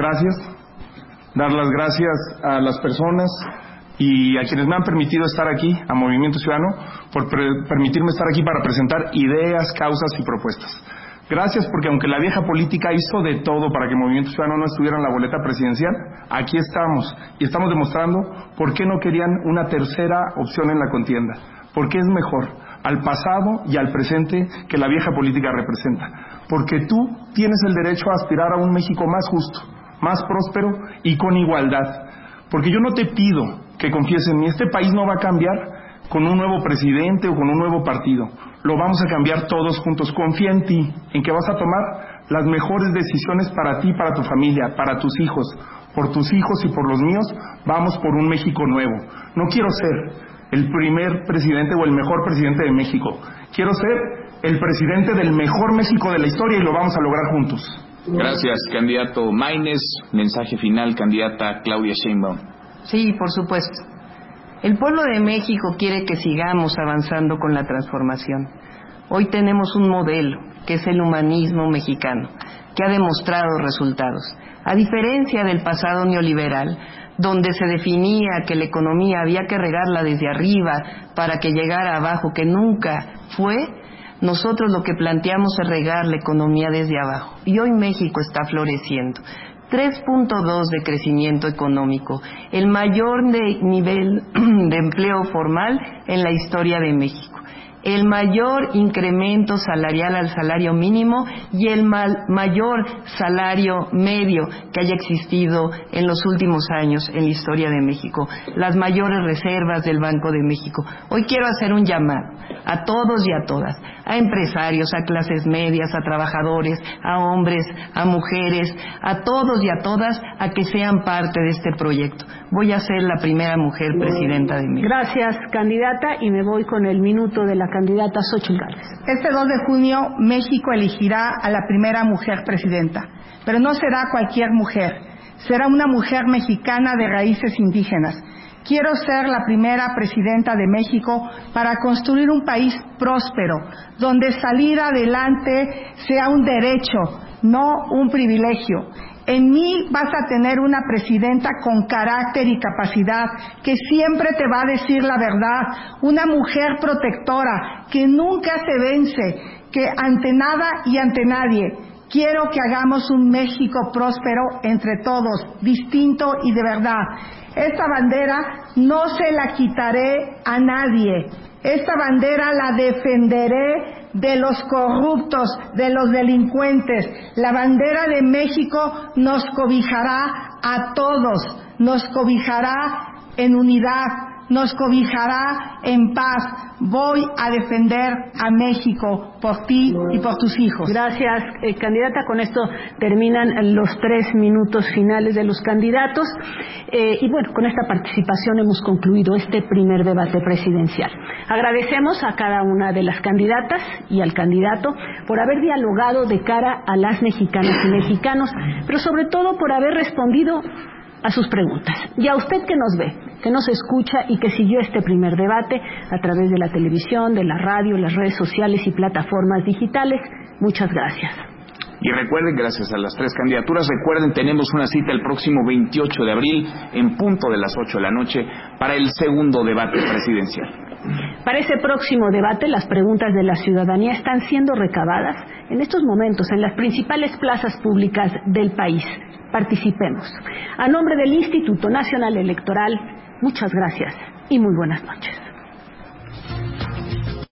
gracias a las personas y a quienes me han permitido estar aquí, a Movimiento Ciudadano, por permitirme estar aquí para presentar ideas, causas y propuestas. Gracias, porque aunque la vieja política hizo de todo para que Movimiento Ciudadano no estuviera en la boleta presidencial, aquí estamos, y estamos demostrando por qué no querían una tercera opción en la contienda, porque es mejor al pasado y al presente que la vieja política representa, porque tú tienes el derecho a aspirar a un México más justo, más próspero y con igualdad, porque yo no te pido que confíes en mí. Este país no va a cambiar con un nuevo presidente o con un nuevo partido. Lo vamos a cambiar todos juntos. Confía en ti, en que vas a tomar las mejores decisiones para ti, para tu familia, para tus hijos. Por tus hijos y por los míos, vamos por un México nuevo. No quiero ser el primer presidente o el mejor presidente de México. Quiero ser el presidente del mejor México de la historia, y lo vamos a lograr juntos. Gracias, candidato Maínez. Mensaje final, candidata Claudia Sheinbaum. Sí, por supuesto. El pueblo de México quiere que sigamos avanzando con la transformación. Hoy tenemos un modelo, que es el humanismo mexicano, que ha demostrado resultados. A diferencia del pasado neoliberal, donde se definía que la economía había que regarla desde arriba para que llegara abajo, que nunca fue, nosotros lo que planteamos es regar la economía desde abajo. Y hoy México está floreciendo. 3.2 de crecimiento económico, el mayor nivel de empleo formal en la historia de México, el mayor incremento salarial al salario mínimo y el mayor salario medio que haya existido en los últimos años en la historia de México, las mayores reservas del Banco de México. Hoy quiero hacer un llamado a todos y a todas, a empresarios, a clases medias, a trabajadores, a hombres, a mujeres, a todos y a todas, a que sean parte de este proyecto. Voy a ser la primera mujer presidenta de México. Gracias, candidata, y me voy con el minuto de la candidata Xochitl Gálvez. Este 2 de junio, México elegirá a la primera mujer presidenta, pero no será cualquier mujer, será una mujer mexicana de raíces indígenas. Quiero ser la primera presidenta de México para construir un país próspero, donde salir adelante sea un derecho, no un privilegio. En mí vas a tener una presidenta con carácter y capacidad, que siempre te va a decir la verdad, una mujer protectora, que nunca se vence, que ante nada y ante nadie Quiero que hagamos un México próspero entre todos, distinto y de verdad. Esta bandera no se la quitaré a nadie. Esta bandera la defenderé de los corruptos, de los delincuentes. La bandera de México nos cobijará a todos, nos cobijará en unidad, nos cobijará en paz. Voy a defender a México por ti y por tus hijos. Gracias, candidata. Con esto terminan los 3 minutos finales de los candidatos. Y bueno, con esta participación hemos concluido este primer debate presidencial. Agradecemos a cada una de las candidatas y al candidato por haber dialogado de cara a las mexicanas y mexicanos, pero sobre todo por haber respondido a sus preguntas. Y a usted que nos ve, que nos escucha y que siguió este primer debate a través de la televisión, de la radio, las redes sociales y plataformas digitales, muchas gracias. Y recuerden, gracias a las 3 candidaturas, recuerden, tenemos una cita el próximo 28 de abril en punto de las 8 de la noche para el segundo debate presidencial. Para ese próximo debate, las preguntas de la ciudadanía están siendo recabadas en estos momentos en las principales plazas públicas del país. Participemos. A nombre del Instituto Nacional Electoral, muchas gracias y muy buenas noches.